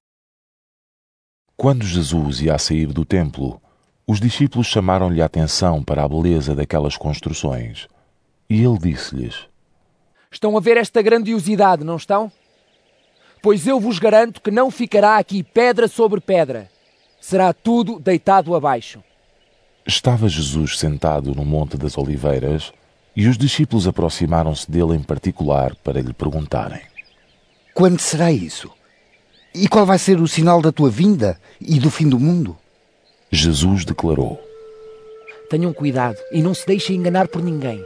Quando Jesus ia a sair do templo, os discípulos chamaram-lhe a atenção para a beleza daquelas construções. E ele disse-lhes: Estão a ver esta grandiosidade, não estão? Pois eu vos garanto que não ficará aqui pedra sobre pedra. Será tudo deitado abaixo. Estava Jesus sentado no Monte das Oliveiras e os discípulos aproximaram-se dele em particular para lhe perguntarem: Quando será isso? E qual vai ser o sinal da tua vinda e do fim do mundo? Jesus declarou: Tenham cuidado e não se deixem enganar por ninguém.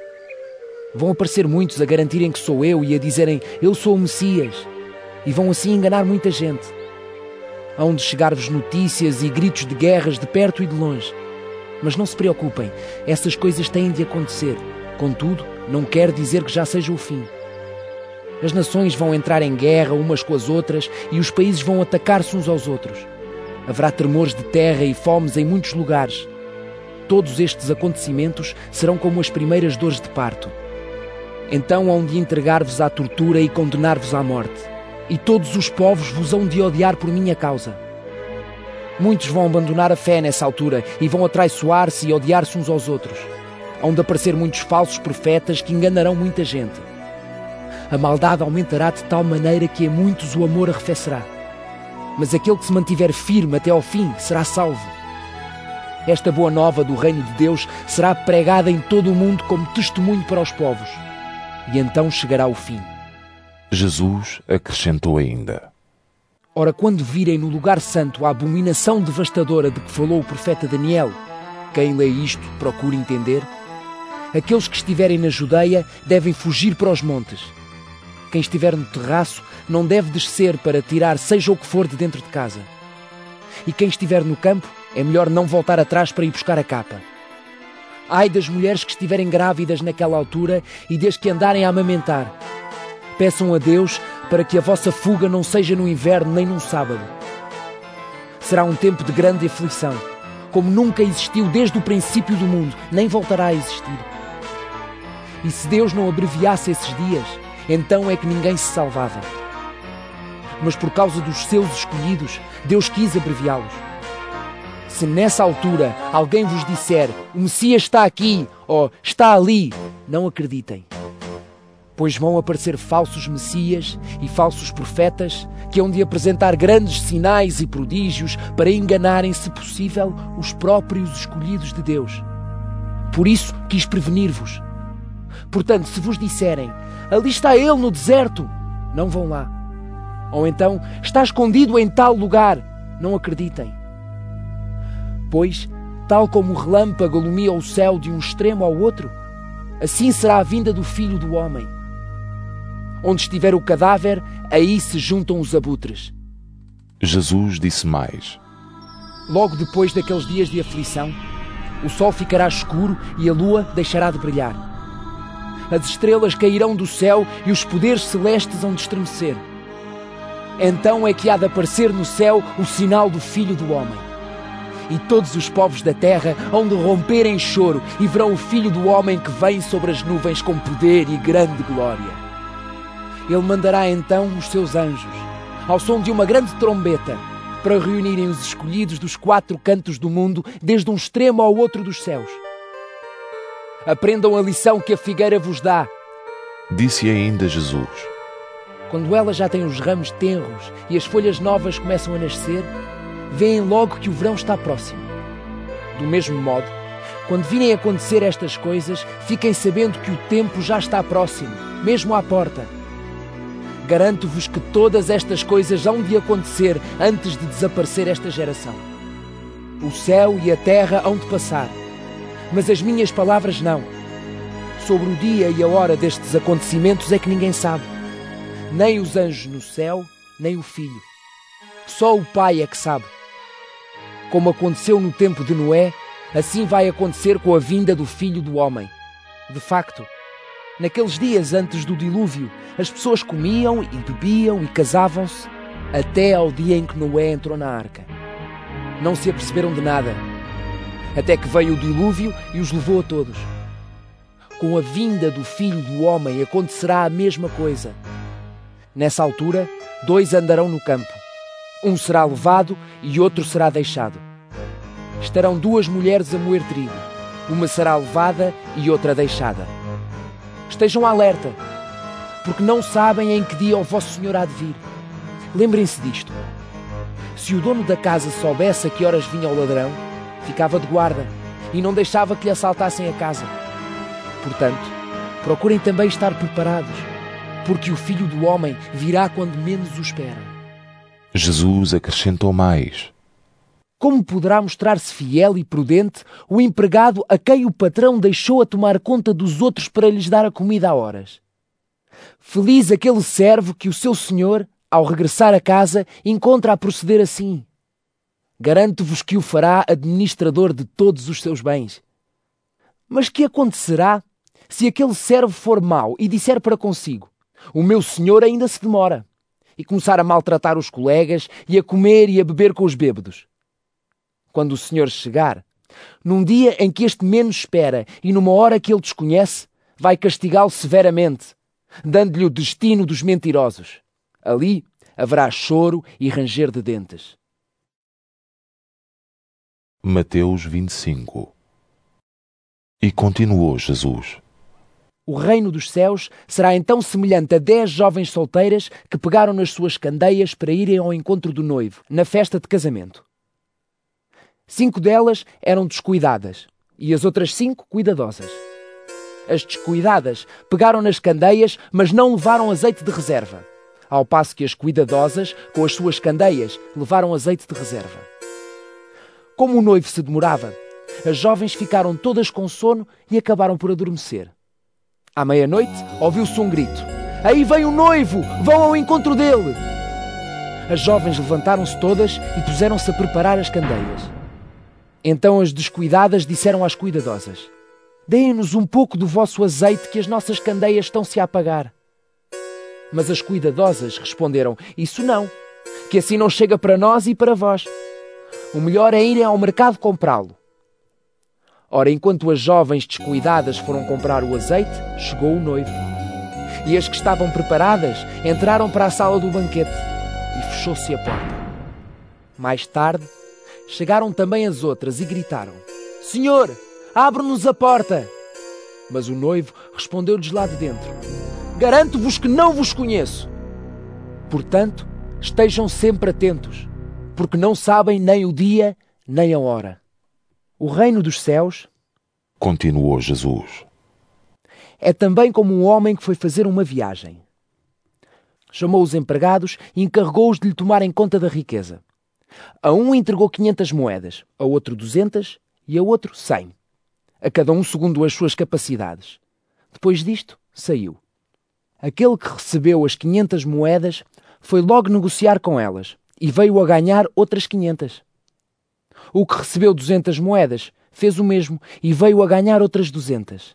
Vão aparecer muitos a garantirem que sou eu e a dizerem: eu sou o Messias. E vão assim enganar muita gente. Hão de chegar-vos notícias e gritos de guerras de perto e de longe. Mas não se preocupem, essas coisas têm de acontecer. Contudo, não quer dizer que já seja o fim. As nações vão entrar em guerra umas com as outras e os países vão atacar-se uns aos outros. Haverá tremores de terra e fomes em muitos lugares. Todos estes acontecimentos serão como as primeiras dores de parto. Então hão de entregar-vos à tortura e condenar-vos à morte. E todos os povos vos hão de odiar por minha causa. Muitos vão abandonar a fé nessa altura e vão atraiçoar-se e odiar-se uns aos outros. Hão de aparecer muitos falsos profetas que enganarão muita gente. A maldade aumentará de tal maneira que a muitos o amor arrefecerá. Mas aquele que se mantiver firme até ao fim será salvo. Esta boa nova do reino de Deus será pregada em todo o mundo como testemunho para os povos. E então chegará o fim. Jesus acrescentou ainda: Ora, quando virem no lugar santo a abominação devastadora de que falou o profeta Daniel, quem lê isto procure entender, aqueles que estiverem na Judeia devem fugir para os montes. Quem estiver no terraço não deve descer para tirar seja o que for de dentro de casa. E quem estiver no campo, é melhor não voltar atrás para ir buscar a capa. Ai das mulheres que estiverem grávidas naquela altura e das que andarem a amamentar. Peçam a Deus para que a vossa fuga não seja no inverno nem num sábado. Será um tempo de grande aflição, como nunca existiu desde o princípio do mundo, nem voltará a existir. E se Deus não abreviasse esses dias, então é que ninguém se salvava. Mas por causa dos seus escolhidos, Deus quis abreviá-los. Se nessa altura alguém vos disser: o Messias está aqui, ou está ali, não acreditem. Pois vão aparecer falsos messias e falsos profetas que hão de apresentar grandes sinais e prodígios para enganarem, se possível, os próprios escolhidos de Deus. Por isso quis prevenir-vos. Portanto, se vos disserem: ali está ele no deserto, não vão lá. Ou então: está escondido em tal lugar, não acreditem. Pois, tal como o relâmpago alumia o céu de um extremo ao outro, assim será a vinda do Filho do Homem. Onde estiver o cadáver, aí se juntam os abutres. Jesus disse mais: Logo depois daqueles dias de aflição, o sol ficará escuro e a lua deixará de brilhar. As estrelas cairão do céu e os poderes celestes hão de estremecer. Então é que há de aparecer no céu o sinal do Filho do Homem. E todos os povos da terra hão de romper em choro e verão o Filho do Homem que vem sobre as nuvens com poder e grande glória. Ele mandará então os seus anjos, ao som de uma grande trombeta, para reunirem os escolhidos dos quatro cantos do mundo, desde um extremo ao outro dos céus. Aprendam a lição que a figueira vos dá. Disse ainda Jesus: Quando ela já tem os ramos tenros e as folhas novas começam a nascer, veem logo que o verão está próximo. Do mesmo modo, quando virem acontecer estas coisas, fiquem sabendo que o tempo já está próximo, mesmo à porta. Garanto-vos que todas estas coisas hão de acontecer antes de desaparecer esta geração. O céu e a terra hão de passar, mas as minhas palavras não. Sobre o dia e a hora destes acontecimentos é que ninguém sabe, nem os anjos no céu, nem o Filho. Só o Pai é que sabe. Como aconteceu no tempo de Noé, assim vai acontecer com a vinda do Filho do Homem. De facto, naqueles dias antes do dilúvio, as pessoas comiam e bebiam e casavam-se até ao dia em que Noé entrou na arca. Não se aperceberam de nada. até que veio o dilúvio e os levou a todos. Com a vinda do Filho do Homem acontecerá a mesma coisa. Nessa altura, dois andarão no campo. Um será levado e outro será deixado. Estarão duas mulheres a moer trigo. Uma será levada e outra deixada. Estejam alerta, porque não sabem em que dia o vosso Senhor há de vir. Lembrem-se disto. Se o dono da casa soubesse a que horas vinha o ladrão, ficava de guarda e não deixava que lhe assaltassem a casa. Portanto, procurem também estar preparados, porque o Filho do Homem virá quando menos o esperam. Jesus acrescentou mais: Como poderá mostrar-se fiel e prudente o empregado a quem o patrão deixou a tomar conta dos outros para lhes dar a comida a horas? Feliz aquele servo que o seu senhor, ao regressar a casa, encontra a proceder assim. Garanto-vos que o fará administrador de todos os seus bens. Mas que acontecerá se aquele servo for mau e disser para consigo: o meu senhor ainda se demora, e começar a maltratar os colegas e a comer e a beber com os bêbados? Quando o senhor chegar, num dia em que este menos espera e numa hora que ele desconhece, vai castigá-lo severamente, dando-lhe o destino dos mentirosos. Ali haverá choro e ranger de dentes. Mateus vinte e cinco. E continuou Jesus: O reino dos céus será então semelhante a dez jovens solteiras que pegaram nas suas candeias para irem ao encontro do noivo, na festa de casamento. Cinco delas eram descuidadas e as outras cinco cuidadosas. As descuidadas pegaram nas candeias, mas não levaram azeite de reserva, ao passo que as cuidadosas, com as suas candeias, levaram azeite de reserva. Como o noivo se demorava, as jovens ficaram todas com sono e acabaram por adormecer. À meia-noite, ouviu-se um grito: Aí vem o noivo! Vão ao encontro dele! As jovens levantaram-se todas e puseram-se a preparar as candeias. Então as descuidadas disseram às cuidadosas: Deem-nos um pouco do vosso azeite, que as nossas candeias estão-se a apagar. Mas as cuidadosas responderam: Isso não, que assim não chega para nós e para vós. O melhor é irem ao mercado comprá-lo. Ora, enquanto as jovens descuidadas foram comprar o azeite, chegou o noivo. E as que estavam preparadas entraram para a sala do banquete e fechou-se a porta. Mais tarde, chegaram também as outras e gritaram: Senhor, abre-nos a porta! Mas o noivo respondeu-lhes lá de dentro: Garanto-vos que não vos conheço. Portanto, estejam sempre atentos, porque não sabem nem o dia nem a hora. O reino dos céus, continuou Jesus, é também como um homem que foi fazer uma viagem. Chamou os empregados e encarregou-os de lhe tomarem conta da riqueza. A um entregou quinhentas moedas, a outro duzentas e a outro cem, a cada um segundo as suas capacidades. Depois disto, saiu. Aquele que recebeu as quinhentas moedas foi logo negociar com elas e veio a ganhar outras quinhentas. O que recebeu duzentas moedas fez o mesmo e veio a ganhar outras duzentas.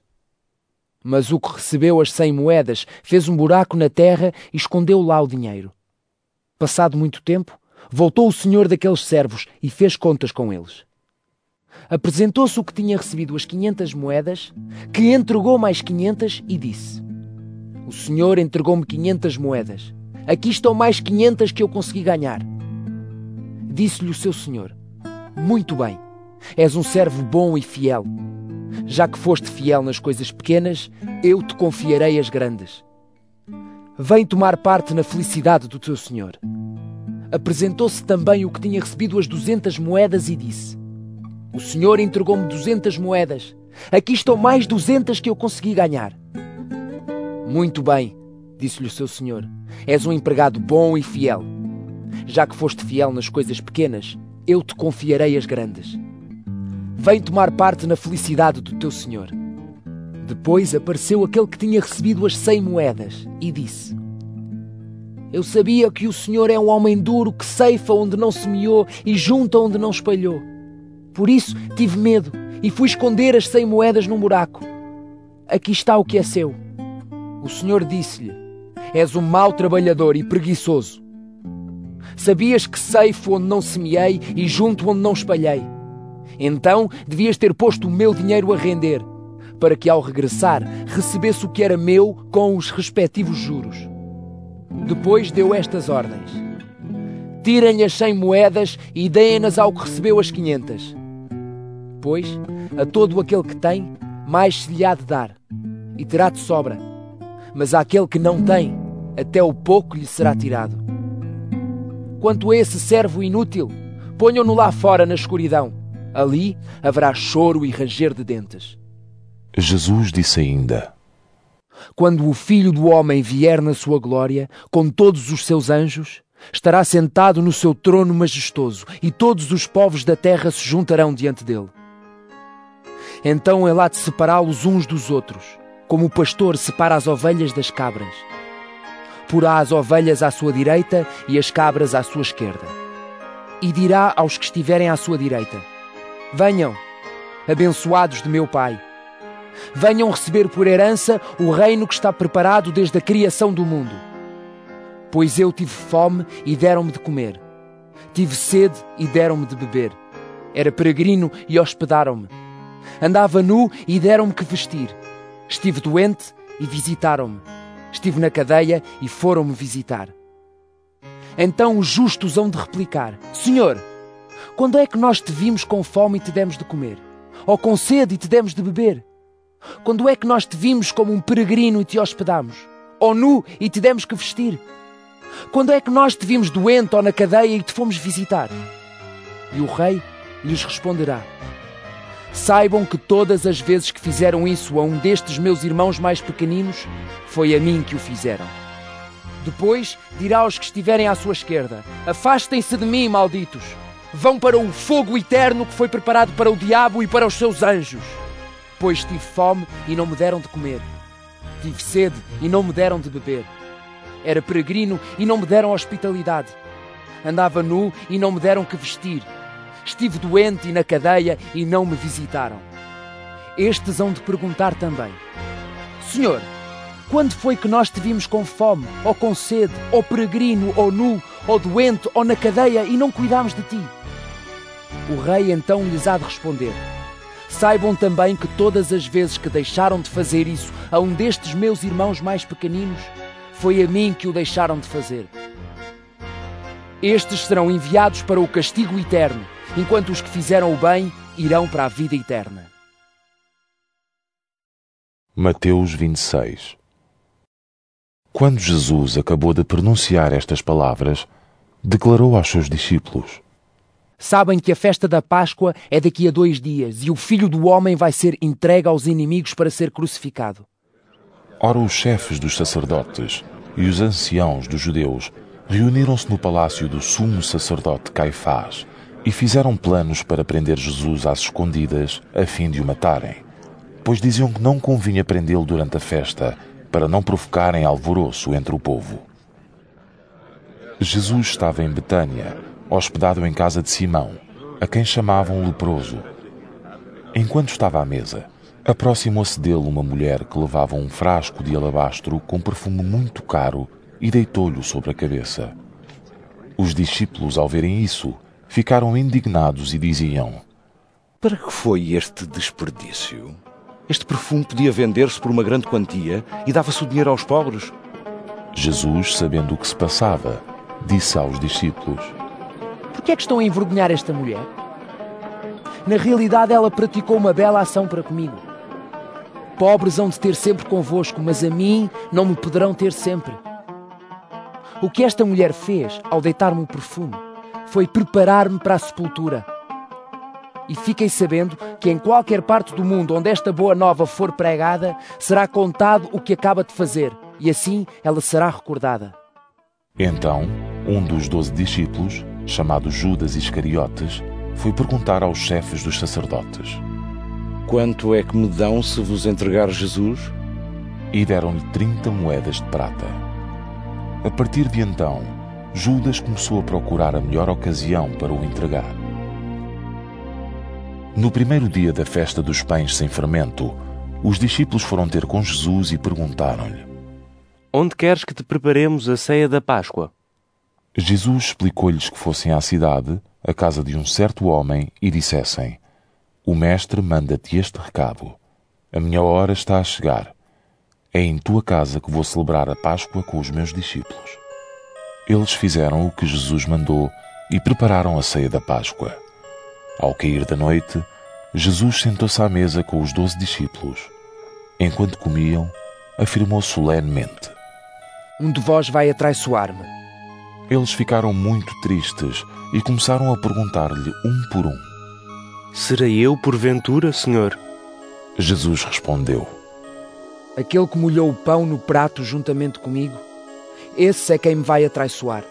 Mas o que recebeu as cem moedas fez um buraco na terra e escondeu lá o dinheiro. Passado muito tempo, voltou o senhor daqueles servos e fez contas com eles. Apresentou-se o que tinha recebido as quinhentas moedas, que entregou mais quinhentas e disse: O senhor entregou-me quinhentas moedas. Aqui estão mais quinhentas que eu consegui ganhar. Disse-lhe o seu senhor: Muito bem, és um servo bom e fiel. Já que foste fiel nas coisas pequenas, eu te confiarei as grandes. Vem tomar parte na felicidade do teu senhor. Apresentou-se também o que tinha recebido as duzentas moedas e disse: O senhor entregou-me duzentas moedas. Aqui estão mais duzentas que eu consegui ganhar. Muito bem, disse-lhe o seu senhor. És um empregado bom e fiel. Já que foste fiel nas coisas pequenas, eu te confiarei as grandes. Vem tomar parte na felicidade do teu senhor. Depois apareceu aquele que tinha recebido as cem moedas e disse: Eu sabia que o senhor é um homem duro que ceifa onde não semeou e junta onde não espalhou. Por isso tive medo e fui esconder as cem moedas num buraco. Aqui está o que é seu. O senhor disse-lhe: És um mau trabalhador e preguiçoso. Sabias que ceifo onde não semeei e junto onde não espalhei. Então devias ter posto o meu dinheiro a render, para que ao regressar recebesse o que era meu com os respectivos juros. Depois deu estas ordens: tirem as cem moedas e deem-nas ao que recebeu as quinhentas. Pois, a todo aquele que tem, mais se lhe há de dar, e terá de sobra. Mas àquele que não tem, até o pouco lhe será tirado. Quanto a esse servo inútil, ponham-no lá fora na escuridão. Ali haverá choro e ranger de dentes. Jesus disse ainda: quando o Filho do Homem vier na sua glória, com todos os seus anjos, estará sentado no seu trono majestoso, e todos os povos da terra se juntarão diante dele. Então ele há de separá-los uns dos outros, como o pastor separa as ovelhas das cabras. Porá as ovelhas à sua direita e as cabras à sua esquerda. E dirá aos que estiverem à sua direita: venham, abençoados de meu Pai. Venham receber por herança o reino que está preparado desde a criação do mundo. Pois eu tive fome e deram-me de comer. Tive sede e deram-me de beber. Era peregrino e hospedaram-me. Andava nu e deram-me que vestir. Estive doente e visitaram-me. Estive na cadeia e foram-me visitar. Então os justos hão de replicar: Senhor, quando é que nós te vimos com fome e te demos de comer? Ou com sede e te demos de beber? Quando é que nós te vimos como um peregrino e te hospedamos? Ou nu e te demos que vestir? Quando é que nós te vimos doente ou na cadeia e te fomos visitar? E o rei lhes responderá: saibam que todas as vezes que fizeram isso a um destes meus irmãos mais pequeninos, foi a mim que o fizeram. Depois dirá aos que estiverem à sua esquerda: afastem-se de mim, malditos! Vão para o fogo eterno que foi preparado para o diabo e para os seus anjos. Pois tive fome e não me deram de comer. Tive sede e não me deram de beber. Era peregrino e não me deram hospitalidade. Andava nu e não me deram que vestir. Estive doente e na cadeia e não me visitaram. Estes hão de perguntar também: Senhor, quando foi que nós te vimos com fome, ou com sede, ou peregrino, ou nu, ou doente, ou na cadeia e não cuidámos de ti? O rei então lhes há de responder: saibam também que todas as vezes que deixaram de fazer isso a um destes meus irmãos mais pequeninos, foi a mim que o deixaram de fazer. Estes serão enviados para o castigo eterno, enquanto os que fizeram o bem irão para a vida eterna. Mateus vinte e seis. Quando Jesus acabou de pronunciar estas palavras, declarou aos seus discípulos: sabem que a festa da Páscoa é daqui a dois dias, e o Filho do Homem vai ser entregue aos inimigos para ser crucificado. Ora, os chefes dos sacerdotes e os anciãos dos judeus reuniram-se no palácio do sumo sacerdote Caifás e fizeram planos para prender Jesus às escondidas, a fim de o matarem, pois diziam que não convinha prendê-lo durante a festa, para não provocarem alvoroço entre o povo. Jesus estava em Betânia, hospedado em casa de Simão, a quem chamavam leproso. Enquanto estava à mesa, aproximou-se dele uma mulher que levava um frasco de alabastro com perfume muito caro e deitou-lhe sobre a cabeça. Os discípulos, ao verem isso, ficaram indignados e diziam: para que foi este desperdício? Este perfume podia vender-se por uma grande quantia e dava-se o dinheiro aos pobres. Jesus, sabendo o que se passava, disse aos discípulos: por que é que estão a envergonhar esta mulher? Na realidade, ela praticou uma bela ação para comigo. Pobres hão de ter sempre convosco, mas a mim não me poderão ter sempre. O que esta mulher fez ao deitar-me o perfume foi preparar-me para a sepultura. E fiquei sabendo que em qualquer parte do mundo onde esta boa nova for pregada, será contado o que acaba de fazer, e assim ela será recordada. Então, um dos doze discípulos, chamado Judas Iscariotes, foi perguntar aos chefes dos sacerdotes: quanto é que me dão se vos entregar Jesus? E deram-lhe trinta moedas de prata. A partir de então, Judas começou a procurar a melhor ocasião para o entregar. No primeiro dia da festa dos pães sem fermento, os discípulos foram ter com Jesus e perguntaram-lhe: onde queres que te preparemos a ceia da Páscoa? Jesus explicou-lhes que fossem à cidade, à casa de um certo homem, e dissessem: O Mestre manda-te este recado. A minha hora está a chegar. É em tua casa que vou celebrar a Páscoa com os meus discípulos. Eles fizeram o que Jesus mandou e prepararam a ceia da Páscoa. Ao cair da noite, Jesus sentou-se à mesa com os doze discípulos. Enquanto comiam, afirmou solenemente: Um de vós vai atraiçoar-me. Eles ficaram muito tristes e começaram a perguntar-lhe um por um: Serei eu, porventura, Senhor? Jesus respondeu: Aquele que molhou o pão no prato juntamente comigo, esse é quem me vai atraiçoar.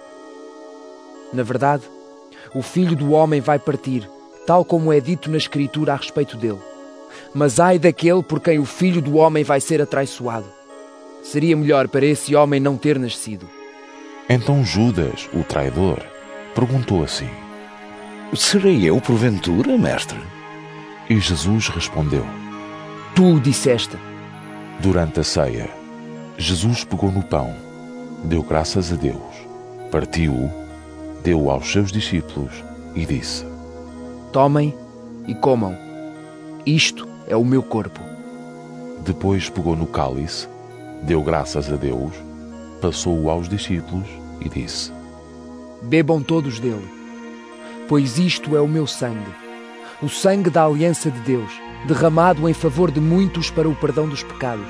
Na verdade, o Filho do Homem vai partir, tal como é dito na Escritura a respeito dele. Mas ai daquele por quem o Filho do Homem vai ser atraiçoado. Seria melhor para esse homem não ter nascido. Então Judas, o traidor, perguntou assim: Serei eu, porventura, mestre? E Jesus respondeu: Tu o disseste. Durante a ceia, Jesus pegou no pão, deu graças a Deus, partiu-o, deu-o aos seus discípulos e disse: Tomem e comam. Isto é o meu corpo. Depois pegou no cálice, deu graças a Deus, passou-o aos discípulos e disse: Bebam todos dele, pois isto é o meu sangue, o sangue da aliança de Deus, derramado em favor de muitos para o perdão dos pecados.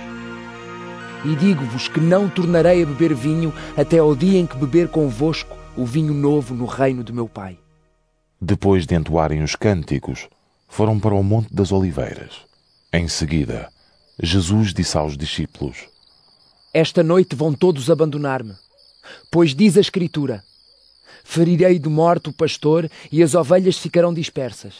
E digo-vos que não tornarei a beber vinho até ao dia em que beber convosco o vinho novo no reino de meu Pai. Depois de entoarem os cânticos, foram para o Monte das Oliveiras. Em seguida, Jesus disse aos discípulos: Esta noite vão todos abandonar-me, pois diz a Escritura: Ferirei de morte o pastor e as ovelhas ficarão dispersas.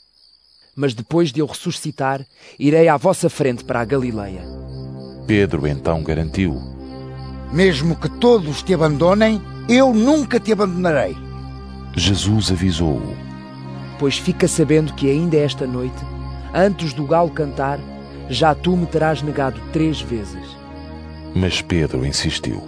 Mas depois de eu ressuscitar, irei à vossa frente para a Galileia. Pedro então garantiu: Mesmo que todos te abandonem, eu nunca te abandonarei. Jesus avisou-o: Pois fica sabendo que ainda esta noite, antes do galo cantar, já tu me terás negado três vezes. Mas Pedro insistiu: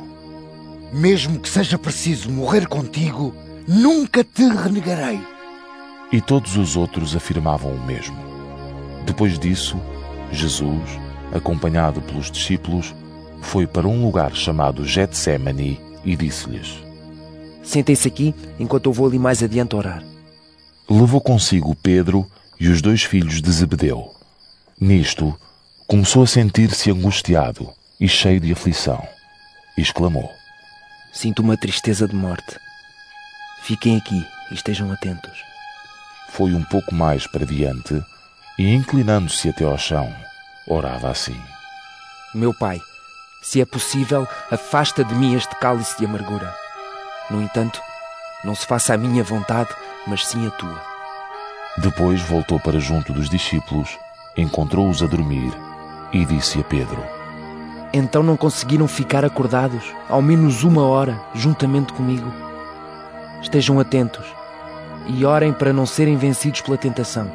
Mesmo que seja preciso morrer contigo, nunca te renegarei. E todos os outros afirmavam o mesmo. Depois disso, Jesus, acompanhado pelos discípulos, foi para um lugar chamado Getsémani e disse-lhes: Sentem-se aqui enquanto eu vou ali mais adiante orar. Levou consigo Pedro e os dois filhos de Zebedeu. Nisto, começou a sentir-se angustiado e cheio de aflição, e exclamou: Sinto uma tristeza de morte. Fiquem aqui e estejam atentos. Foi um pouco mais para diante e, inclinando-se até ao chão, orava assim: Meu Pai, se é possível, afasta de mim este cálice de amargura. No entanto, não se faça a minha vontade, mas sim a tua. Depois voltou para junto dos discípulos, encontrou-os a dormir e disse a Pedro: Então não conseguiram ficar acordados, ao menos uma hora, juntamente comigo? Estejam atentos e orem para não serem vencidos pela tentação.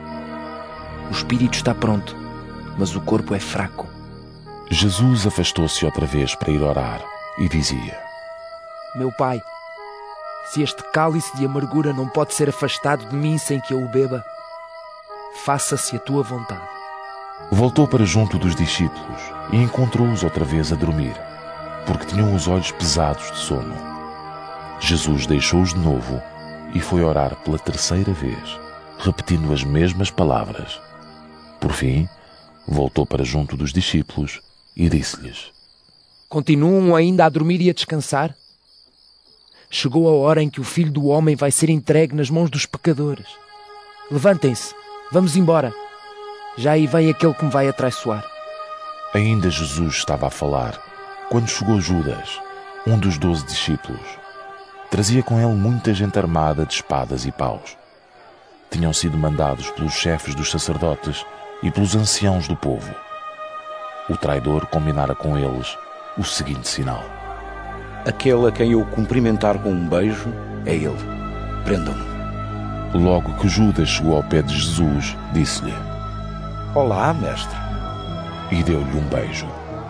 O espírito está pronto, mas o corpo é fraco. Jesus afastou-se outra vez para ir orar e dizia: Meu Pai, se este cálice de amargura não pode ser afastado de mim sem que eu o beba, faça-se a tua vontade. Voltou para junto dos discípulos e encontrou-os outra vez a dormir, porque tinham os olhos pesados de sono. Jesus deixou-os de novo e foi orar pela terceira vez, repetindo as mesmas palavras. Por fim, voltou para junto dos discípulos e disse-lhes: Continuam ainda a dormir e a descansar? Chegou a hora em que o Filho do Homem vai ser entregue nas mãos dos pecadores. Levantem-se, vamos embora. Já aí vem aquele que me vai atraiçoar. Ainda Jesus estava a falar quando chegou Judas, um dos doze discípulos. Trazia com ele muita gente armada de espadas e paus. Tinham sido mandados pelos chefes dos sacerdotes e pelos anciãos do povo. O traidor combinara com eles o seguinte sinal: Aquele a quem eu cumprimentar com um beijo é ele. Prendam-no. Logo que Judas chegou ao pé de Jesus, disse-lhe: Olá, mestre. E deu-lhe um beijo.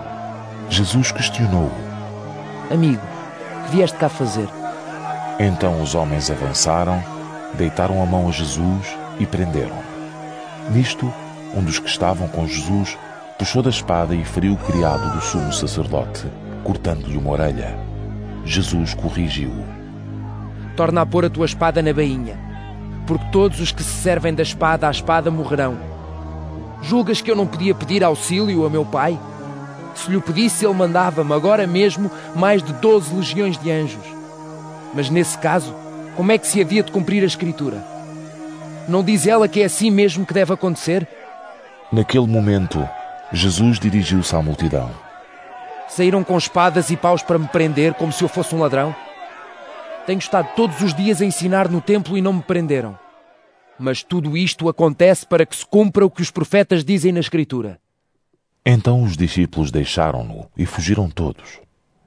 Jesus questionou-o: Amigo, que vieste cá fazer? Então os homens avançaram, deitaram a mão a Jesus e prenderam-no. Nisto, um dos que estavam com Jesus puxou da espada e feriu o criado do sumo sacerdote, cortando-lhe uma orelha. Jesus corrigiu-o. Torna a pôr a tua espada na bainha, porque todos os que se servem da espada à espada morrerão. Julgas que eu não podia pedir auxílio a meu pai? Se lhe o pedisse, ele mandava-me agora mesmo mais de doze legiões de anjos. Mas nesse caso, como é que se havia de cumprir a Escritura? Não diz ela que é assim mesmo que deve acontecer? Naquele momento, Jesus dirigiu-se à multidão. Saíram com espadas e paus para me prender como se eu fosse um ladrão? Tenho estado todos os dias a ensinar no templo e não me prenderam. Mas tudo isto acontece para que se cumpra o que os profetas dizem na Escritura. Então os discípulos deixaram-no e fugiram todos.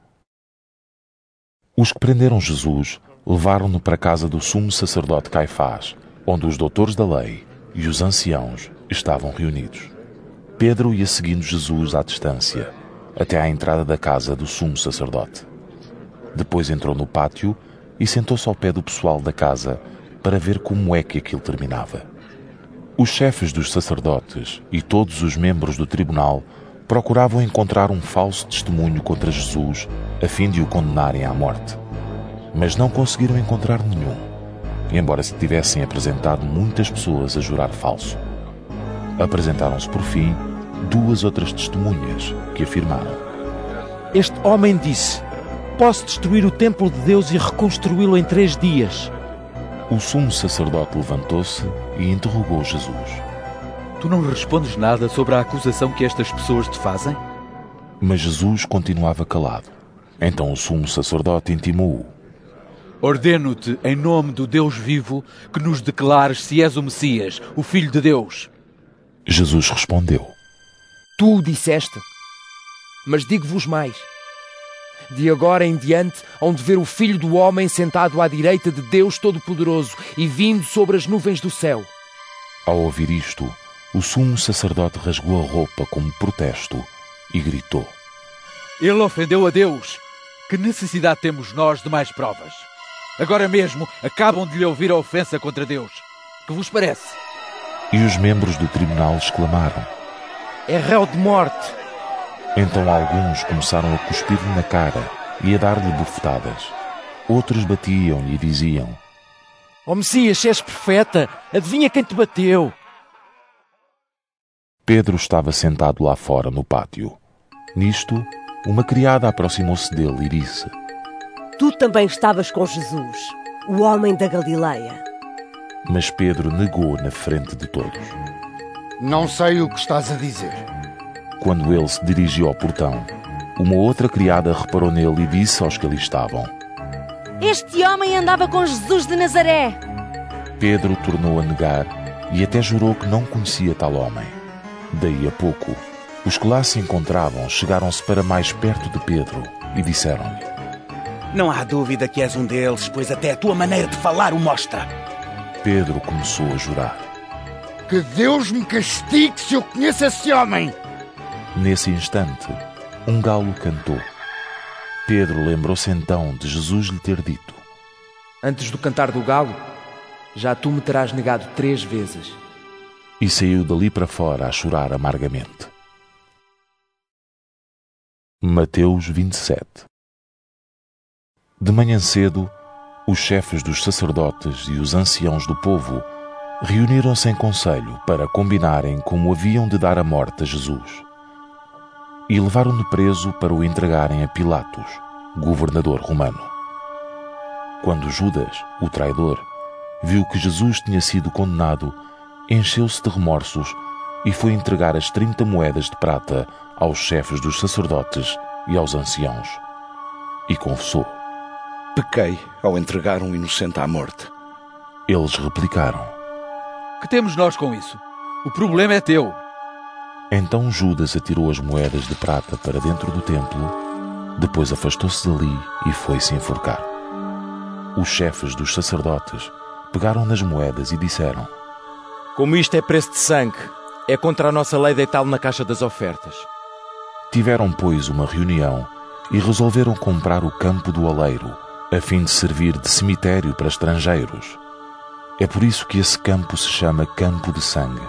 Os que prenderam Jesus levaram-no para a casa do sumo sacerdote Caifás, onde os doutores da lei e os anciãos estavam reunidos. Pedro ia seguindo Jesus à distância, até à entrada da casa do sumo sacerdote. Depois entrou no pátio e sentou-se ao pé do pessoal da casa para ver como é que aquilo terminava. Os chefes dos sacerdotes e todos os membros do tribunal procuravam encontrar um falso testemunho contra Jesus a fim de o condenarem à morte. Mas não conseguiram encontrar nenhum, embora se tivessem apresentado muitas pessoas a jurar falso. Apresentaram-se, por fim, duas outras testemunhas que afirmaram: Este homem disse: Posso destruir o templo de Deus e reconstruí-lo em três dias. O sumo sacerdote levantou-se e interrogou Jesus. Tu não respondes nada sobre a acusação que estas pessoas te fazem? Mas Jesus continuava calado. Então o sumo sacerdote intimou-o: Ordeno-te, em nome do Deus vivo, que nos declares se és o Messias, o Filho de Deus. Jesus respondeu: Tu o disseste. Mas digo-vos mais. De agora em diante, hão de ver o Filho do Homem sentado à direita de Deus Todo-Poderoso e vindo sobre as nuvens do céu. Ao ouvir isto, o sumo sacerdote rasgou a roupa como protesto e gritou: Ele ofendeu a Deus. Que necessidade temos nós de mais provas? Agora mesmo acabam de lhe ouvir a ofensa contra Deus. Que vos parece? E os membros do tribunal exclamaram: É réu de morte. Então alguns começaram a cuspir-lhe na cara e a dar-lhe bufetadas. Outros batiam-lhe e diziam: Ó Messias, se és profeta, adivinha quem te bateu? Pedro estava sentado lá fora no pátio. Nisto, uma criada aproximou-se dele e disse: Tu também estavas com Jesus, o homem da Galileia. Mas Pedro negou na frente de todos: Não sei o que estás a dizer. Quando ele se dirigiu ao portão, uma outra criada reparou nele e disse aos que ali estavam: Este homem andava com Jesus de Nazaré. Pedro tornou a negar e até jurou que não conhecia tal homem. Daí a pouco, os que lá se encontravam chegaram-se para mais perto de Pedro e disseram-lhe: Não há dúvida que és um deles, pois até a tua maneira de falar o mostra. Pedro começou a jurar: Que Deus me castigue se eu conheço esse homem! Nesse instante, um galo cantou. Pedro lembrou-se então de Jesus lhe ter dito: Antes do cantar do galo, já tu me terás negado três vezes. E saiu dali para fora a chorar amargamente. Mateus vinte e sete. De manhã cedo, os chefes dos sacerdotes e os anciãos do povo reuniram-se em conselho para combinarem como haviam de dar a morte a Jesus. E levaram-no preso para o entregarem a Pilatos, governador romano. Quando Judas, o traidor, viu que Jesus tinha sido condenado, encheu-se de remorsos e foi entregar as trinta moedas de prata aos chefes dos sacerdotes e aos anciãos. E confessou: Pequei ao entregar um inocente à morte. Eles replicaram: Que temos nós com isso? O problema é teu. Então Judas atirou as moedas de prata para dentro do templo, depois afastou-se dali e foi-se enforcar. Os chefes dos sacerdotes pegaram nas moedas e disseram: Como isto é preço de sangue, é contra a nossa lei deitá-lo na caixa das ofertas. Tiveram, pois, uma reunião e resolveram comprar o campo do oleiro, a fim de servir de cemitério para estrangeiros. É por isso que esse campo se chama Campo de Sangue.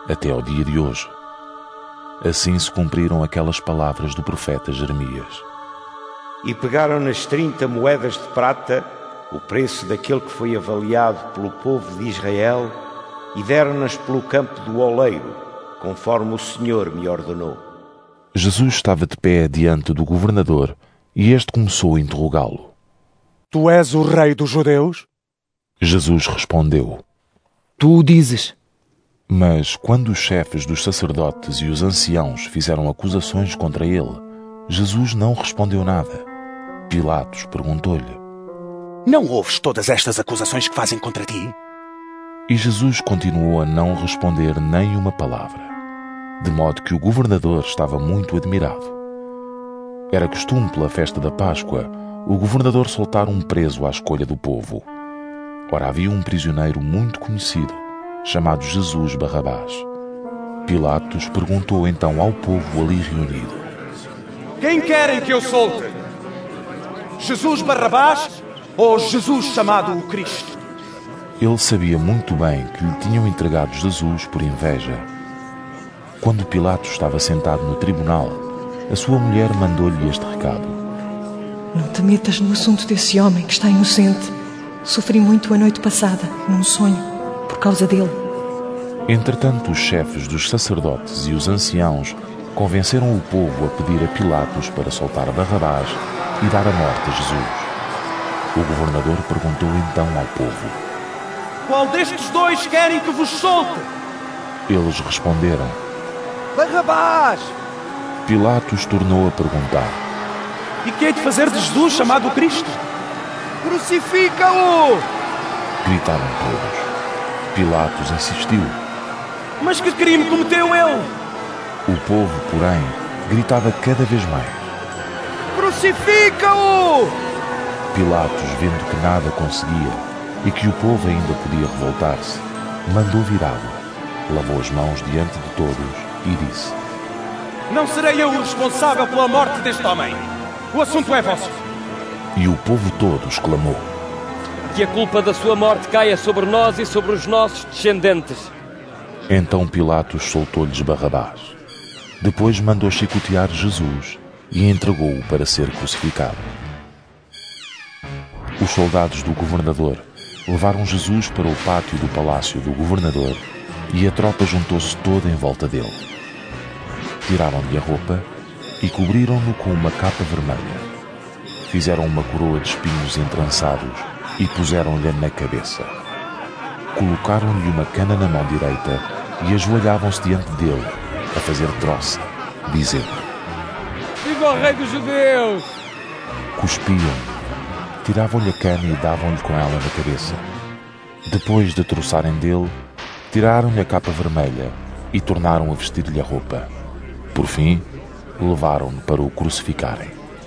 até ao dia de hoje. Assim se cumpriram aquelas palavras do profeta Jeremias. E pegaram nas trinta moedas de prata, o preço daquele que foi avaliado pelo povo de Israel, e deram-nas pelo campo do oleiro, conforme o Senhor me ordenou. Jesus estava de pé diante do governador e este começou a interrogá-lo. Tu és o rei dos judeus? Jesus respondeu. Tu o dizes. Mas quando os chefes dos sacerdotes e os anciãos fizeram acusações contra ele, Jesus não respondeu nada. Pilatos perguntou-lhe. Não ouves todas estas acusações que fazem contra ti? E Jesus continuou a não responder nem uma palavra, de modo que o governador estava muito admirado. Era costume pela festa da Páscoa o governador soltar um preso à escolha do povo. Ora, havia um prisioneiro muito conhecido, chamado Jesus Barrabás. Pilatos perguntou então ao povo ali reunido. Quem querem que eu solte? Jesus Barrabás ou Jesus chamado o Cristo? Ele sabia muito bem que lhe tinham entregado Jesus por inveja. Quando Pilatos estava sentado no tribunal, a sua mulher mandou-lhe este recado. Não te metas no assunto desse homem que está inocente. Sofri muito a noite passada, num sonho, por causa dele. Entretanto, os chefes dos sacerdotes e os anciãos convenceram o povo a pedir a Pilatos para soltar Barrabás e dar a morte a Jesus. O governador perguntou então ao povo. Qual destes dois querem que vos solte? Eles responderam. Barrabás! Pilatos tornou a perguntar. E que hei de fazer de Jesus chamado Cristo? Crucifica-o! Gritaram todos. Pilatos insistiu. Mas que crime cometeu ele? O povo, porém, gritava cada vez mais. Crucifica-o! Pilatos, vendo que nada conseguia e que o povo ainda podia revoltar-se, mandou vir água, lavou as mãos diante de todos e disse. Não serei eu o responsável pela morte deste homem. O assunto é vosso. E o povo todo exclamou. Que a culpa da sua morte caia sobre nós e sobre os nossos descendentes. Então Pilatos soltou-lhes Barrabás. Depois mandou chicotear Jesus e entregou-o para ser crucificado. Os soldados do governador levaram Jesus para o pátio do palácio do governador e a tropa juntou-se toda em volta dele. Tiraram-lhe a roupa e cobriram-no com uma capa vermelha. Fizeram uma coroa de espinhos entrançados e puseram-lhe na cabeça. Colocaram-lhe uma cana na mão direita e ajoelhavam-se diante dele, a fazer troça, dizendo: Viva o rei dos judeus! Cuspiam-lhe, tiravam-lhe a cana e davam-lhe com ela na cabeça. Depois de troçarem dele, tiraram-lhe a capa vermelha e tornaram a vestir-lhe a roupa. Por fim, levaram-no para o crucificarem.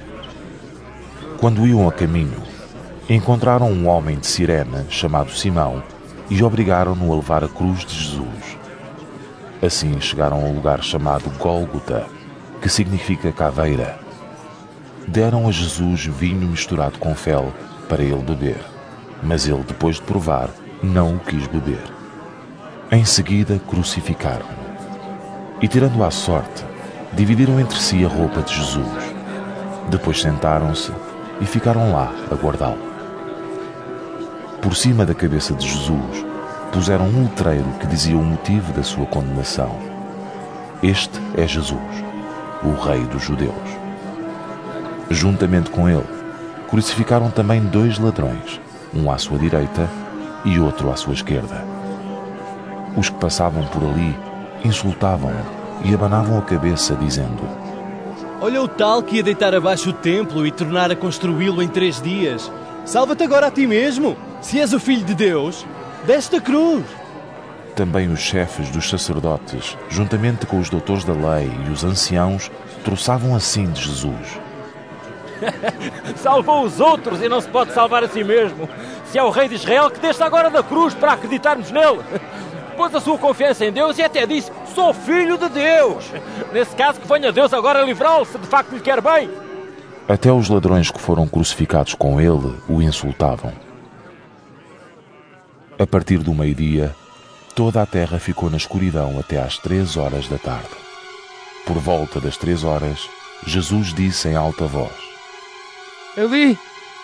Quando iam a caminho, encontraram um homem de Cirene chamado Simão e obrigaram-no a levar a cruz de Jesus. Assim chegaram a um lugar chamado Gólgota, que significa caveira. Deram a Jesus vinho misturado com fel para ele beber, mas ele, depois de provar, não o quis beber. Em seguida, crucificaram-no e, tirando à sorte, dividiram entre si a roupa de Jesus. Depois sentaram-se e ficaram lá a guardá-lo. Por cima da cabeça de Jesus puseram um letreiro que dizia o motivo da sua condenação. Este é Jesus, o Rei dos Judeus. Juntamente com ele, crucificaram também dois ladrões, um à sua direita e outro à sua esquerda. Os que passavam por ali insultavam-no e abanavam a cabeça, dizendo: Olha o tal que ia deitar abaixo o templo e tornar a construí-lo em três dias. Salva-te agora a ti mesmo, se és o Filho de Deus, desta cruz. Também os chefes dos sacerdotes, juntamente com os doutores da lei e os anciãos, troçavam assim de Jesus: Salvou os outros e não se pode salvar a si mesmo. Se é o rei de Israel, que desça agora da cruz para acreditarmos nele. Pôs a sua confiança em Deus e até disse: sou filho de Deus. Nesse caso, que venha Deus agora livrá-lo, se de facto lhe quer bem. Até os ladrões que foram crucificados com ele o insultavam. A partir do meio-dia, toda a terra ficou na escuridão até às três horas da tarde. Por volta das três horas, Jesus disse em alta voz: Eli!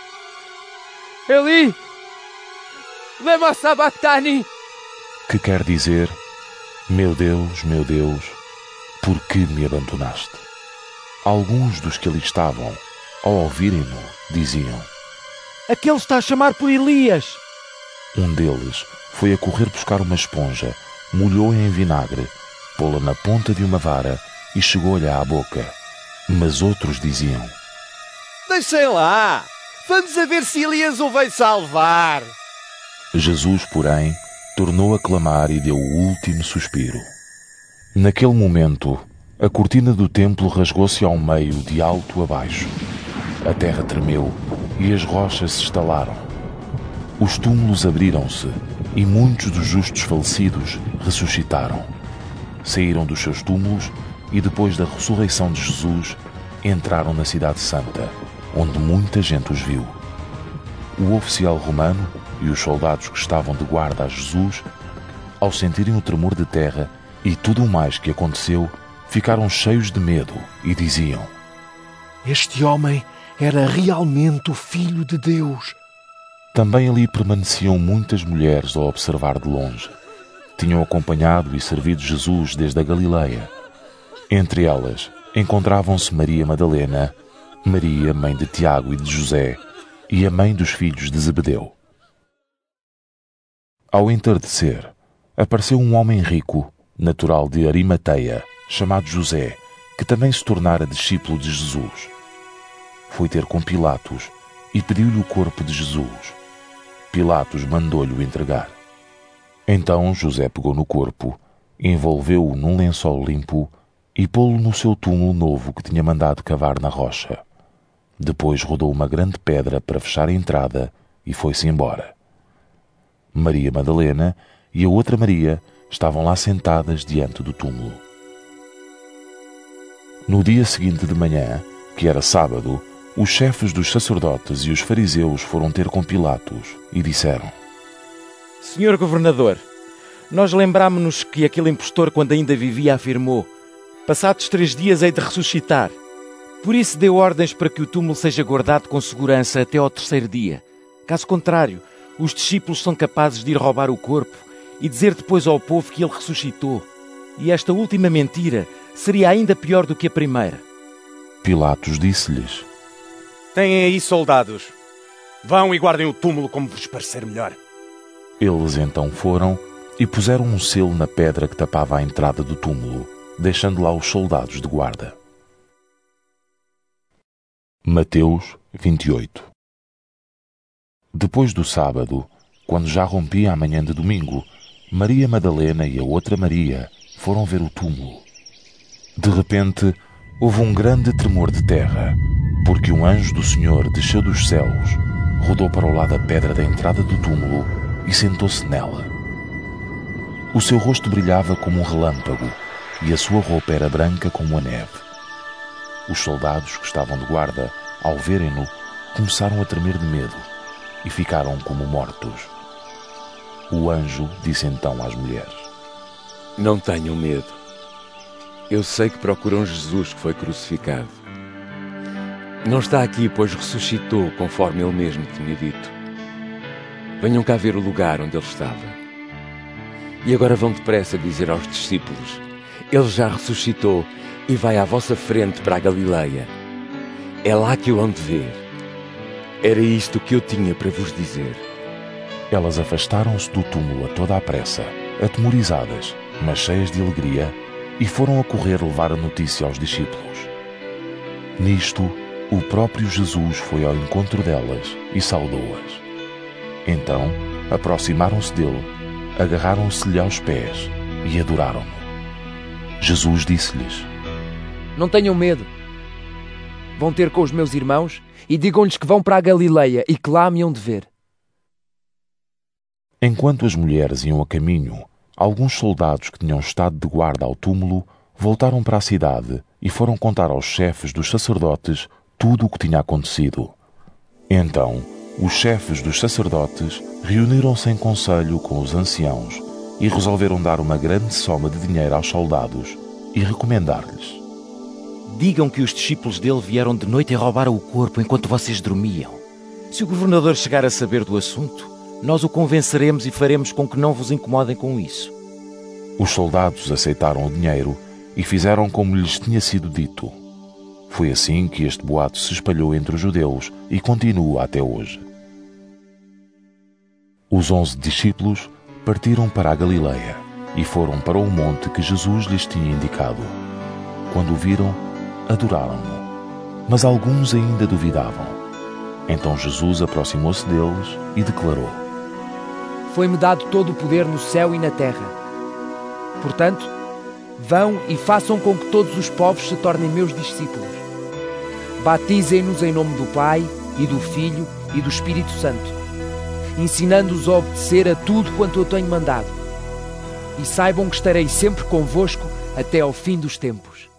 Eli! Lema sabachthani! Que quer dizer: Meu Deus, meu Deus, por que me abandonaste? Alguns dos que ali estavam, ao ouvirem-no, diziam: Aquele está a chamar por Elias. Um deles foi a correr buscar uma esponja, molhou-a em vinagre, pô-la na ponta de uma vara e chegou-lhe à boca. Mas outros diziam: Deixem lá! Vamos a ver se Elias o vem salvar! Jesus, porém, tornou a clamar e deu o último suspiro. Naquele momento, a cortina do templo rasgou-se ao meio, de alto a baixo. A terra tremeu e as rochas se estalaram. Os túmulos abriram-se e muitos dos justos falecidos ressuscitaram. Saíram dos seus túmulos e, depois da ressurreição de Jesus, entraram na Cidade Santa, onde muita gente os viu. O oficial romano e os soldados que estavam de guarda a Jesus, ao sentirem o tremor de terra e tudo o mais que aconteceu, ficaram cheios de medo e diziam: Este homem era realmente o Filho de Deus. Também ali permaneciam muitas mulheres a observar de longe. Tinham acompanhado e servido Jesus desde a Galileia. Entre elas encontravam-se Maria Madalena, Maria, mãe de Tiago e de José, e a mãe dos filhos de Zebedeu. Ao entardecer, apareceu um homem rico, natural de Arimateia, chamado José, que também se tornara discípulo de Jesus. Foi ter com Pilatos e pediu-lhe o corpo de Jesus. Pilatos mandou-lhe o entregar. Então José pegou no corpo, envolveu-o num lençol limpo e pô-lo no seu túmulo novo que tinha mandado cavar na rocha. Depois rodou uma grande pedra para fechar a entrada e foi-se embora. Maria Madalena e a outra Maria estavam lá sentadas diante do túmulo. No dia seguinte de manhã, que era sábado, os chefes dos sacerdotes e os fariseus foram ter com Pilatos e disseram: Senhor governador, nós lembrámo-nos que aquele impostor, quando ainda vivia, afirmou: passados três dias hei de ressuscitar. Por isso deu ordens para que o túmulo seja guardado com segurança até ao terceiro dia. Caso contrário, os discípulos são capazes de ir roubar o corpo e dizer depois ao povo que ele ressuscitou. E esta última mentira seria ainda pior do que a primeira. Pilatos disse-lhes: Têm aí soldados. Vão e guardem o túmulo como vos parecer melhor. Eles então foram e puseram um selo na pedra que tapava a entrada do túmulo, deixando lá os soldados de guarda. Mateus vinte e oito. Depois do sábado, quando já rompia a manhã de domingo, Maria Madalena e a outra Maria foram ver o túmulo. De repente, houve um grande tremor de terra, porque um anjo do Senhor desceu dos céus, rodou para o lado da pedra da entrada do túmulo e sentou-se nela. O seu rosto brilhava como um relâmpago e a sua roupa era branca como a neve. Os soldados que estavam de guarda, ao verem-no, começaram a tremer de medo e ficaram como mortos. O anjo disse então às mulheres: Não tenham medo. Eu sei que procuram Jesus que foi crucificado. Não está aqui, pois ressuscitou, conforme ele mesmo tinha dito. Venham cá ver o lugar onde ele estava. E agora vão depressa dizer aos discípulos: Ele já ressuscitou e vai à vossa frente para a Galileia. É lá que o hão de ver. Era isto que eu tinha para vos dizer. Elas afastaram-se do túmulo a toda a pressa, atemorizadas, mas cheias de alegria, e foram a correr levar a notícia aos discípulos. Nisto, o próprio Jesus foi ao encontro delas e saudou-as. Então, aproximaram-se dele, agarraram-se-lhe aos pés e adoraram-no. Jesus disse-lhes: Não tenham medo. Vão ter com os meus irmãos e digam-lhes que vão para a Galileia e que lá me hão de ver. Enquanto as mulheres iam a caminho, alguns soldados que tinham estado de guarda ao túmulo voltaram para a cidade e foram contar aos chefes dos sacerdotes tudo o que tinha acontecido. Então, os chefes dos sacerdotes reuniram-se em conselho com os anciãos e resolveram dar uma grande soma de dinheiro aos soldados e recomendar-lhes: digam que os discípulos dele vieram de noite e roubaram o corpo enquanto vocês dormiam. Se o governador chegar a saber do assunto, nós o convenceremos e faremos com que não vos incomodem com isso. Os soldados aceitaram o dinheiro e fizeram como lhes tinha sido dito. Foi assim que este boato se espalhou entre os judeus e continua até hoje. Os onze discípulos partiram para a Galileia e foram para o monte que Jesus lhes tinha indicado. Quando o viram, adoraram-no, mas alguns ainda duvidavam. Então Jesus aproximou-se deles e declarou: foi-me dado todo o poder no céu e na terra. Portanto, vão e façam com que todos os povos se tornem meus discípulos. Batizem-nos em nome do Pai, e do Filho, e do Espírito Santo, ensinando-os a obedecer a tudo quanto eu tenho mandado. E saibam que estarei sempre convosco até ao fim dos tempos.